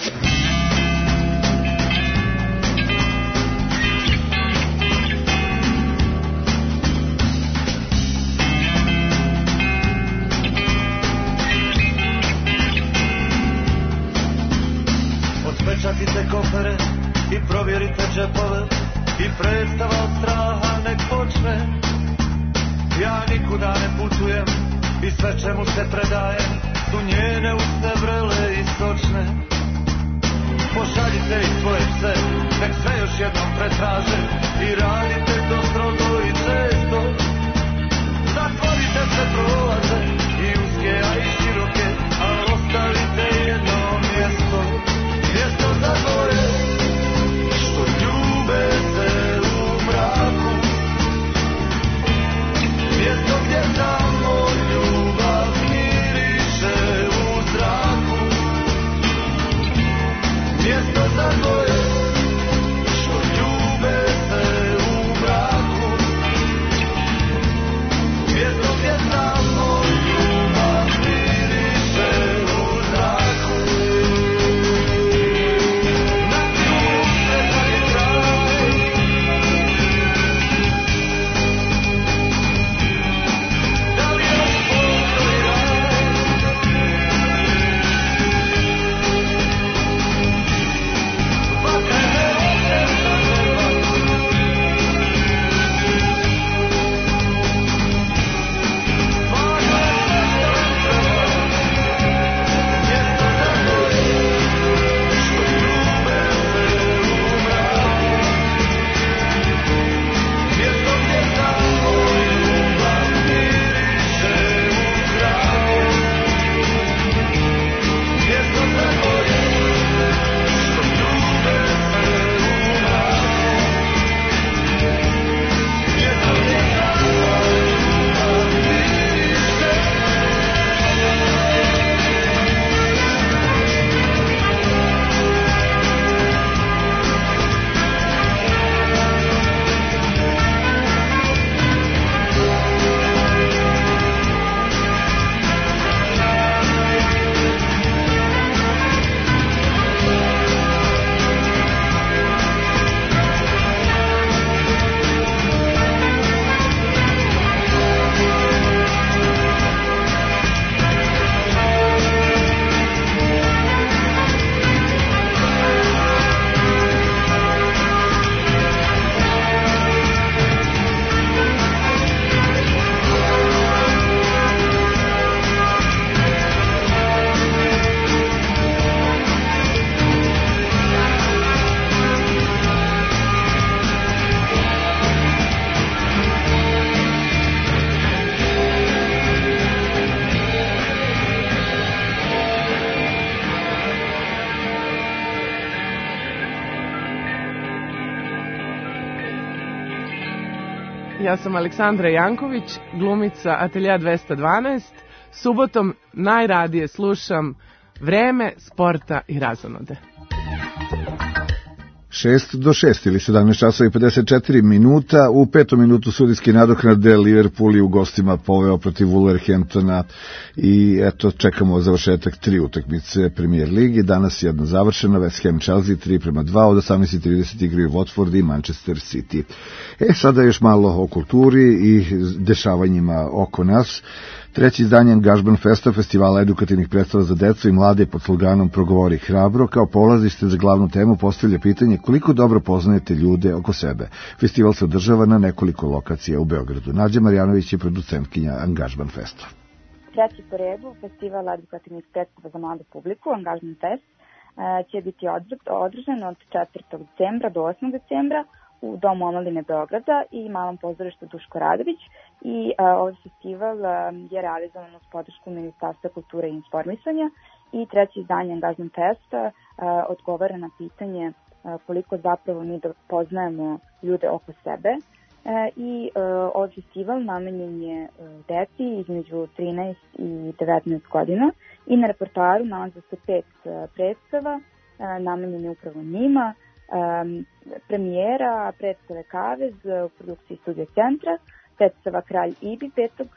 Speaker 4: Pečatite kofere i provjerite džepove i predstava od straha nek počne. Ja nikuda ne putujem i sve čemu se predajem su njene usne vrele i sočne. Pošaljite ih svoje pse, nek sve još jednom pretraže i radite to strogo i često. Zatvorite se prolaze i uske, a i široke, ali ostavite jedno mjesto. Mjesto za dvoje, što ljube se u mraku. Mjesto gdje samo ljubav miriše u zraku. Mjesto za dvoje, što ljube se u mraku. Mjesto gdje samo ljubav miriše u zraku.
Speaker 11: Ja sam Aleksandra Janković, glumica Atelja dvesta dvanaest. Subotom najradije slušam Vreme, sporta i razonode.
Speaker 3: šest do šest ili sedamnaest časova i pedeset četiri minuta. U petom minutu sudijski nadoknade Liverpool je u gostima poveo protiv Wolverhamptona i eto čekamo završetak tri utakmice Premier Ligi. Danas jedna završena, West Ham Chelsea tri prema dva, od osamnaest i trideset igraju Watford i Manchester City. E sada još malo o kulturi i dešavanjima oko nas. Treći izdanje Angažman Festa, festivala edukativnih predstava za decu i mlade pod sloganom Progovori hrabro, kao polazište za glavnu temu postavlja pitanje koliko dobro poznajete ljude oko sebe. Festival se održava na nekoliko lokacija u Beogradu. Nađa Marjanović je producentkinja Angažman Festa.
Speaker 12: Treći po redu festival edukativnih predstava za mladu publiku, Angažman Fest, će biti održan od četvrtog decembra do osmog decembra u Domu omladine Beograda i Malom pozorištu Duško Radović i a, ovaj festival a, je realizovan uz podršku Ministarstva kulture i informisanja i treće izdanje Angažman Festa a, odgovara na pitanje a, koliko zapravo mi da poznajemo ljude oko sebe a, i a, ovaj festival namenjen je a, deci između trinaest i devetnaest godina i na repertoaru nalaze se pet a, predstava a, namenjene upravo njima. Um, premijera predstave Kavez u produkciji Studio Centra, predstava Kralj Ibi petog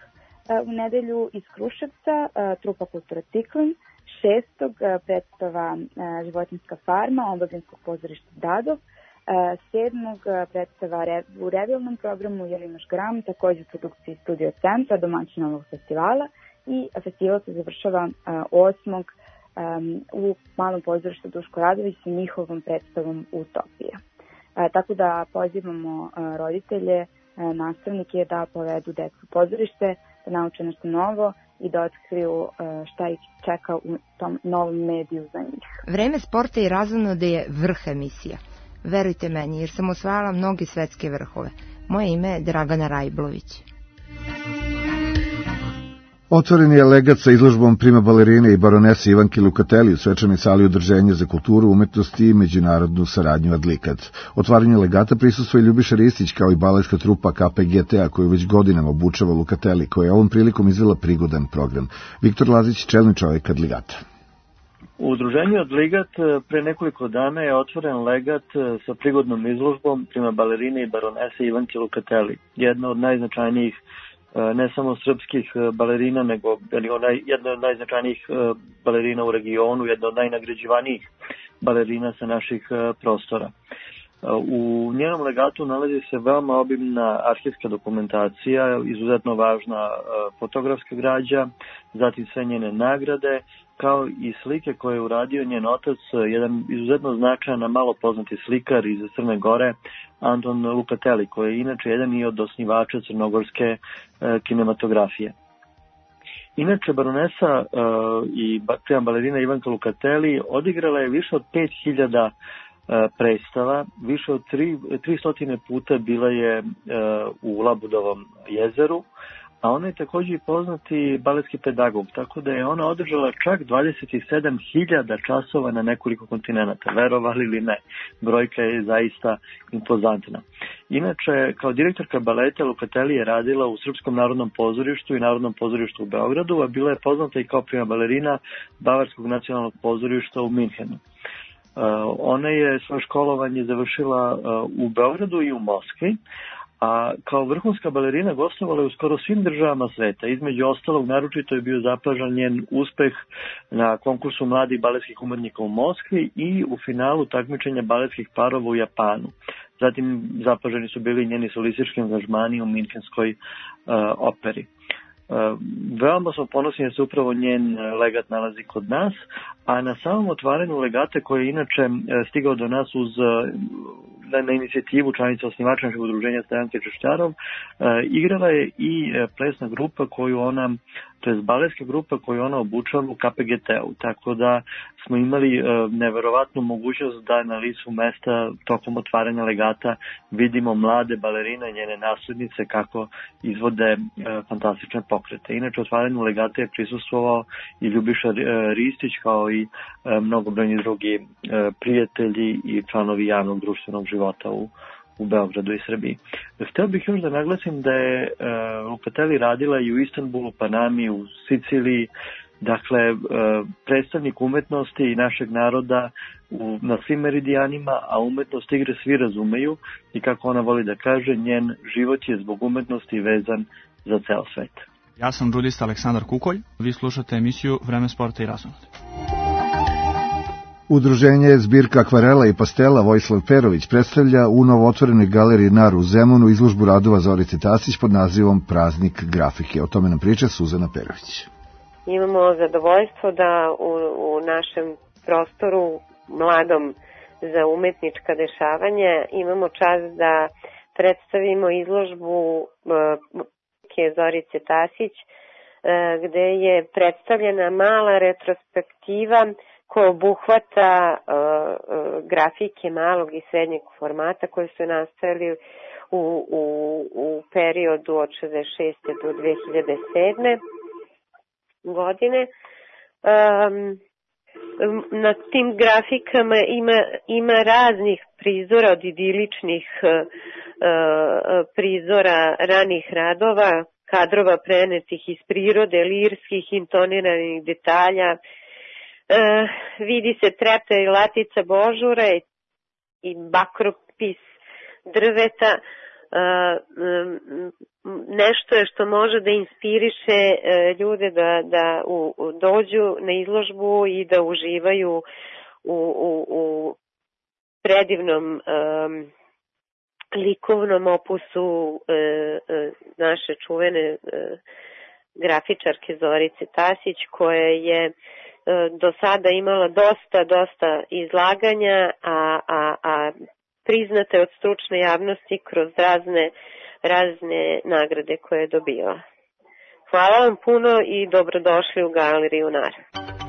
Speaker 12: U nedelju iz Kruševca trupa Kultura Ciklin, šestog predstava Životinjska farma Omladinskog pozorišta Dadov, sedmog predstava u revijalnom programu Jelinoš Gram, takođe u produkciji Studio Centra, domaćina ovog festivala, i festival se završava osmog u malom pozorištu Duško Radović sa njihovom predstavom Utopija. Tako da pozivamo roditelje, nastavnike da povedu decu u pozorište, da nauče nešto novo i da otkriju šta ih čeka u tom novom mediju za njih.
Speaker 14: Vreme sporta i razonode je vrh emisija. Verujte meni, jer sam osvajala mnogi svetske vrhove. Moje ime je Dragana Rajblović.
Speaker 3: Otvoren je legat sa izložbom prima balerine i baronese Ivanke Lukateli u svečanoj sali Udruženja za kulturu, umetnosti i međunarodnu saradnju Adlikat. Otvaranju legata prisustvuje Ljubiša Ristić kao i baletska trupa K P G T-a koju već godinama obučava Lukateli, koja je ovom prilikom izvela prigodan program. Viktor Lazić, čelni čovjek Adligata.
Speaker 15: U udruženju Adligat pre nekoliko dana je otvoren legat sa prigodnom izložbom prima balerine i baronese Ivanke Lukateli, jedna od najznačajnijih ne samo srpskih balerina, nego jedna od najznačajnijih balerina u regionu, jedna od najnagrađivanijih balerina sa naših prostora. U njenom legatu nalazi se veoma obimna arhivska dokumentacija, izuzetno važna fotografska građa, zatim sve njene nagrade, kao i slike koje je uradio njen otac, jedan izuzetno značajan, a malo poznati slikar iz Crne Gore, Anton Lukateli, koji je inače jedan i od osnivača crnogorske kinematografije. Inače, baronesa i prema balerina Ivanka Lukateli odigrala je više od pet hiljada predstava, više od tristo puta bila je u Labudovom jezeru, a ona je također i poznati baletski pedagog, tako da je ona održala čak dvadeset sedam hiljada časova na nekoliko kontinenta, verovali ili ne, brojka je zaista impozantna. Inače, kao direktorka baleta Lukateli je radila u Srpskom narodnom pozorištu i Narodnom pozorištu u Beogradu, a bila je poznata i kao prima balerina Bavarskog nacionalnog pozorišta u Minhenu. Uh, ona je svoje školovanje završila uh, u Beogradu i u Moskvi, a kao vrhunska balerina gostovala je u skoro svim državama sveta. Između ostalog, naročito je bio zapažan njen uspeh na konkursu mladih baletskih umetnika u Moskvi i u finalu takmičenja baletskih parova u Japanu. Zatim zapaženi su bili njeni solistički angažmani u Minhenskoj uh, operi. Uh, veoma smo ponosni da se upravo njen legat nalazi kod nas, a na samom otvaranju legata koji je inače uh, stigao do nas uz uh, na, na inicijativu članica osnivača našeg udruženja Stojanke Češćarov, uh, igrala je i uh, plesna grupa koju ona, to je baletska grupa koju ona obučava u K P G T-u, tako da smo imali uh, neverovatnu mogućnost da na licu mesta tokom otvaranja legata vidimo mlade balerine, njene naslednice kako izvode uh, fantastične pokrete. Inače, otvaranju legata je prisustvovao i Ljubiša uh, Ristić kao i uh, mnogobrojni drugi uh, prijatelji i članovi javnog društvenog života u u Beogradu i Srbiji. Hteo bih još da naglasim da je uh, Lukateli radila i u Istanbulu, Panami, u Siciliji, dakle uh, predstavnik umetnosti i našeg naroda u, na svim meridijanima, a umetnost igre svi razumeju i kako ona voli da kaže, njen život je zbog umetnosti vezan za ceo svet.
Speaker 16: Ja sam džudista Aleksandar Kukolj, vi slušate emisiju Vreme sporta i razonode.
Speaker 3: Udruženje Zbirka akvarela i pastela Vojislav Perović predstavlja u novootvorenoj galeriji Nar u Zemunu izložbu radova Zorice Tasić pod nazivom Praznik grafike. O tome nam priča Suzana Perović.
Speaker 17: Imamo zadovoljstvo da u, u našem prostoru mladom za umetnička dešavanja imamo čast da predstavimo izložbu uh, Zorice Tasić uh, gde je predstavljena mala retrospektiva koja obuhvata uh, uh, grafike malog i srednjeg formata koje su nastajali u, u, u periodu od šezdeset šeste do dve hiljade sedme godine. Um, na tim grafikama ima, ima raznih prizora od idiličnih uh, uh, prizora ranih radova, kadrova prenetih iz prirode, lirskih, intoniranih detalja. Uh, vidi se trepta i latica božura i, i bakropis drveta, nešto je što može da inspiriše ljude da, da u, u, dođu na izložbu i da uživaju u, u, u predivnom um, likovnom opusu e, e, naše čuvene e, grafičarke Zorice Tasić, koja je e, do sada imala dosta, dosta izlaganja, a, a, a priznate od stručne javnosti kroz razne, razne nagrade koje je dobila. Hvala vam puno i dobrodošli u Galeriju N A R.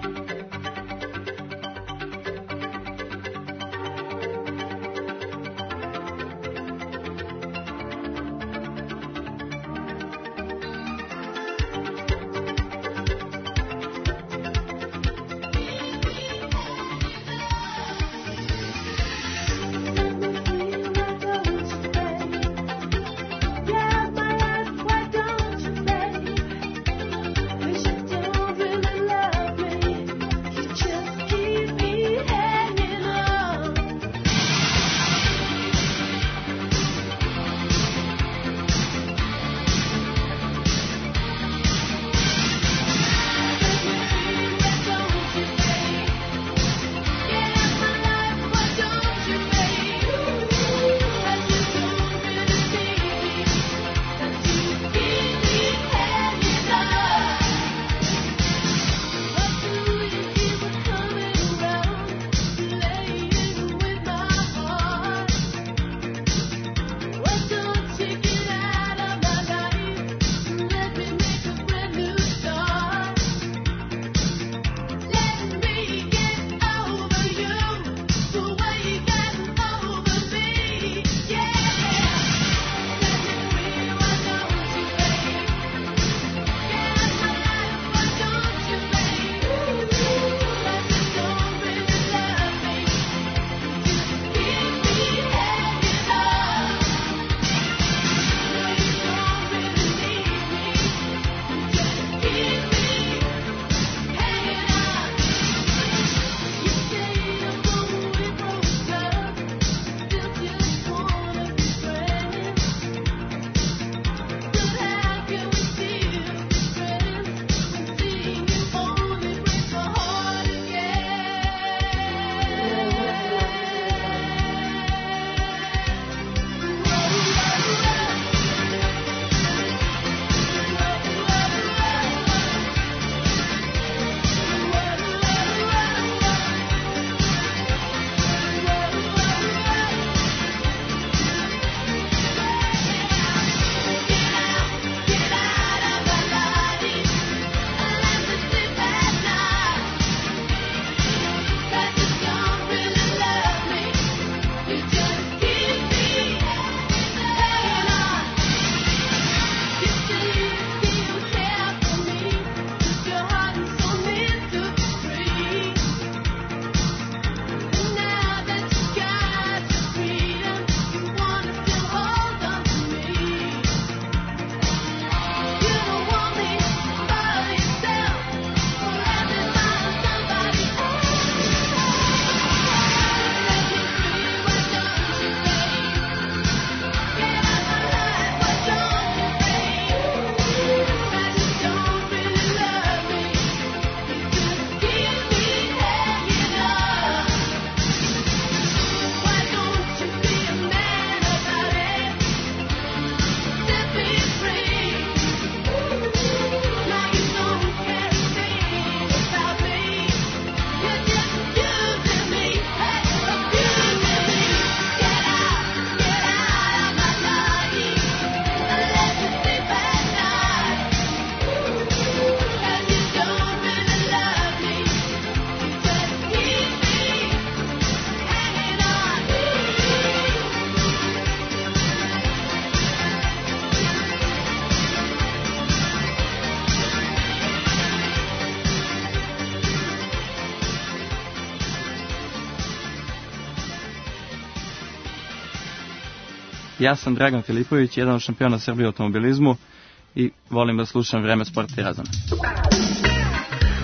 Speaker 16: Ja sam Dragan Filipović, jedan od šampiona Srbije u automobilizmu i volim da slušam Vreme sporta i razona.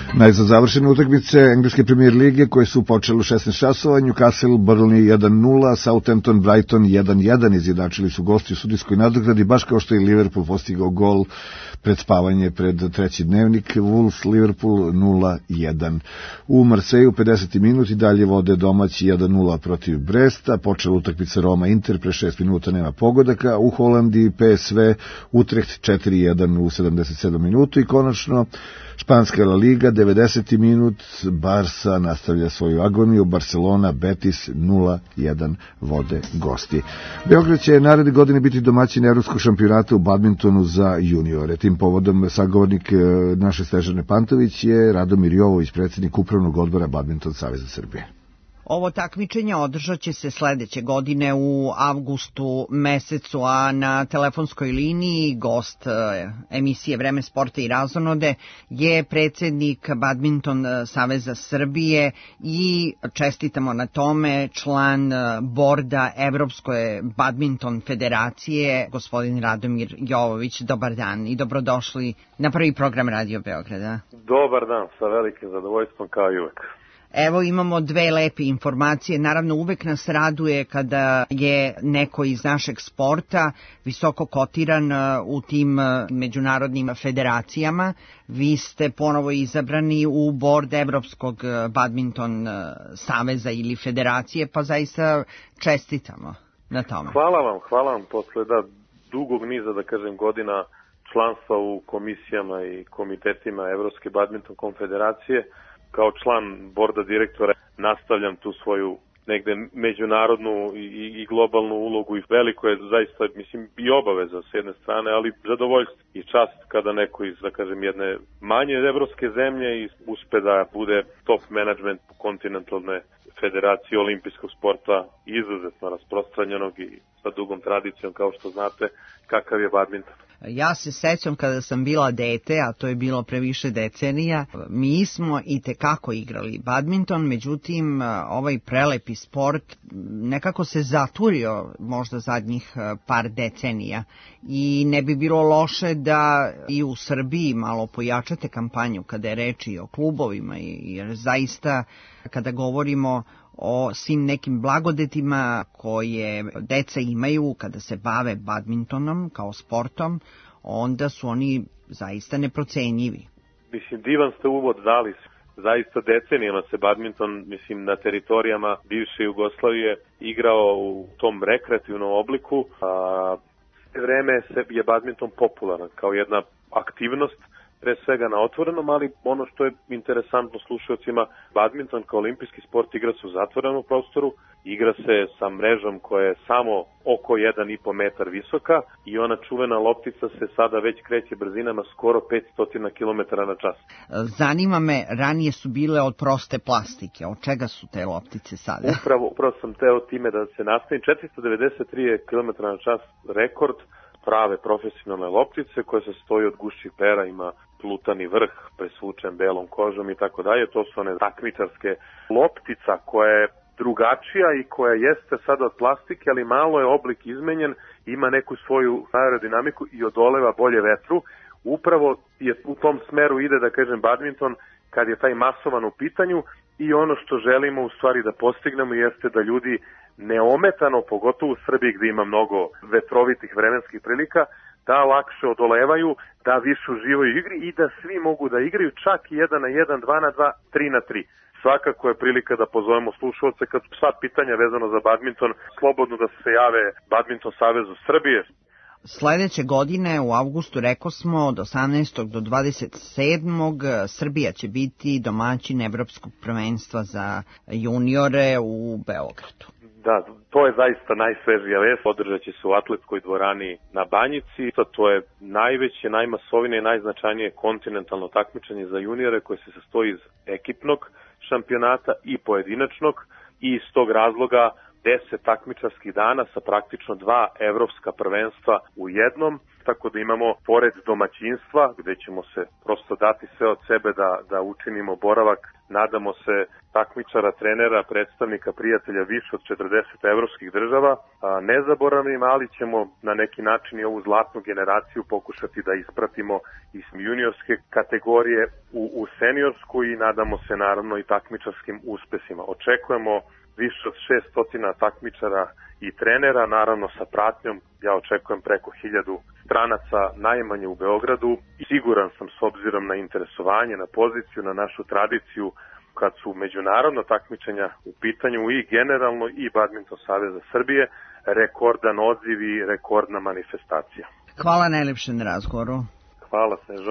Speaker 3: Najzad završene utakmice engleske premijer lige koje su počele u šesnaest časova, Newcastle Burnley jedan nula, Southampton Brighton jedan jedan, izjednačili su gosti u sudijskoj nadoknadi, baš kao što je Liverpool postigao gol pred spavanje pred treći dnevnik. Wolves Liverpool nula jedan. U Marseju pedeseti minut i dalje vode domaći jedan nula protiv Bresta, počela utakmica Roma Inter, pre šest minuta nema pogodaka, u Holandiji P S V Utrecht četiri jedan u sedamdeset sedmom minutu i konačno Španska La Liga, devedeseti minut, Barsa nastavlja svoju agoniju, Barcelona, Betis nula jedan vode gosti. Beograd će naredne godine biti domaćin evropskog šampionata u badmintonu za juniore. Tim povodom sagovornik naše Snežane Pantović je Radomir Jovović, predsjednik Upravnog odbora Badminton Saveza Srbije.
Speaker 2: Ovo takmičenje održat će se sledeće godine u avgustu mesecu, a na telefonskoj liniji gost emisije Vreme sporta i razonode je predsjednik Badminton Saveza Srbije i čestitamo na tome član borda Evropske badminton federacije, gospodin Radomir Jovović. Dobar dan i dobrodošli na prvi program Radio Beograda.
Speaker 13: Dobar dan, sa velikim zadovoljstvom kao i uvek.
Speaker 2: Evo imamo dve lepe informacije. Naravno uvek nas raduje kada je neko iz našeg sporta visoko kotiran u tim međunarodnim federacijama. Vi ste ponovo izabrani u bord Evropskog badminton saveza ili federacije, pa zaista čestitamo na tome.
Speaker 13: Hvala vam, hvala vam. Posle da dugog niza, da kažem, godina članstva u komisijama i komitetima Evropske badminton konfederacije, kao član borda direktora nastavljam tu svoju negde međunarodnu i, i globalnu ulogu i veliko je zaista, mislim, i obaveza s jedne strane, ali zadovoljstvo i čast kada neko iz, da kažem, jedne manje evropske zemlje i uspe da bude top management kontinentalne federacije olimpijskog sporta, izuzetno rasprostranjenog i sa dugom tradicijom, kao što znate, kakav je badminton.
Speaker 2: Ja se sećam kada sam bila dete, a to je bilo pre više decenija, mi smo i tekako igrali badminton, međutim ovaj prelepi sport nekako se zaturio možda zadnjih par decenija i ne bi bilo loše da i u Srbiji malo pojačate kampanju kada je reči o klubovima, jer zaista kada govorimo o svim nekim blagodetima koje deca imaju kada se bave badmintonom kao sportom, onda su oni zaista neprocenjivi.
Speaker 13: Mislim, divan ste uvod dali. Zaista decenijama se badminton, mislim, na teritorijama bivše Jugoslavije igrao u tom rekreativnom obliku. A sve vreme je badminton popularan kao jedna aktivnost, pre svega na otvorenom, ali ono što je interesantno slušalcima, badminton kao olimpijski sport igra se u zatvorenom prostoru, igra se sa mrežom koja je samo oko jedan i po metar visoka i ona čuvena loptica se sada već kreće brzinama skoro petsto kilometara na čas.
Speaker 2: Zanima me, ranije su bile od proste plastike, od čega su te loptice sada?
Speaker 13: Upravo, upravo sam teo time da se nastavim, četiristo devedeset tri kilometra na čas rekord, prave profesionalne loptice koje se stoji od gušćih pera, ima plutani vrh presvučen belom kožom i tako dalje. To su one takmičarske loptica koja je drugačija i koja jeste sada od plastike, ali malo je oblik izmenjen, ima neku svoju aerodinamiku i odoleva bolje vetru. Upravo je u tom smeru ide, da kažem, badminton kad je taj masovan u pitanju i ono što želimo u stvari da postignemo jeste da ljudi neometano, pogotovo u Srbiji gdje ima mnogo vetrovitih vremenskih prilika, da lakše odolevaju, da više uživaju igri i da svi mogu da igraju čak i jedan na jedan, dva na dva, tri na tri. Svakako je prilika da pozovemo slušalce kad sva pitanja vezano za badminton, slobodno da se jave Badminton Savezu Srbije.
Speaker 2: Sledeće godine u avgustu, reko smo, od osamnaestog do dvadeset sedmog Srbija će biti domaćin Evropskog prvenstva za juniore u Beogradu.
Speaker 13: Da, to je zaista najsvežija vest. Održat će se u atletskoj dvorani na Banjici. To je najveće, najmasovnije i najznačajnije kontinentalno takmičenje za juniore koje se sastoji iz ekipnog šampionata i pojedinačnog i iz tog razloga deset takmičarskih dana sa praktično dva evropska prvenstva u jednom. tako da imamo pored domaćinstva, gde ćemo se prosto dati sve od sebe da, da učinimo boravak, nadamo se, takmičara, trenera, predstavnika, prijatelja više od četrdeset evropskih država, a, nezaboravnim, ali ćemo na neki način i ovu zlatnu generaciju pokušati da ispratimo iz juniorske kategorije u, u seniorsku i nadamo se naravno i takmičarskim uspesima. Očekujemo više od šesnaest takmičara i trenera, naravno sa pratnjom, ja očekujem preko hiljadu stranaca najmanje u Beogradu i siguran sam s obzirom na interesovanje, na poziciju, na našu tradiciju, kad su međunarodno takmičenja u pitanju i generalno i Badminton Saveza Srbije, rekordan odziv i rekordna manifestacija.
Speaker 2: Hvala najlepše na razgovoru.
Speaker 13: Hvala, Snežo.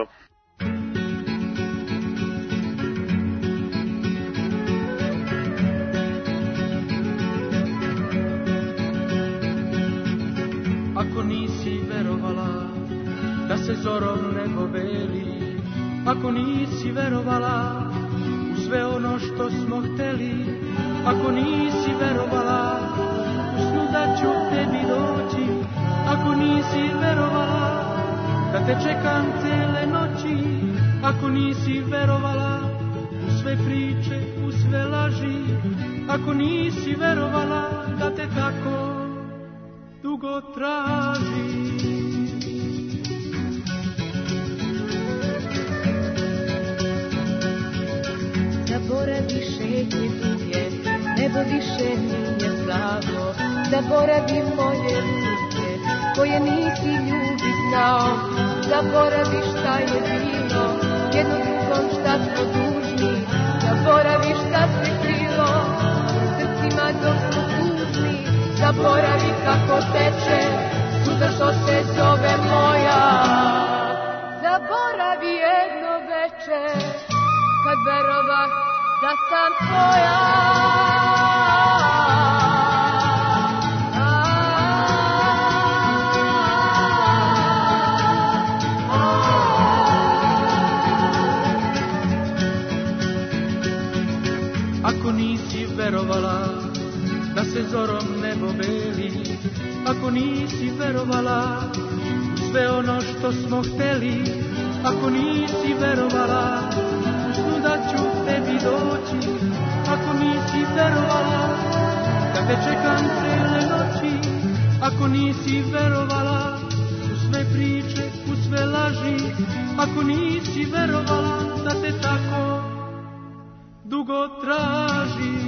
Speaker 18: Ako nisi verovala da se zorom nebo beli, ako nisi verovala u sve ono što smo hteli, ako nisi verovala u snu da ću tebi doći, ako nisi verovala da te čekam cele noći, ako nisi verovala u sve priče, u sve laži, ako nisi verovala da te tako dugo traži.
Speaker 19: Zaboravi šetnje duge, nebo više nije slabo. Zaboravi moje ruke, koje nisi ljubi znao. Zaboravi šta je bilo, jedno drugom šta smo dužni. Zaboravi šta se krilo u srcima dok smo tužni. Zaboravi kako teče suza što se zove moja. Zaboravi jedno veče kad verovah da sam tvoja.
Speaker 18: Ako nisi verovala da se zorom nebo beli, ako nisi verovala u sve ono što smo hteli, ako nisi verovala u snu da ću tebi doći, ako nisi verovala da te čekam cele noći, ako nisi verovala u sve priče, u sve laži, ako nisi verovala da te tako dugo traži.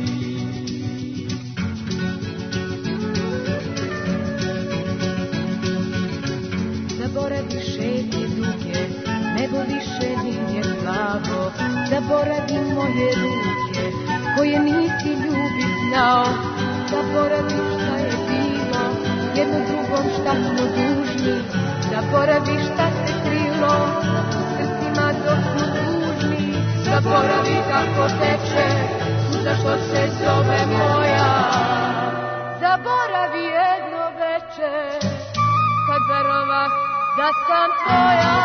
Speaker 19: Zaboravi šetnje duge, nebo više nije slabo. Zaboravi moje ruke, koje nisi ljubi znao. Zaboravi šta je bilo, jedno drugom šta smo dužni. Zaboravi šta se krilo u srcima dok smo tužni. Zaboravi kako teče suza što se zove moja. Zaboravi jedno veče kad verovah da sam tvoja.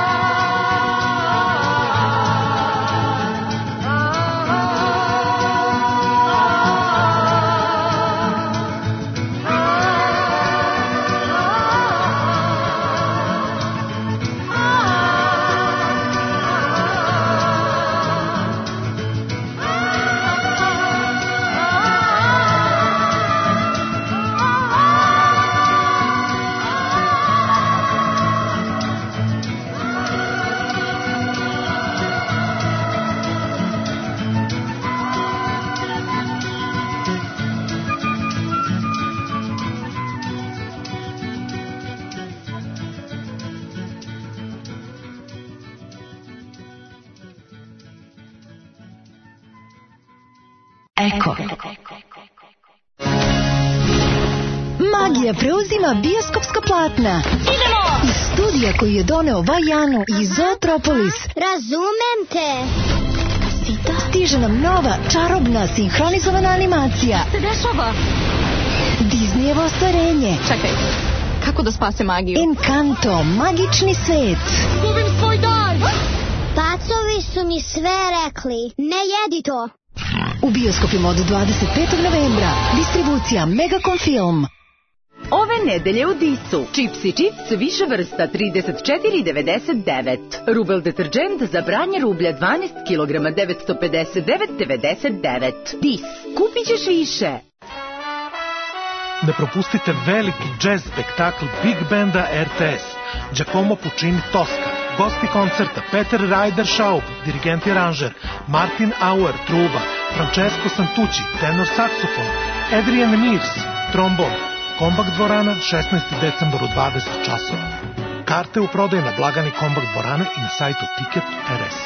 Speaker 20: Eko. Magija preuzima bioskopska platna. Idemo! Iz studija koji je doneo Vajanu i Zootropolis.
Speaker 21: Razumem te.
Speaker 20: Stiže nam nova, čarobna, sinhronizovana animacija.
Speaker 21: Se dešava?
Speaker 20: Disneyevo ostvarenje.
Speaker 21: Čekaj, kako da spase magiju?
Speaker 20: Encanto, magični svet.
Speaker 21: Gubim svoj dar! Pacovi su mi sve rekli. Ne jedi to.
Speaker 20: U bioskopima od dvadeset petog novembra. Distribucija Megacom Film.
Speaker 1: Ove nedelje u Disu. Čips i čips više vrsta trideset četiri devedeset devet. Rubel deterđent za branje rublja dvanaest kilograma devetsto pedeset devet devedeset devet. Dis. Kupit ćeš više.
Speaker 6: Ne propustite veliki džez spektakl Big Banda R T S. Giacomo Puccini Tosca. Gosti koncerta Peter Ryder Schaub, dirigent i aranžer, Martin Auer, truba, Francesco Santucci, tenor saksofon, Adrian Mears, trombon. Kombak dvorana, šesnaesti decembar u dvadeset časova. Karte u prodaju na blagani Kombak dvorane i na sajtu tiket tačka r s.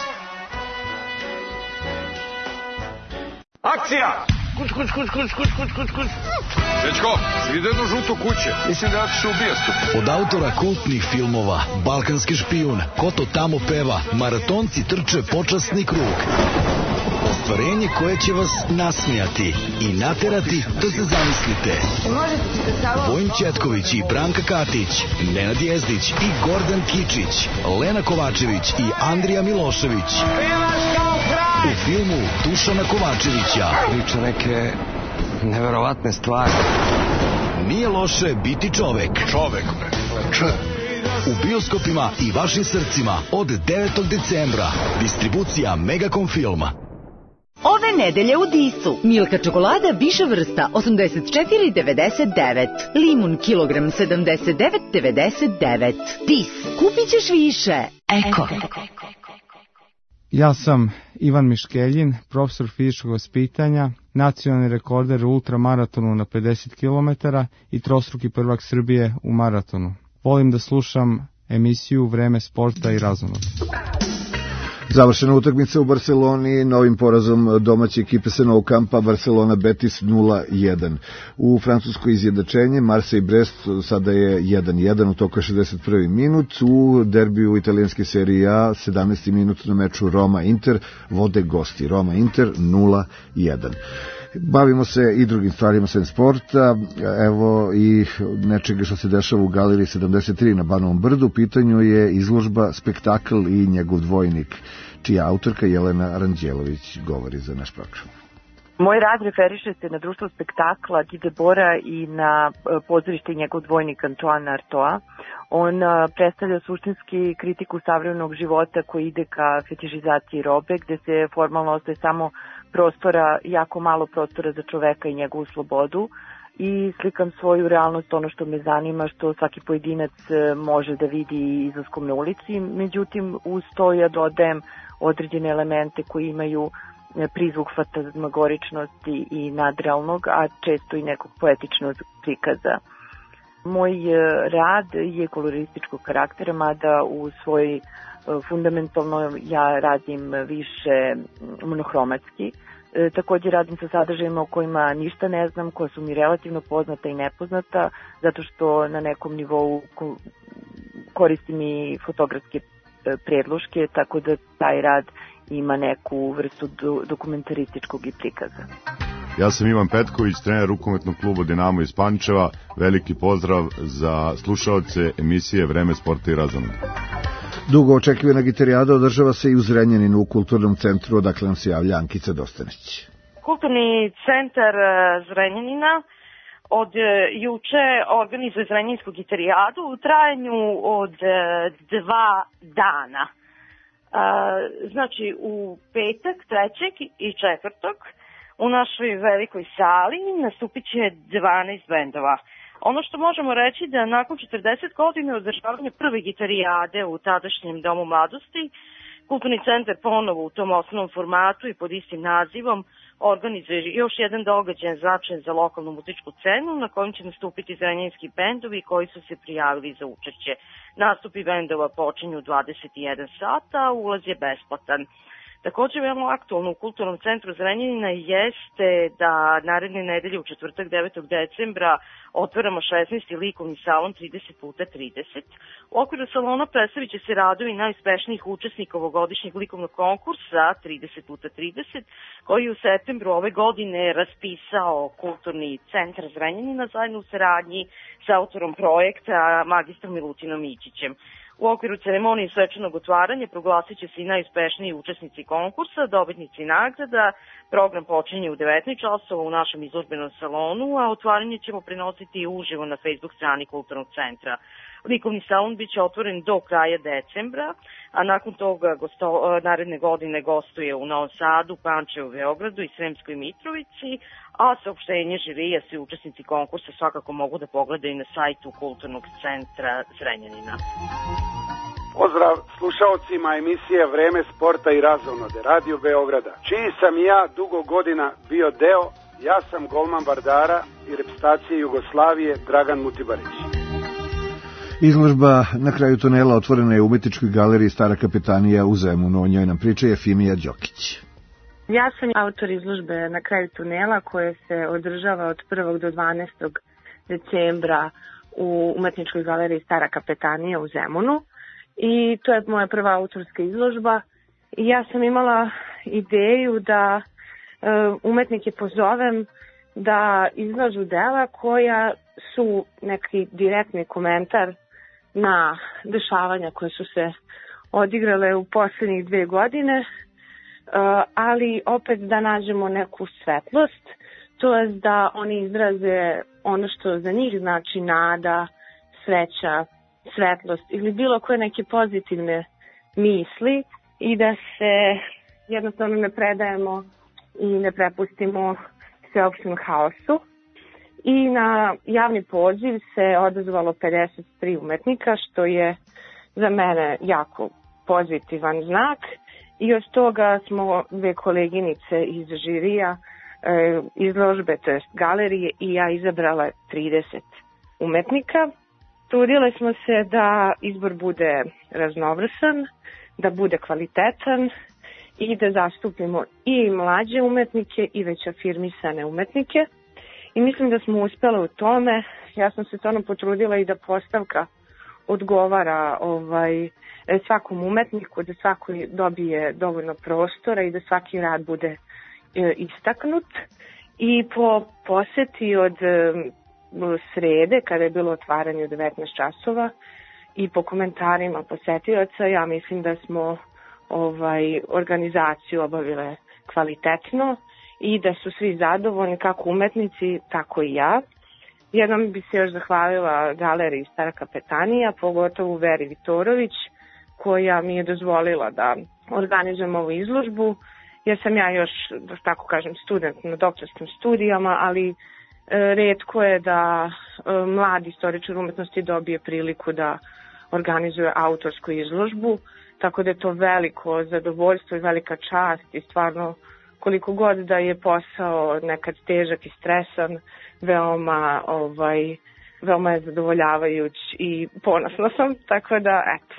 Speaker 7: Akcija! Kuć, kuć, kuć, kuć, kuć, kuć, kuć, kuć. Dečko, si vidio jednu žutu kuće? Mislim da je otišao u bioskop.
Speaker 22: Od autora kultnih filmova Balkanski špijun, Ko to tamo peva, maratonci trče počasni krug. Ostvarenje koje će vas nasmijati i naterati da se zamislite. Vojin Ćetković i Branka Katić, Nenad Jezdić i Gordan Kičić, Lena Kovačević i Andrija Milošević. U filmu Dušana Kovačevića.
Speaker 7: Priča neke neverovatne stvari.
Speaker 22: Nije loše biti čovek.
Speaker 7: Čovek, bre. Č.
Speaker 22: U bioskopima i vašim srcima od devetog decembra. Distribucija Megacom Filma.
Speaker 1: Ove nedelje u Disu. Milka čokolada više vrsta osamdeset četiri devedeset devet. Limun kilogram sedamdeset devet devedeset devet. Dis. Kupit ćeš više. Eko.
Speaker 23: Ja sam Ivan Miškeljin, profesor fizičkog vaspitanja, nacionalni rekorder u ultramaratonu na pedeset kilometara i trostruki prvak Srbije u maratonu. Volim da slušam emisiju Vreme sporta i razonoda.
Speaker 3: Završena utakmica u Barceloni novim porazom domaće ekipe sa Nou Campa Barcelona Betis nula jedan. U francuskoj izjednačenje Marseille Brest sada je jedan jedan, u toku je šezdeset prvi minut. U derbiju italijanske serije A sedamnaesti minut na meču Roma Inter vode gosti. Roma Inter nula jedan. Bavimo se i drugim stvarima sem sporta, evo i nečega što se dešava u galeriji sedamdeset tri na Banovom brdu. U pitanju je izložba Spektakl i njegov dvojnik, čija autorka Jelena Ranđelović govori za naš program.
Speaker 24: Moj rad referiše se na društvo Spektakla Guy Debora i na pozorište i njegov dvojnik Antoine Artaud. On predstavlja suštinski kritiku savremenog života koji ide ka fetišizaciji robe, gde se formalno ostaje samo prostora, jako malo prostora za čoveka i njegovu slobodu, i slikam svoju realnost, ono što me zanima, što svaki pojedinac može da vidi izlaskom na ulici. Međutim, uz to ja dodajem određene elemente koji imaju prizvuk fantazmagoričnosti i nadrealnog, a često i nekog poetičnog prikaza. Moj rad je kolorističkog karaktera, mada u svojoj fundamentalno ja radim više monohromatski. E, također radim sa sadržajima o kojima ništa ne znam, koja su mi relativno poznata i nepoznata, zato što na nekom nivou koristim i fotografske predloške, tako da taj rad ima neku vrstu do, dokumentarističkog i prikaza.
Speaker 27: Ja sam Ivan Petković, trener rukometnog kluba Dinamo iz Pančeva. Veliki pozdrav za slušaoce emisije Vreme sporta i razonoda.
Speaker 3: Dugo očekivana gitarijada održava se i u Zrenjaninu u kulturnom centru, odakle nam se javlja Ankica Dostanić.
Speaker 28: Kulturni centar Zrenjanina od juče organizuje Zrenjansku gitarijadu u trajanju od dva dana. Znači u petak, trećeg i četvrtog u našoj velikoj sali nastupit će dvanaest bendova. Ono što možemo reći da nakon četrdeset godina održavanja prve gitarijade u tadašnjem Domu mladosti, Kulturni centar ponovo u tom osnovnom formatu i pod istim nazivom organizuje još jedan događaj značajan za lokalnu muzičku scenu na kojem će nastupiti zrenjaninski bendovi koji su se prijavili za učešće. Nastupi bendova počinju u dvadeset jedan sata, a ulaz je besplatan. Također veoma aktualno u Kulturnom centru Zrenjanina jeste da naredne nedelje u četvrtak devetog decembra otvaramo šesnaesti likovni salon trideset puta trideset. U okviru salona predstavit će se radovi najuspešnijih učesnika ovogodišnjeg likovnog konkursa trideset puta trideset, koji u septembru ove godine raspisao Kulturni centar Zrenjanina zajedno u saradnji sa autorom projekta magistrom Milutinom Ićićem. U okviru ceremonije svečanog otvaranja proglasit će se i najuspešniji učesnici konkursa, dobitnici nagrada. Program počinje u devetnaest časova u našem izložbenom salonu, a otvaranje ćemo prenositi uživo na Facebook strani Kulturnog centra. Likovni salon biće otvoren do kraja decembra, a nakon toga gosto, naredne godine gostuje u Novom Sadu, Pančevu, Beogradu i Sremskoj Mitrovici, a saopštenje žirija svi učesnici konkursa svakako mogu da pogledaju na sajtu Kulturnog centra Zrenjanina.
Speaker 4: Pozdrav slušaocima emisije Vreme sporta i razonode Radio Beograda, čiji sam i ja dugo godina bio deo. Ja sam golman Vardara i reprezentacije Jugoslavije Dragan Mutibarić.
Speaker 3: Izložba na kraju tunela otvorena je u umetničkoj galeriji Stara kapetanija u Zemunu. O njoj nam priča Jefimija Đokić.
Speaker 5: Ja sam autor izložbe Na kraju tunela koja se održava od prvog do dvanaestog decembra u umetničkoj galeriji Stara kapetanija u Zemunu. I to je moja prva autorska izložba. I ja sam imala ideju da e, umetnike pozovem da izlažu dela koja su neki direktni komentar na dešavanja koje su se odigrale u poslednjih dve godine, ali opet da nađemo neku svetlost, to je da oni izraze ono što za njih znači nada, sreća, svetlost ili bilo koje neke pozitivne misli i da se jednostavno ne predajemo i ne prepustimo sveopštem haosu. I na javni poziv se odazvalo pedeset tri umetnika, što je za mene jako pozitivan znak. I od toga smo dve koleginice iz žirija e, izložbe, to jest galerije, i ja izabrala trideset umetnika. Trudile smo se da izbor bude raznovrsan, da bude kvalitetan i da zastupimo i mlađe umetnike i već afirmisane umetnike. I mislim da smo uspjela u tome. Ja sam se stvarno potrudila i da postavka odgovara ovaj, svakom umetniku, da svako dobije dovoljno prostora i da svaki rad bude e, istaknut. I po poseti od e, srede, kada je bilo otvaranje u devetnaest časova, i po komentarima posetioca, ja mislim da smo ovaj, organizaciju obavile kvalitetno i da su svi zadovoljni, kako umetnici, tako i ja. Jednom bi se još zahvalila galeriji Stara kapetanija, pogotovo Veri Vitorović, koja mi je dozvolila da organizujem ovu izložbu, jer sam ja još, da tako kažem, student na doktorskim studijama, ali e, retko je da e, mladi istoričar umetnosti dobije priliku da organizuje autorsku izložbu, tako da je to veliko zadovoljstvo i velika čast i stvarno koliko god da je posao nekad težak i stresan, veoma, ovaj, veoma je zadovoljavajuć i ponosna sam, tako da, eto.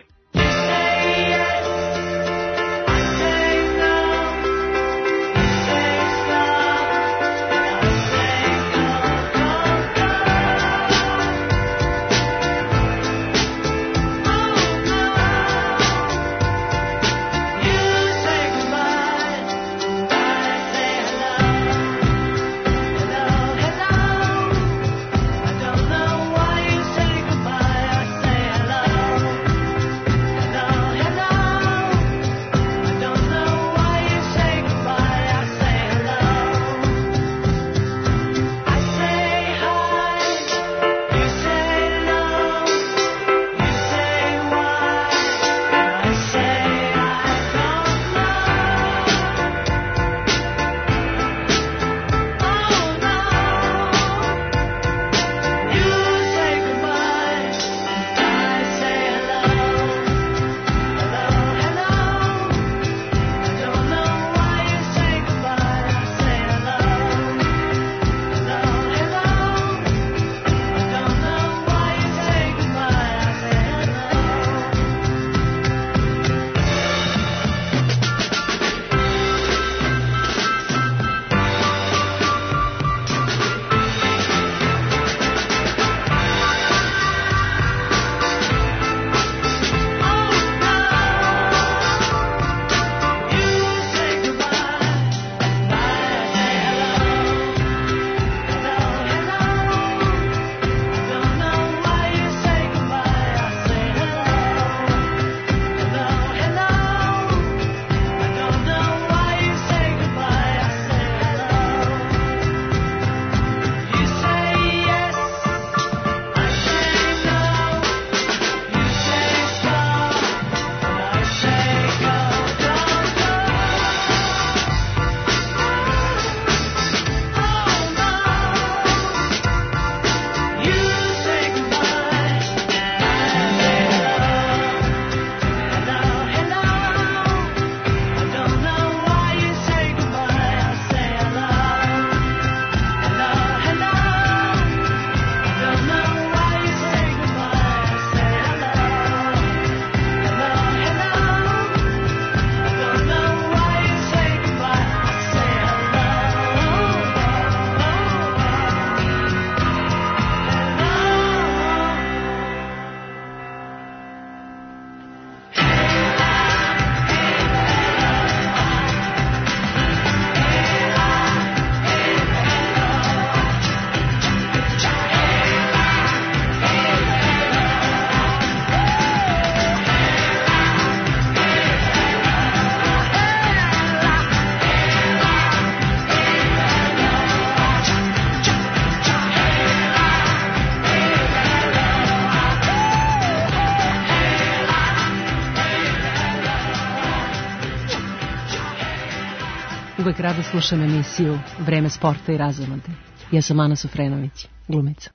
Speaker 8: Uvek rado slušam emisiju Vreme sporta i razonode. Ja sam Ana Sofrenović, glumica.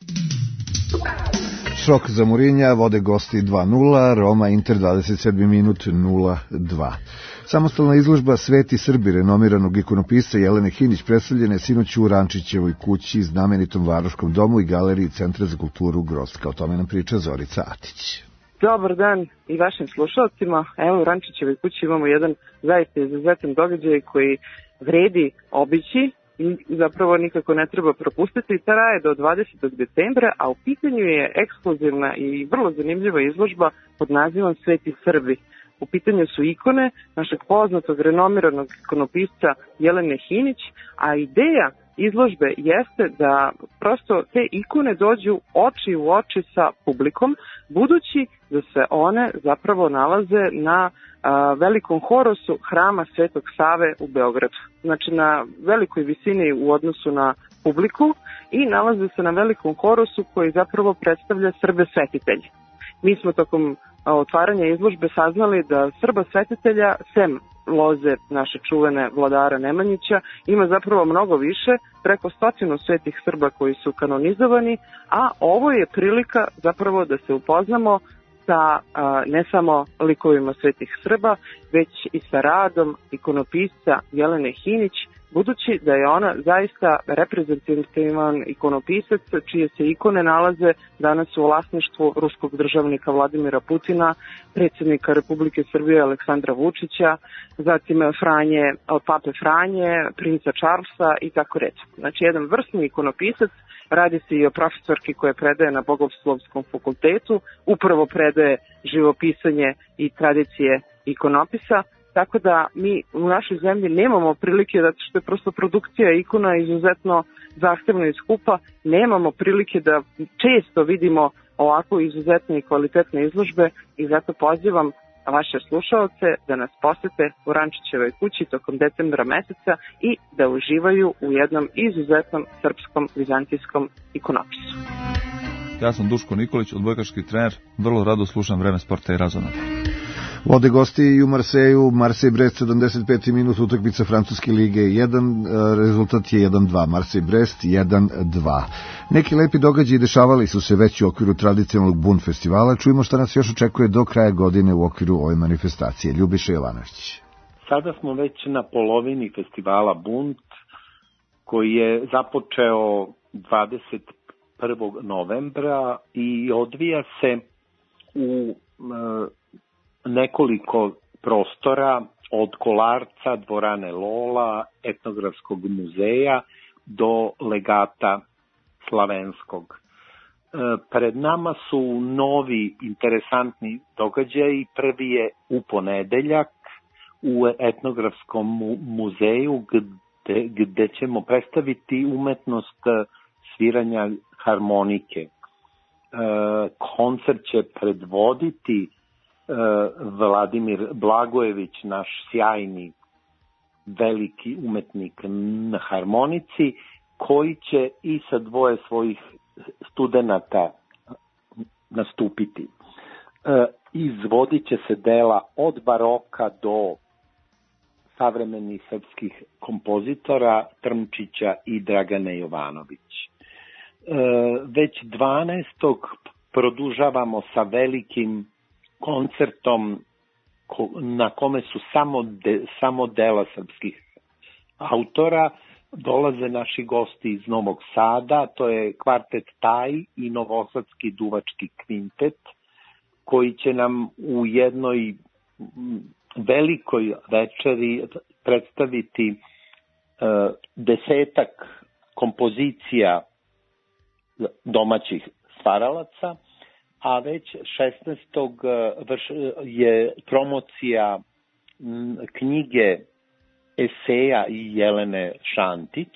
Speaker 3: Šok za Murinja, vode gosti dva nula, Roma Inter dvadeset sedmi minut nula dva. Samostalna izložba Sveti Srbi renomiranog ikonopisca Jelene Hinić predstavljena je sinoć u Rančićevoj kući, znamenitom varoškom domu i galeriji Centra za kulturu Grostka. O tome nam priča Zorica Atić.
Speaker 9: Dobar dan i vašim slušalcima. Evo u Rančićevoj kući imamo jedan zaista izuzetan događaj koji vredi obići i zapravo nikako ne treba propustiti. Traje do dvadesetog decembra, a u pitanju je ekskluzivna i vrlo zanimljiva izložba pod nazivom Sveti Srbi. U pitanju su ikone našeg poznatog renomiranog ikonopisca Jelene Hinić, a ideja izložbe jeste da prosto te ikone dođu oči u oči sa publikom, budući da se one zapravo nalaze na a, velikom horosu hrama Svetog Save u Beogradu. Znači na velikoj visini u odnosu na publiku i nalaze se na velikom horosu koji zapravo predstavlja Srbe svetitelji. Mi smo tokom otvaranja izložbe saznali da Srba svetitelja, sem loze naše čuvene vladara Nemanjića, ima zapravo mnogo više, preko stotinu svetih Srba koji su kanonizovani, a ovo je prilika zapravo da se upoznamo sa a, ne samo likovima svetih Srba, već i sa radom ikonopisca Jelene Hinić, budući da je ona zaista reprezentativan ikonopisac čije se ikone nalaze danas u vlasništvu ruskog državnika Vladimira Putina, predsjednika Republike Srbije Aleksandra Vučića, zatim Franje, od pape Franje, princa Charlesa i tako reći. Znači jedan vrsni ikonopisac, radi se i o profesorki koja predaje na Bogoslovskom fakultetu, upravo predaje živopisanje i tradicije ikonopisa. Tako da mi u našoj zemlji nemamo prilike, zato što je prosto produkcija ikona izuzetno zahtevna i skupa, nemamo prilike da često vidimo ovako izuzetne i kvalitetne izložbe i zato pozivam vaše slušaoce da nas posete u Rančićevoj kući tokom decembra meseca i da uživaju u jednom izuzetnom srpskom vizantijskom ikonopisu.
Speaker 10: Ja sam Duško Nikolić, odbojkaški trener, vrlo rado slušam Vreme sporta i razonode.
Speaker 3: Vode gosti i u Marseju, Marsej-Brest sedamdeset peti minut, utakmica Francuske lige jedan, rezultat je jedan dva, Marsej-Brest jedan dva. Neki lepi događaji dešavali su se već u okviru tradicionalnog Bund festivala, čujemo šta nas još očekuje do kraja godine u okviru ove manifestacije. Ljubiša Jovanović.
Speaker 11: Sada smo već na polovini festivala Bund, koji je započeo dvadeset prvog novembra i odvija se u nekoliko prostora od Kolarca, dvorane Lola, etnografskog muzeja do legata Slavenskog. Pred nama su novi interesantni događaji. Prvi je u ponedeljak u etnografskom muzeju gde, gde ćemo predstaviti umetnost sviranja harmonike. Koncert će predvoditi Vladimir Blagojević, naš sjajni veliki umetnik na harmonici, koji će i sa dvoje svojih studenata nastupiti. Izvodit će se dela od baroka do savremenih srpskih kompozitora Trmčića i Dragane Jovanović. Već dvanaestog produžavamo sa velikim koncertom na kome su samo, de, samo dela srpskih autora. Dolaze naši gosti iz Novog Sada, to je kvartet Taj i Novosadski duvački kvintet, koji će nam u jednoj velikoj večeri predstaviti uh, desetak kompozicija domaćih stvaralaca, a već šesnaestog je promocija knjige eseja Jelene Šantić,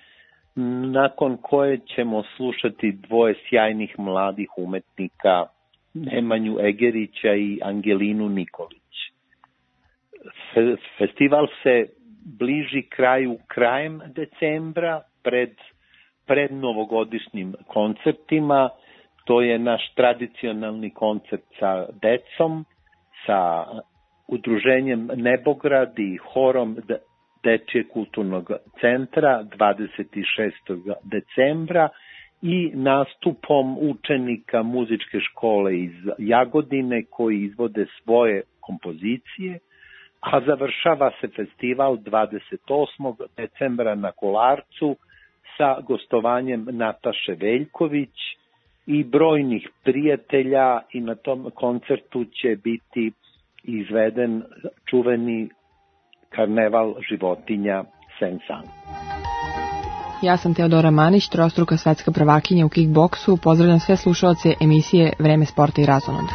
Speaker 11: nakon koje ćemo slušati dvoje sjajnih mladih umetnika, Nemanju Egerića i Angelinu Nikolić. Festival se bliži kraju krajem decembra, pred, pred novogodišnjim koncertima. To je naš tradicionalni koncert sa decom, sa udruženjem Nebograd i horom Dečijeg kulturnog centra dvadeset šestog decembra i nastupom učenika muzičke škole iz Jagodine koji izvode svoje kompozicije, a završava se festival dvadeset osmog decembra na Kolarcu sa gostovanjem Nataše Veljković i brojnih prijatelja, i na tom koncertu će biti izveden čuveni karneval životinja Sensan.
Speaker 2: Ja sam Teodora Manić, trostruka svetska prvakinja u kickboksu. Pozdravljam sve slušaoce emisije Vreme sporta i razonode.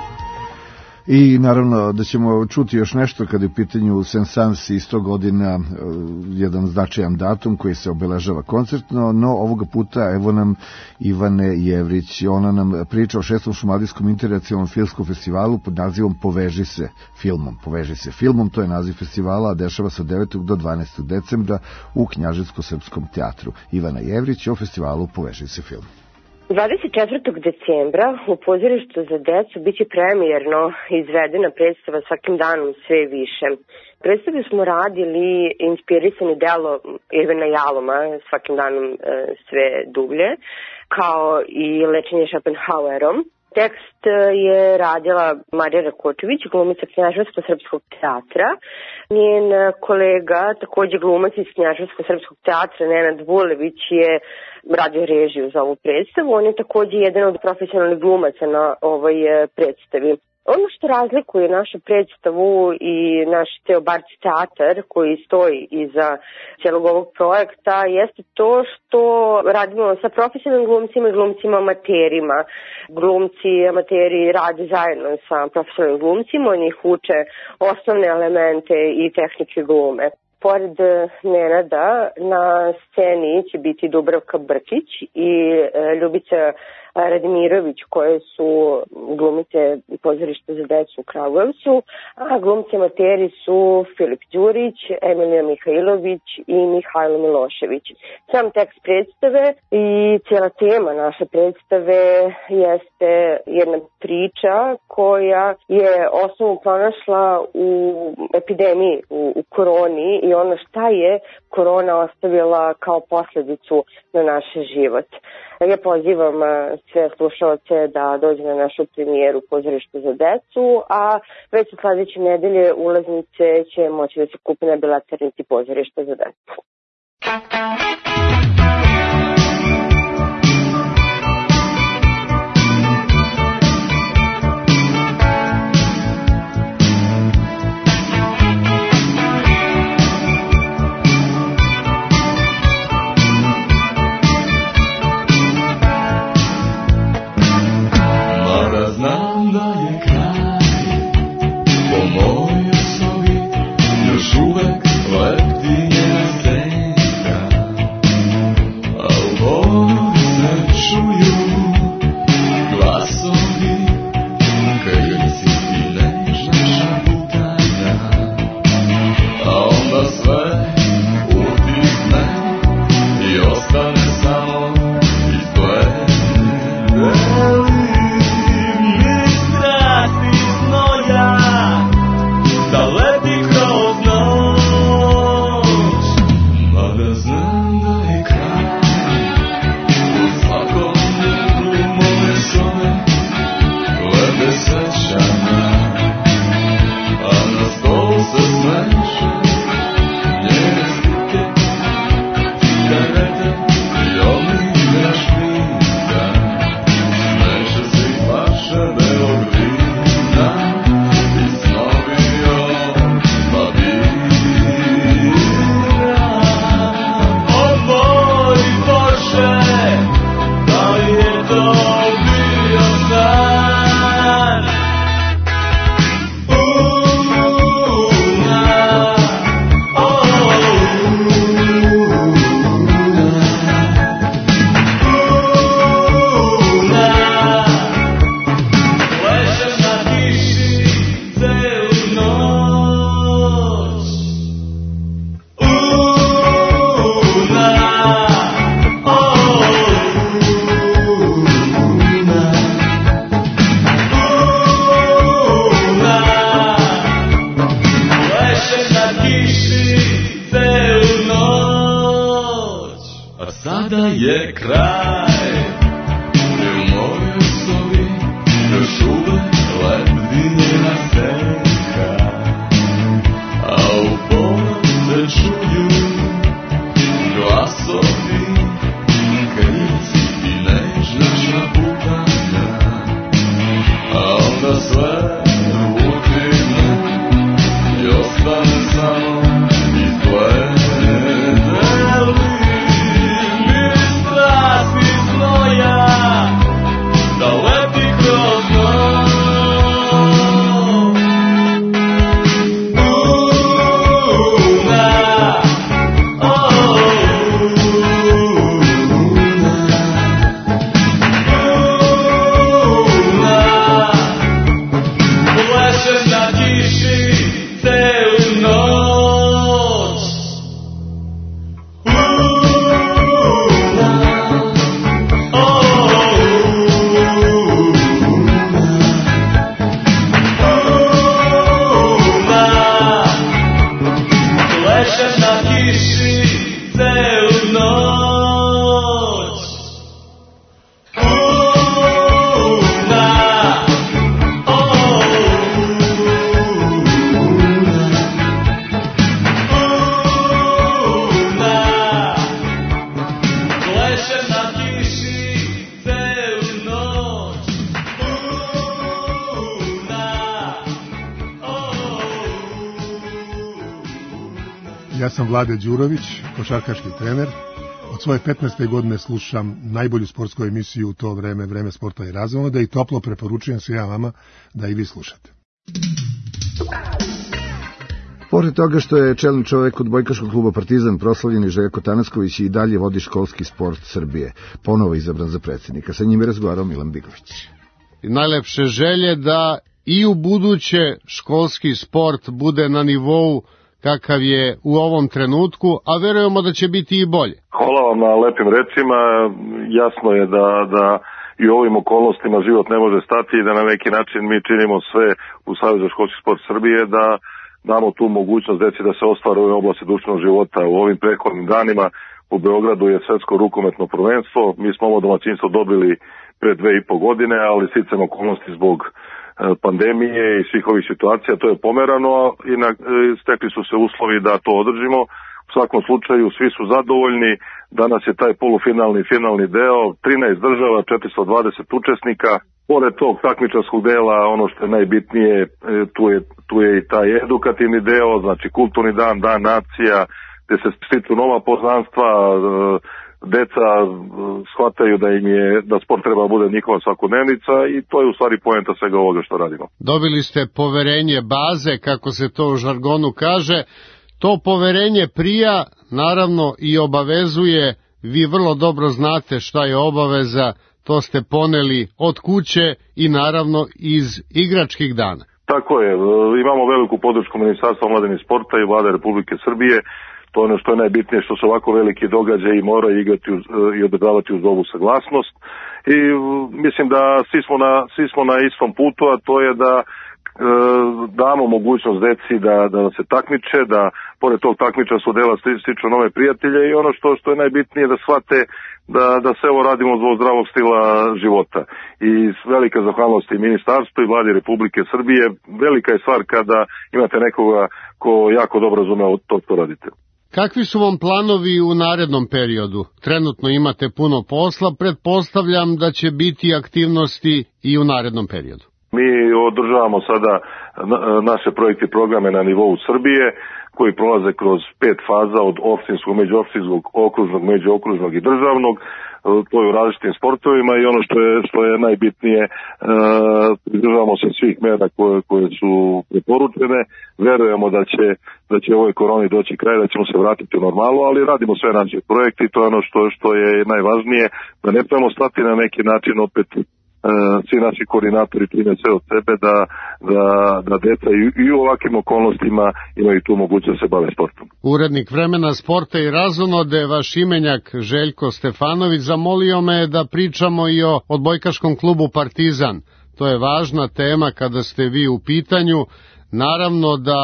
Speaker 3: I naravno da ćemo čuti još nešto kada je u pitanju Sensans i sto godina, jedan značajan datum koji se obeležava koncertno, no ovoga puta evo nam Ivane Jevrić. Ona nam priča o šestom šumadijskom internacionalnom filmskom festivalu pod nazivom Poveži se filmom. Poveži se filmom, to je naziv festivala, a dešava se od devetog do dvanaestog decembra u Knjaževsko-srpskom teatru. Ivana Jevrić o festivalu Poveži se film.
Speaker 12: dvadeset četvrtog decembra u pozorištu za decu biće premijerno izvedena predstava Svakim danom sve više. Predstavu smo radili inspirisani delo Irvina Jaloma Svakim danom sve dublje, kao i Lečenje Schopenhauerom. Tekst je radila Marija Rakočević, glumica Knjaževsko-srpskog teatra. Njen kolega, takođe glumac iz Knjaževsko-srpskog teatra, Nenad Vulević, je radio režiju za ovu predstavu. On je takođe jedan od profesionalnih glumaca na ovoj predstavi. Ono što razlikuje našu predstavu i naš ceo Barc teatar koji stoji iza celog ovog projekta jeste to što radimo sa profesionalnim glumcima i glumcima amaterima. Glumci amateri rade zajedno sa profesionalnim glumcima, oni ih uče osnovne elemente i tehnike glume. Pored Nenada na sceni će biti Dubravka Brkić i Ljubica Radimirović, koje su glumice pozorišta za decu u Kragujevcu, a glumci amateri su Filip Đurić, Emilija Mihajlović i Mihajlo Milošević. Sam tekst predstave i cijela tema naše predstave jeste jedna priča koja je osnovu pronašla u epidemiji, u, u koroni, i ono šta je korona ostavila kao posledicu na naš život. Ja pozivam sve slušalce da dođe na našu premijeru Pozorišta za decu, a već od sledeće nedelje ulaznice će moći da se kupe na bilaternici Pozorišta za decu.
Speaker 14: Znam da je kraj, po mojoj sobi još uvek lepti njena senka. da je kraj, u mojoj sobi još uvek lebdi njena senka, a u ponoć se čuju glasovi, krici i nežna šaputanja, a onda sve rutine i ostane samo izgled.
Speaker 13: Ja sam Vlade Đurović, košarkaški trener. Od svoje petnaeste godine slušam najbolju sportsku emisiju u to vreme, Vreme sporta i razonode, i toplo preporučujem se ja vama da i vi slušate.
Speaker 3: Pored toga što je čelni čovek odbojkaškog kluba Partizan, proslavljeni Željko Tanasković, i dalje vodi školski sport Srbije, ponovo izabran za predsjednika. Sa njim je razgovarao Milan Bigović.
Speaker 15: Najlepše želje da i u buduće školski sport bude na nivou kakav je u ovom trenutku, a verujemo da će biti i bolje.
Speaker 16: Hvala vam na lepim rečima. Jasno je da, da i u ovim okolnostima život ne može stati i da na neki način mi činimo sve u Savezu za školski sport Srbije da damo tu mogućnost deci da se ostvare u oblasti društvenog života. U ovim prethodnim danima u Beogradu je svetsko rukometno prvenstvo. Mi smo ovo domaćinstvo dobili pre dve i po godine, ali sticajem okolnosti zbog pandemije i svih ovih situacija to je pomerano i na, stekli su se uslovi da to održimo. U svakom slučaju svi su zadovoljni. Danas je taj polufinalni finalni deo, trinaest država, četiristo dvadeset učesnika. Pored tog takmičarskog dela, ono što je najbitnije, tu je, tu je i taj edukativni deo, znači kulturni dan, dan nacija, gde se stiču nova poznanstva, deca shvataju da im je, da sport treba da bude njihova svakodnevnica i to je u stvari poenta svega ovoga što radimo.
Speaker 15: Dobili ste poverenje baze, kako se to u žargonu kaže. To poverenje prija, naravno, i obavezuje. Vi vrlo dobro znate šta je obaveza, to ste poneli od kuće i naravno iz igračkih dana.
Speaker 16: Tako je, imamo veliku podršku Ministarstva omladine i sporta i Vlade Republike Srbije. To je ono što je najbitnije, što su ovako veliki događaji i moraju igrati uz, i održavati uz ovu saglasnost. I mislim da svi smo na, svi smo na istom putu, a to je da e, damo mogućnost deci da, da se takmiče, da pored tog takmiča su dela stiču nove prijatelje i ono što, što je najbitnije da shvate da, da se ovo radimo zbog zdravog stila života. I velika zahvalnost i ministarstvu i Vladi Republike Srbije. Velika je stvar kada imate nekoga ko jako dobro razume to što radite.
Speaker 15: Kakvi su vam planovi u narednom periodu? Trenutno imate puno posla, pretpostavljam da će biti aktivnosti i u narednom periodu.
Speaker 16: Mi održavamo sada naše projekte i programe na nivou Srbije, koji prolaze kroz pet faza od opštinskog, međuopštinskog, okružnog, međuokružnog i državnog. To je u različitim sportovima i ono što je, što je najbitnije, e, pridržavamo se svih mera koje, koje su preporučene. Verujemo da će, da će ovoj koroni doći kraj, da ćemo se vratiti u normalu, ali radimo sve naše projekte i to je ono što, što je najvažnije, da ne trebamo stati na neki način opet. Svi naši koordinatori čine sve od sebe da, da, da deca i, i u ovakvim okolnostima imaju tu mogućnost da se bave sportom.
Speaker 15: Urednik Vremena sporta i razonode, vaš imenjak Željko Stefanović, zamolio me da pričamo i o odbojkaškom klubu Partizan. To je važna tema kada ste vi u pitanju. Naravno da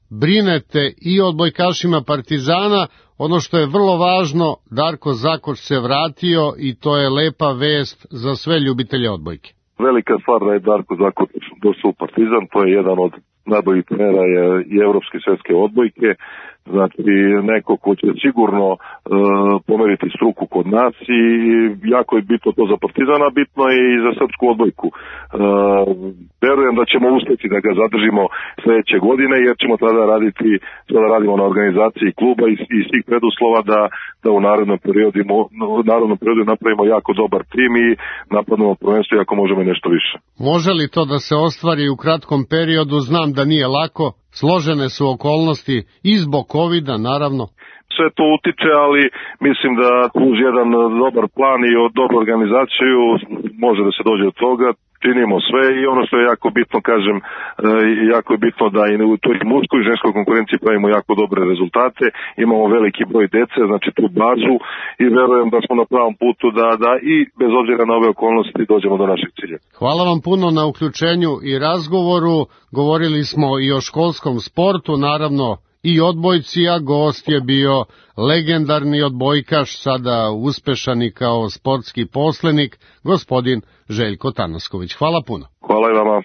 Speaker 15: brinete i o odbojkašima Partizana. Ono što je vrlo važno, Darko Zakoč se vratio i to je lepa vest za sve ljubitelje odbojke.
Speaker 16: Velika stvar da je Darko Zakoč došao u Partizan, to je jedan od najboljih trenera i evropske svjetske odbojke. Znači, neko ko će sigurno e, pomeriti struku kod nas i jako je bitno to za Partizana, bitno je i za srpsku odbojku. E, verujem da ćemo uspjeti da ga zadržimo sljedeće godine, jer ćemo tada raditi, sada radimo na organizaciji kluba i, i svih preduslova da, da u narednom periodu, u narednom periodu napravimo jako dobar tim i napadnemo prvenstvo i ako možemo nešto više.
Speaker 15: Može li to da se ostvari u kratkom periodu? Znam da nije lako. Složene su okolnosti i zbog kovida, naravno.
Speaker 16: Sve to utiče, ali mislim da uz jedan dobar plan i od dobru organizaciju može da se dođe od toga. Činimo sve i ono što je jako bitno, kažem, jako je bitno da i u toj muškoj i ženskoj konkurenciji pravimo jako dobre rezultate. Imamo veliki broj dece, znači tu bazu i verujem da smo na pravom putu da, da i bez obzira na ove okolnosti dođemo do našeg cilja.
Speaker 15: Hvala vam puno na uključenju i razgovoru. Govorili smo i o školskom sportu, naravno i odbojci, a gost je bio legendarni odbojkaš, sada uspešan i kao sportski poslenik, gospodin Željko Tanasković. Hvala puno.
Speaker 16: Hvala i vama.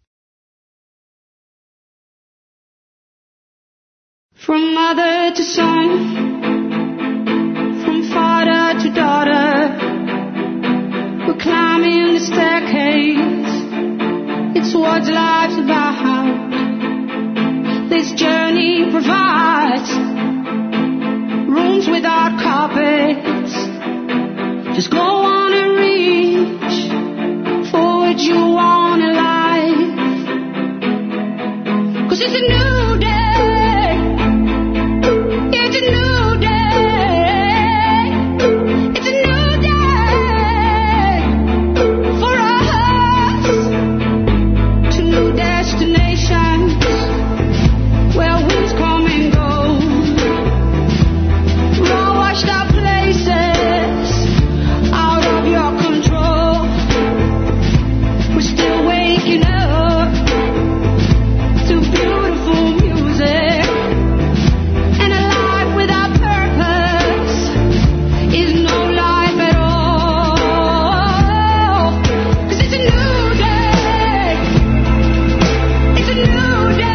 Speaker 6: From mother to son, from father to daughter, we're climbing the staircase, it's what life's about. This journey provides rooms without carpets. Just go on and reach for what you want in life. 'Cause it's a new day. It's a new day. It's a new day for us to new destinations. Where winds come and go, raw washed out places, out of your control. We're still waking up to beautiful music, and a life without purpose is no life at all. 'Cause it's a new day, it's a new day.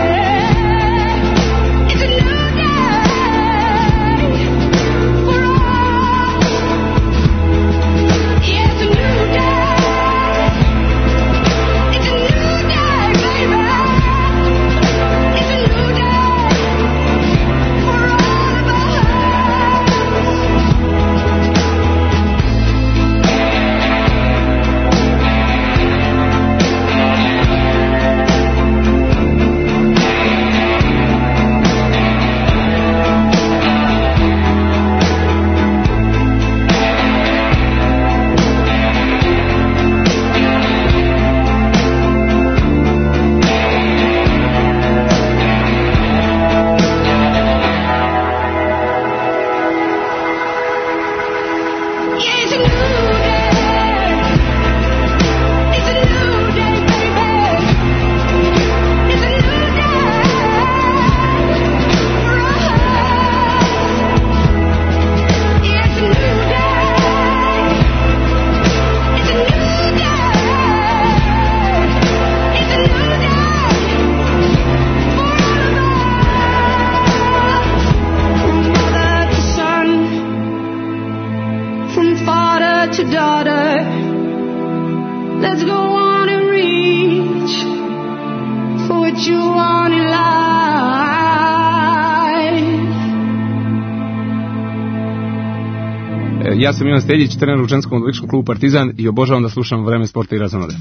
Speaker 17: Ja sam Ivan Steljić, trener u ženskom odbojkaškom klubu Partizan i obožavam da slušam Vreme sporta i razonode.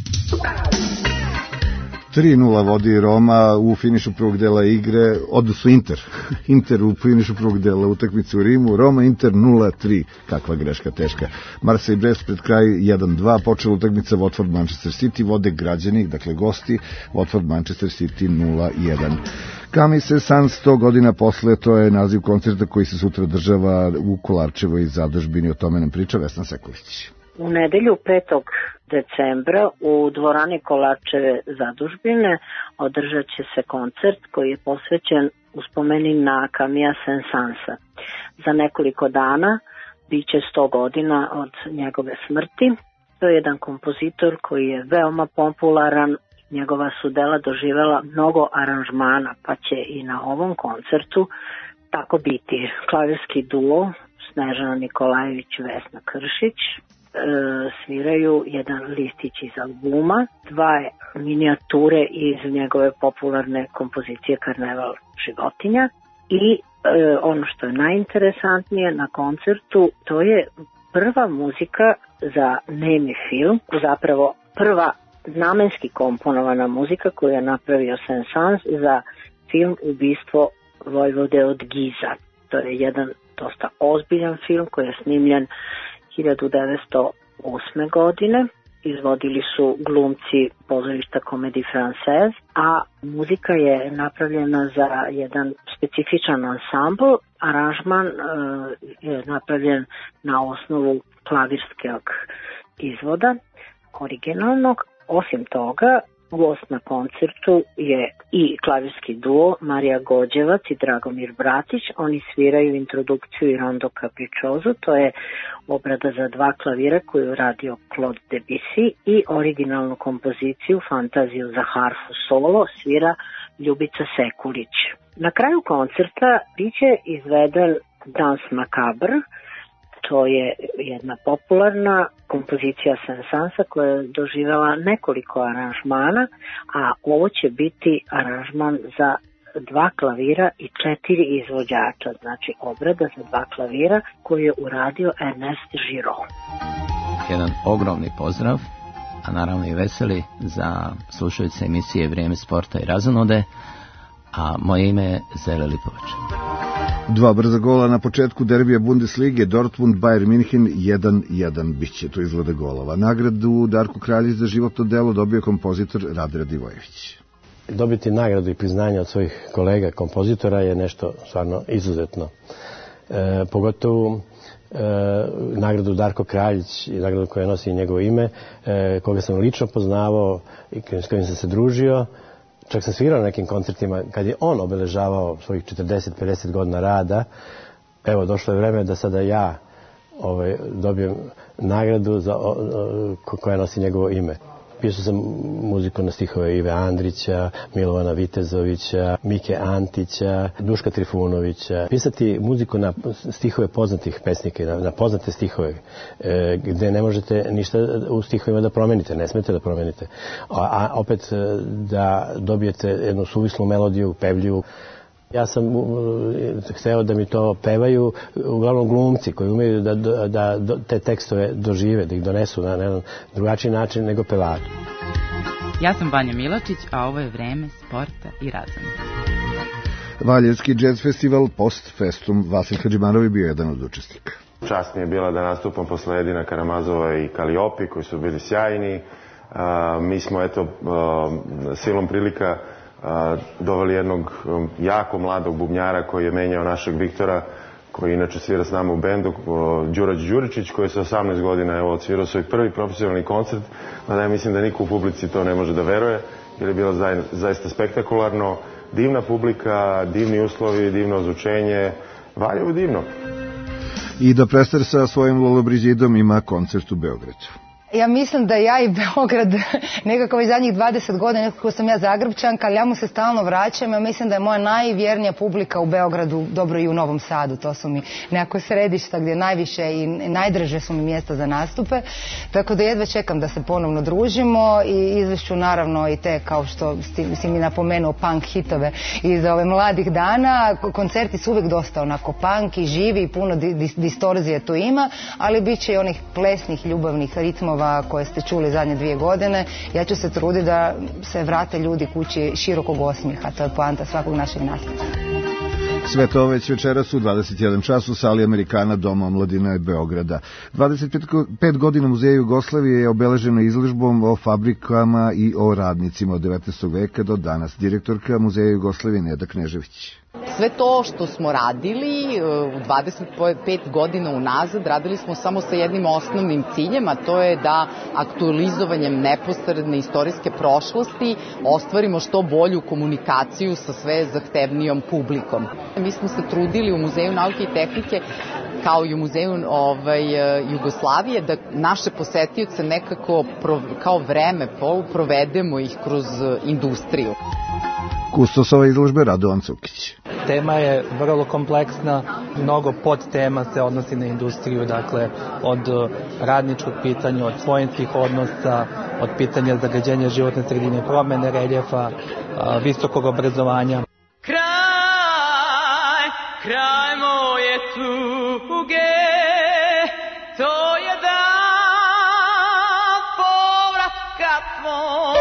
Speaker 3: tri nula vodi Roma u finišu prvog dela igre, odnosno Inter. Inter u finišu prvog dela utakmice u Rimu, Roma Inter nula tri. Kakva greška teška. Marseille i Brest pred kraj jedan dva, počela utakmica Watford Manchester City, vode građani, dakle gosti, Watford Manchester City nula jedan. Kamise San sto godina posle, to je naziv koncerta koji se sutra održava u Kolarčevoj zadužbini, o tome nam priča Vesna Sekulić.
Speaker 7: U nedelju petog decembra u dvorani Kolarčeve zadužbine održat će se koncert koji je posvećen uspomeni na Camilla Saint-Saënsa. Za nekoliko dana biće sto godina od njegove smrti. To je jedan kompozitor koji je veoma popularan. Njegova su dela doživela mnogo aranžmana, pa će i na ovom koncertu tako biti. Klavirski duo Snežana Nikolajević, Vesna Kršić e, sviraju jedan listić iz albuma, dva minijature iz njegove popularne kompozicije Karneval životinja i e, ono što je najinteresantnije na koncertu, to je prva muzika za nemi film, zapravo prva namenski komponovana muzika koju je napravio Saint-Saëns za film Ubistvo Vojvode od Giza. To je jedan dosta ozbiljan film koji je snimljen hiljadu devetsto osme. godine. Izvodili su glumci pozorišta Comédie Française, a muzika je napravljena za jedan specifičan ansambl. Aranžman e, je napravljen na osnovu klavirskog izvoda, originalnog. Osim toga, gost na koncertu je i klavirski duo Marija Gođevac i Dragomir Bratić. Oni sviraju introdukciju i rondo capriccioso, to je obrada za dva klavira koju je radio Claude Debussy, i originalnu kompoziciju Fantaziju za harfu solo svira Ljubica Sekulić. Na kraju koncerta biće izveden Dans Macabre. To je jedna popularna kompozicija Saint-Saënsa koja je doživjela nekoliko aranžmana, a ovo će biti aranžman za dva klavira i četiri izvođača, znači obrada za dva klavira koju je uradio Ernest Giraud.
Speaker 18: Jedan ogromni pozdrav, a naravno i veseli za slušalice emisije Vrijeme sporta i razonode, a moje ime je Zele Lipovač.
Speaker 3: Dva brza gola na početku derbija Bundeslige, Dortmund Bayern München jedan jedan, biće to izgleda golova. Nagradu Darko Kraljić za životno delo dobio kompozitor Rade Radivojević.
Speaker 19: Dobiti nagradu i priznanje od svojih kolega kompozitora je nešto stvarno izuzetno. E, pogotovo e, nagradu Darko Kraljić i nagradu koja nosi njegovo ime, e, koga sam lično poznavao i s kojim sam se družio. Čak sam svirao na nekim koncertima kad je on obeležavao svojih četrdeset do pedeset godina rada. Evo, došlo je vreme da sada ja ovaj, dobijem nagradu za, o, o, koja nosi njegovo ime. Pisao sam muziku na stihove Ive Andrića, Milovana Vitezovića, Mike Antića, Duška Trifunovića. Pisati muziku na stihove poznatih pesnika, na, na poznate stihove, e, gde ne možete ništa u stihovima da promenite, ne smete da promenite. A, a opet da dobijete jednu suvislu melodiju, pevljivu. Ja sam hteo da mi to pevaju uglavnom glumci koji umeju da, da, da te tekstove dožive, da ih donesu na jedan drugačiji način nego pevači.
Speaker 20: Ja sam Vanja Milačić, a ovo je Vreme sporta i razonode.
Speaker 3: Valjevski jazz festival Post Festum, Vasil Hadžimanović je bio jedan od učesnika.
Speaker 21: Čast mi je bila da nastupam posle Edina Karamazova i Kaliopi koji su bili sjajni. A, mi smo eto a, silom prilika a, doveli jednog um, jako mladog bubnjara koji je menjao našeg Viktora, koji inače svira s nama u bendu, Đurađ Đuričić, koji je sa osamnaest godina evo, odsvirao svoj prvi profesionalni koncert, mada ja mislim da niko u publici to ne može da veruje, jer je bilo za, zaista spektakularno. Divna publika, divni uslovi, divno ozvučenje, Valjevo divno.
Speaker 3: I da Prester sa svojim Lollobrigidom ima koncert u Beogradu.
Speaker 22: Ja mislim da ja i Beograd nekako već zadnjih dvadeset godina, nekako sam ja Zagrebčanka, ali ja mu se stalno vraćam. Ja mislim da je moja najvjernija publika u Beogradu, dobro i u Novom Sadu. To su mi nekako središta gdje najviše i najdraže su mi mjesta za nastupe. Tako da jedva čekam da se ponovno družimo i izvešću naravno i te, kao što si mi napomenuo, punk hitove iz ove mladih dana. Koncerti su uvijek dosta onako punk i živi i puno distorzije tu ima, ali bit će i onih plesnih, ljubavnih ritmova koje ste čuli zadnje dvije godine. Ja ću se truditi da se vrate ljudi kući širokog osmijeha. To je poanta svakog našeg nastupa.
Speaker 3: Sve to već večeras u dvadeset jedan čas u sali Amerikana Doma omladine Beograda. dvadeset pet godina Muzeja Jugoslavije je obeleženo izložbom o fabrikama i o radnicima od devetnaestog veka do danas. Direktorka Muzeja Jugoslavije Neda Knežević.
Speaker 20: sve to što smo radili u dvadeset pet godina unazad, radili smo samo sa jednim osnovnim ciljem, a to je da aktualizovanjem neposredne istorijske prošlosti ostvarimo što bolju komunikaciju sa sve zahtevnijom publikom. Mi smo se trudili u Muzeju nauke i tehnike kao i u Muzeju ovaj, Jugoslavije, da naše posetioce nekako pro, kao vreme pol provedemo ih kroz industriju.
Speaker 3: Kustos ove izložbe Radovan Cukić.
Speaker 1: Tema je vrlo kompleksna, mnogo podtema se odnosi na industriju, dakle od radničkog pitanja, od svojinskih odnosa, od pitanja zagađenja životne sredine, promene reljefa, visokog obrazovanja.
Speaker 6: Kraj, kraj moje tuge, to je dan povratka tvoj.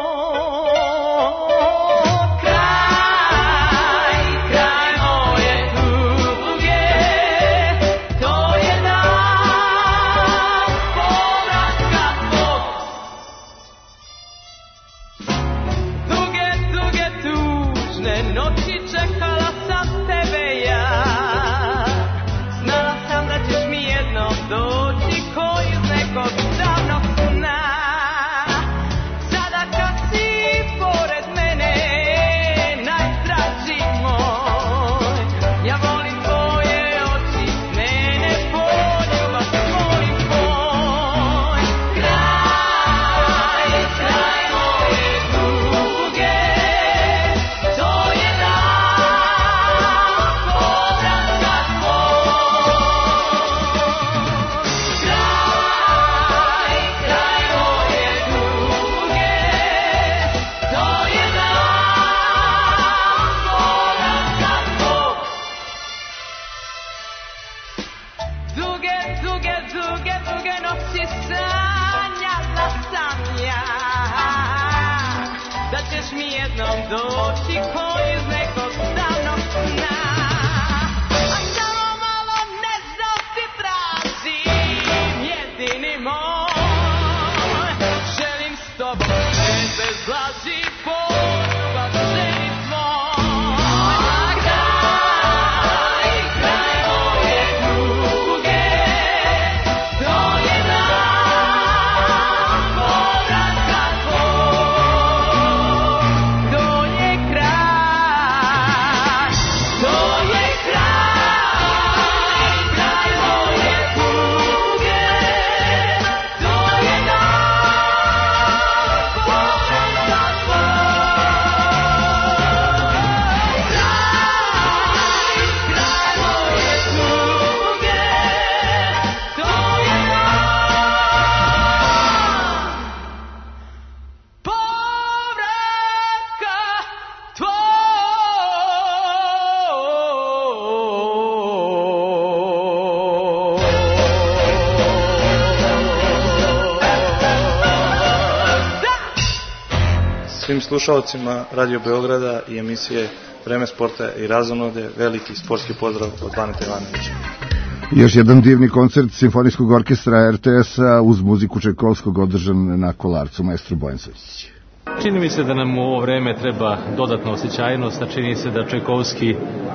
Speaker 4: Svim slušalcima Radio Beograda i emisije Vreme sporta i razonode, veliki sportski pozdrav od Baneta Ivanovića.
Speaker 3: Još jedan divni koncert Simfonijskog orkestra R T S-a uz muziku Čajkovskog održan na Kolarcu, maestro Bojan Srđić.
Speaker 23: Čini mi se da nam u ovo vreme treba dodatna osjećajnost, a čini se da Čajkovski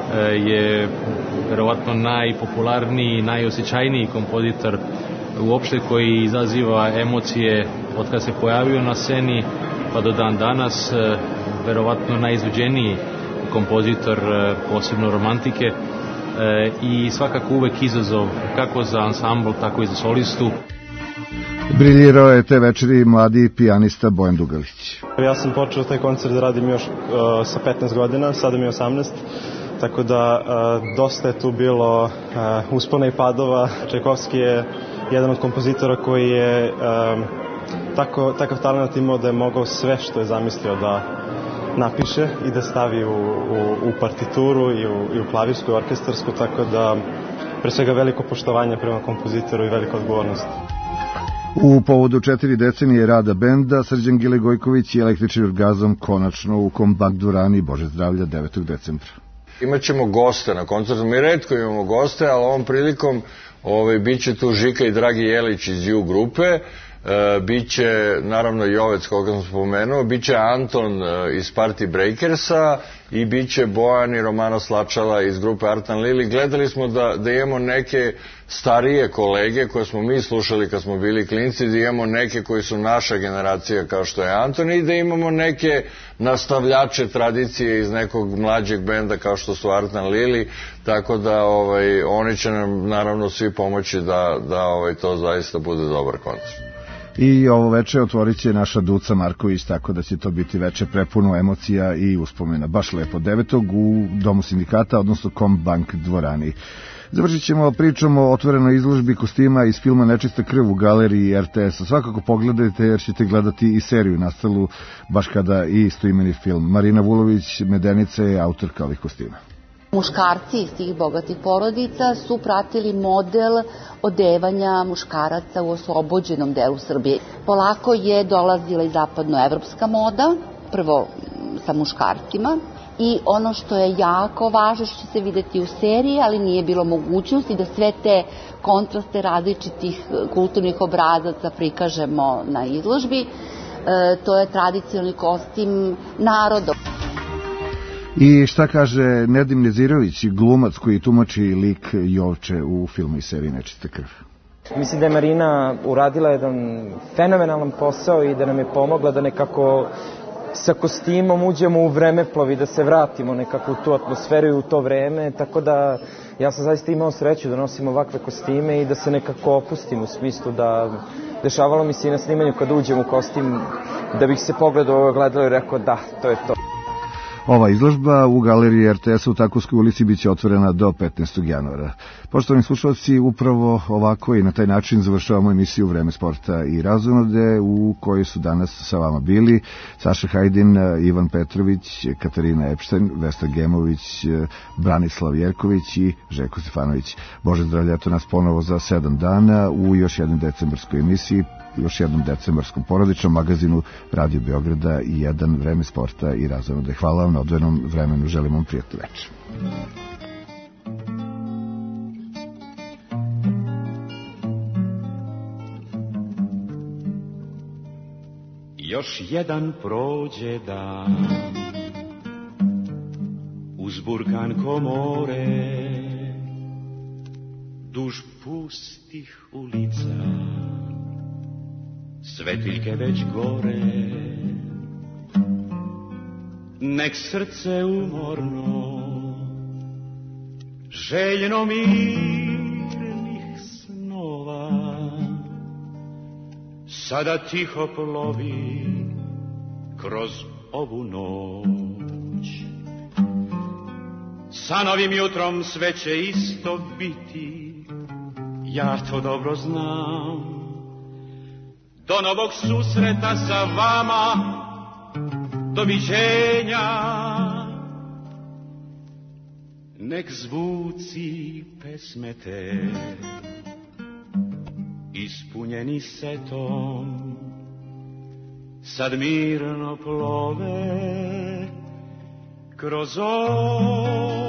Speaker 23: je verovatno najpopularniji, najosjećajniji kompozitor uopšte koji izaziva emocije od kada se pojavio na sceni pa do dan danas, verovatno najizvođeniji kompozitor, posebno romantike, i svakako uvek izazov kako za ansambl, tako i za solistu.
Speaker 3: Briljirao je te večeri mladi pijanista Bojan Dugalić.
Speaker 24: Ja sam počeo taj koncert da radim još uh, sa petnaest godina, sada mi je osamnaest, tako da uh, dosta je tu bilo uh, uspona i padova. Čajkovski je jedan od kompozitora koji je uh, tako, takav talent imao da je mogao sve što je zamislio da napiše i da stavi u, u, u partituru i u, i u klavirsku i orkestarsku, tako da pre svega veliko poštovanje prema kompozitoru i velika odgovornost.
Speaker 3: U povodu četiri decenije rada benda, Srđan Gile Gojković i Električni orgazam konačno u Kompakt dvorani Bože zdravlja devetog decembra.
Speaker 25: Imaćemo goste na koncertu, mi retko imamo goste, ali ovom prilikom ovaj, bit će tu Žika i Dragi Jelić iz U grupe, e, biće naravno Jovec koga sam spomenuo, biće Anton e, iz Party Breakersa i biće Bojan i Romano Slačala iz grupe Artan Lili. Gledali smo da, da imamo neke starije kolege koje smo mi slušali kad smo bili klinci, da imamo neke koji su naša generacija kao što je Anton i da imamo neke nastavljače tradicije iz nekog mlađeg benda kao što su Artan Lili, tako da ovaj, oni će nam naravno svi pomoći da, da ovaj, to zaista bude dobar koncert.
Speaker 3: I ovo veče otvorit će naša Duca Marković, tako da će to biti veče prepuno emocija i uspomena. Baš lepo, devetog u Domu sindikata, odnosno Combank dvorani. Završit ćemo pričom o otvorenoj izložbi kostima iz filma Nečista krv u galeriji er te es-a. Svakako pogledajte jer ćete gledati i seriju nastalu baš kada i istoimeni film. Marina Vulović, Medenica, je autorka ovih kostima.
Speaker 5: Muškarci iz tih bogatih porodica su pratili model odevanja muškaraca u oslobođenom delu Srbije. Polako je dolazila i zapadnoevropska moda, prvo sa muškarcima, i ono što je jako važno, što će se videti u seriji, ali nije bilo mogućnosti da sve te kontraste različitih kulturnih obrazaca prikažemo na izložbi, e, to je tradicionalni kostim naroda.
Speaker 3: I šta kaže Nedim Nezirović, glumac koji tumači lik Jovče u filmu i seriji Nečista krv?
Speaker 8: Mislim da je Marina uradila jedan fenomenalan posao i da nam je pomogla da nekako sa kostimom uđemo u vremeplovi, da se vratimo nekako u tu atmosferu i u to vreme, tako da ja sam zaista imao sreću da nosim ovakve kostime i da se nekako opustim u smislu da dešavalo mi se i na snimanju kad uđem u kostim da bih se pogledao, gledalo i rekao da, to je to.
Speaker 3: Ova izložba u galeriji er te es-a u Takovskoj ulici biće otvorena do petnaestog januara. Poštovani slušalci, upravo ovako i na taj način završavamo emisiju Vreme sporta i razonode u kojoj su danas sa vama bili Saša Hajdin, Ivan Petrović, Katarina Epštajn, Vesna Gemović, Branislav Jerković i Željko Stefanović. Bože zdravlje, eto nas ponovo za sedam dana u još jednoj decembarskoj emisiji, još jednom decembarskom porodičnom magazinu Radio Beograda i jedan Vreme sporta i razonode. Hvala vam na odvojenom vremenu, želim vam prijatnu večer.
Speaker 9: Još jedan prođe dan uzburkan ko more, duž pustih ulica svetiljke već gore. Nek srce umorno željno mirnih snova sada tiho plovi kroz ovu noć. Sa novim jutrom sve će isto biti, ja to dobro znam. Do novog susreta sa vama, doviđenja. Nek zvuci pesme te ispunjeni setom sad mirno plove kroz ovo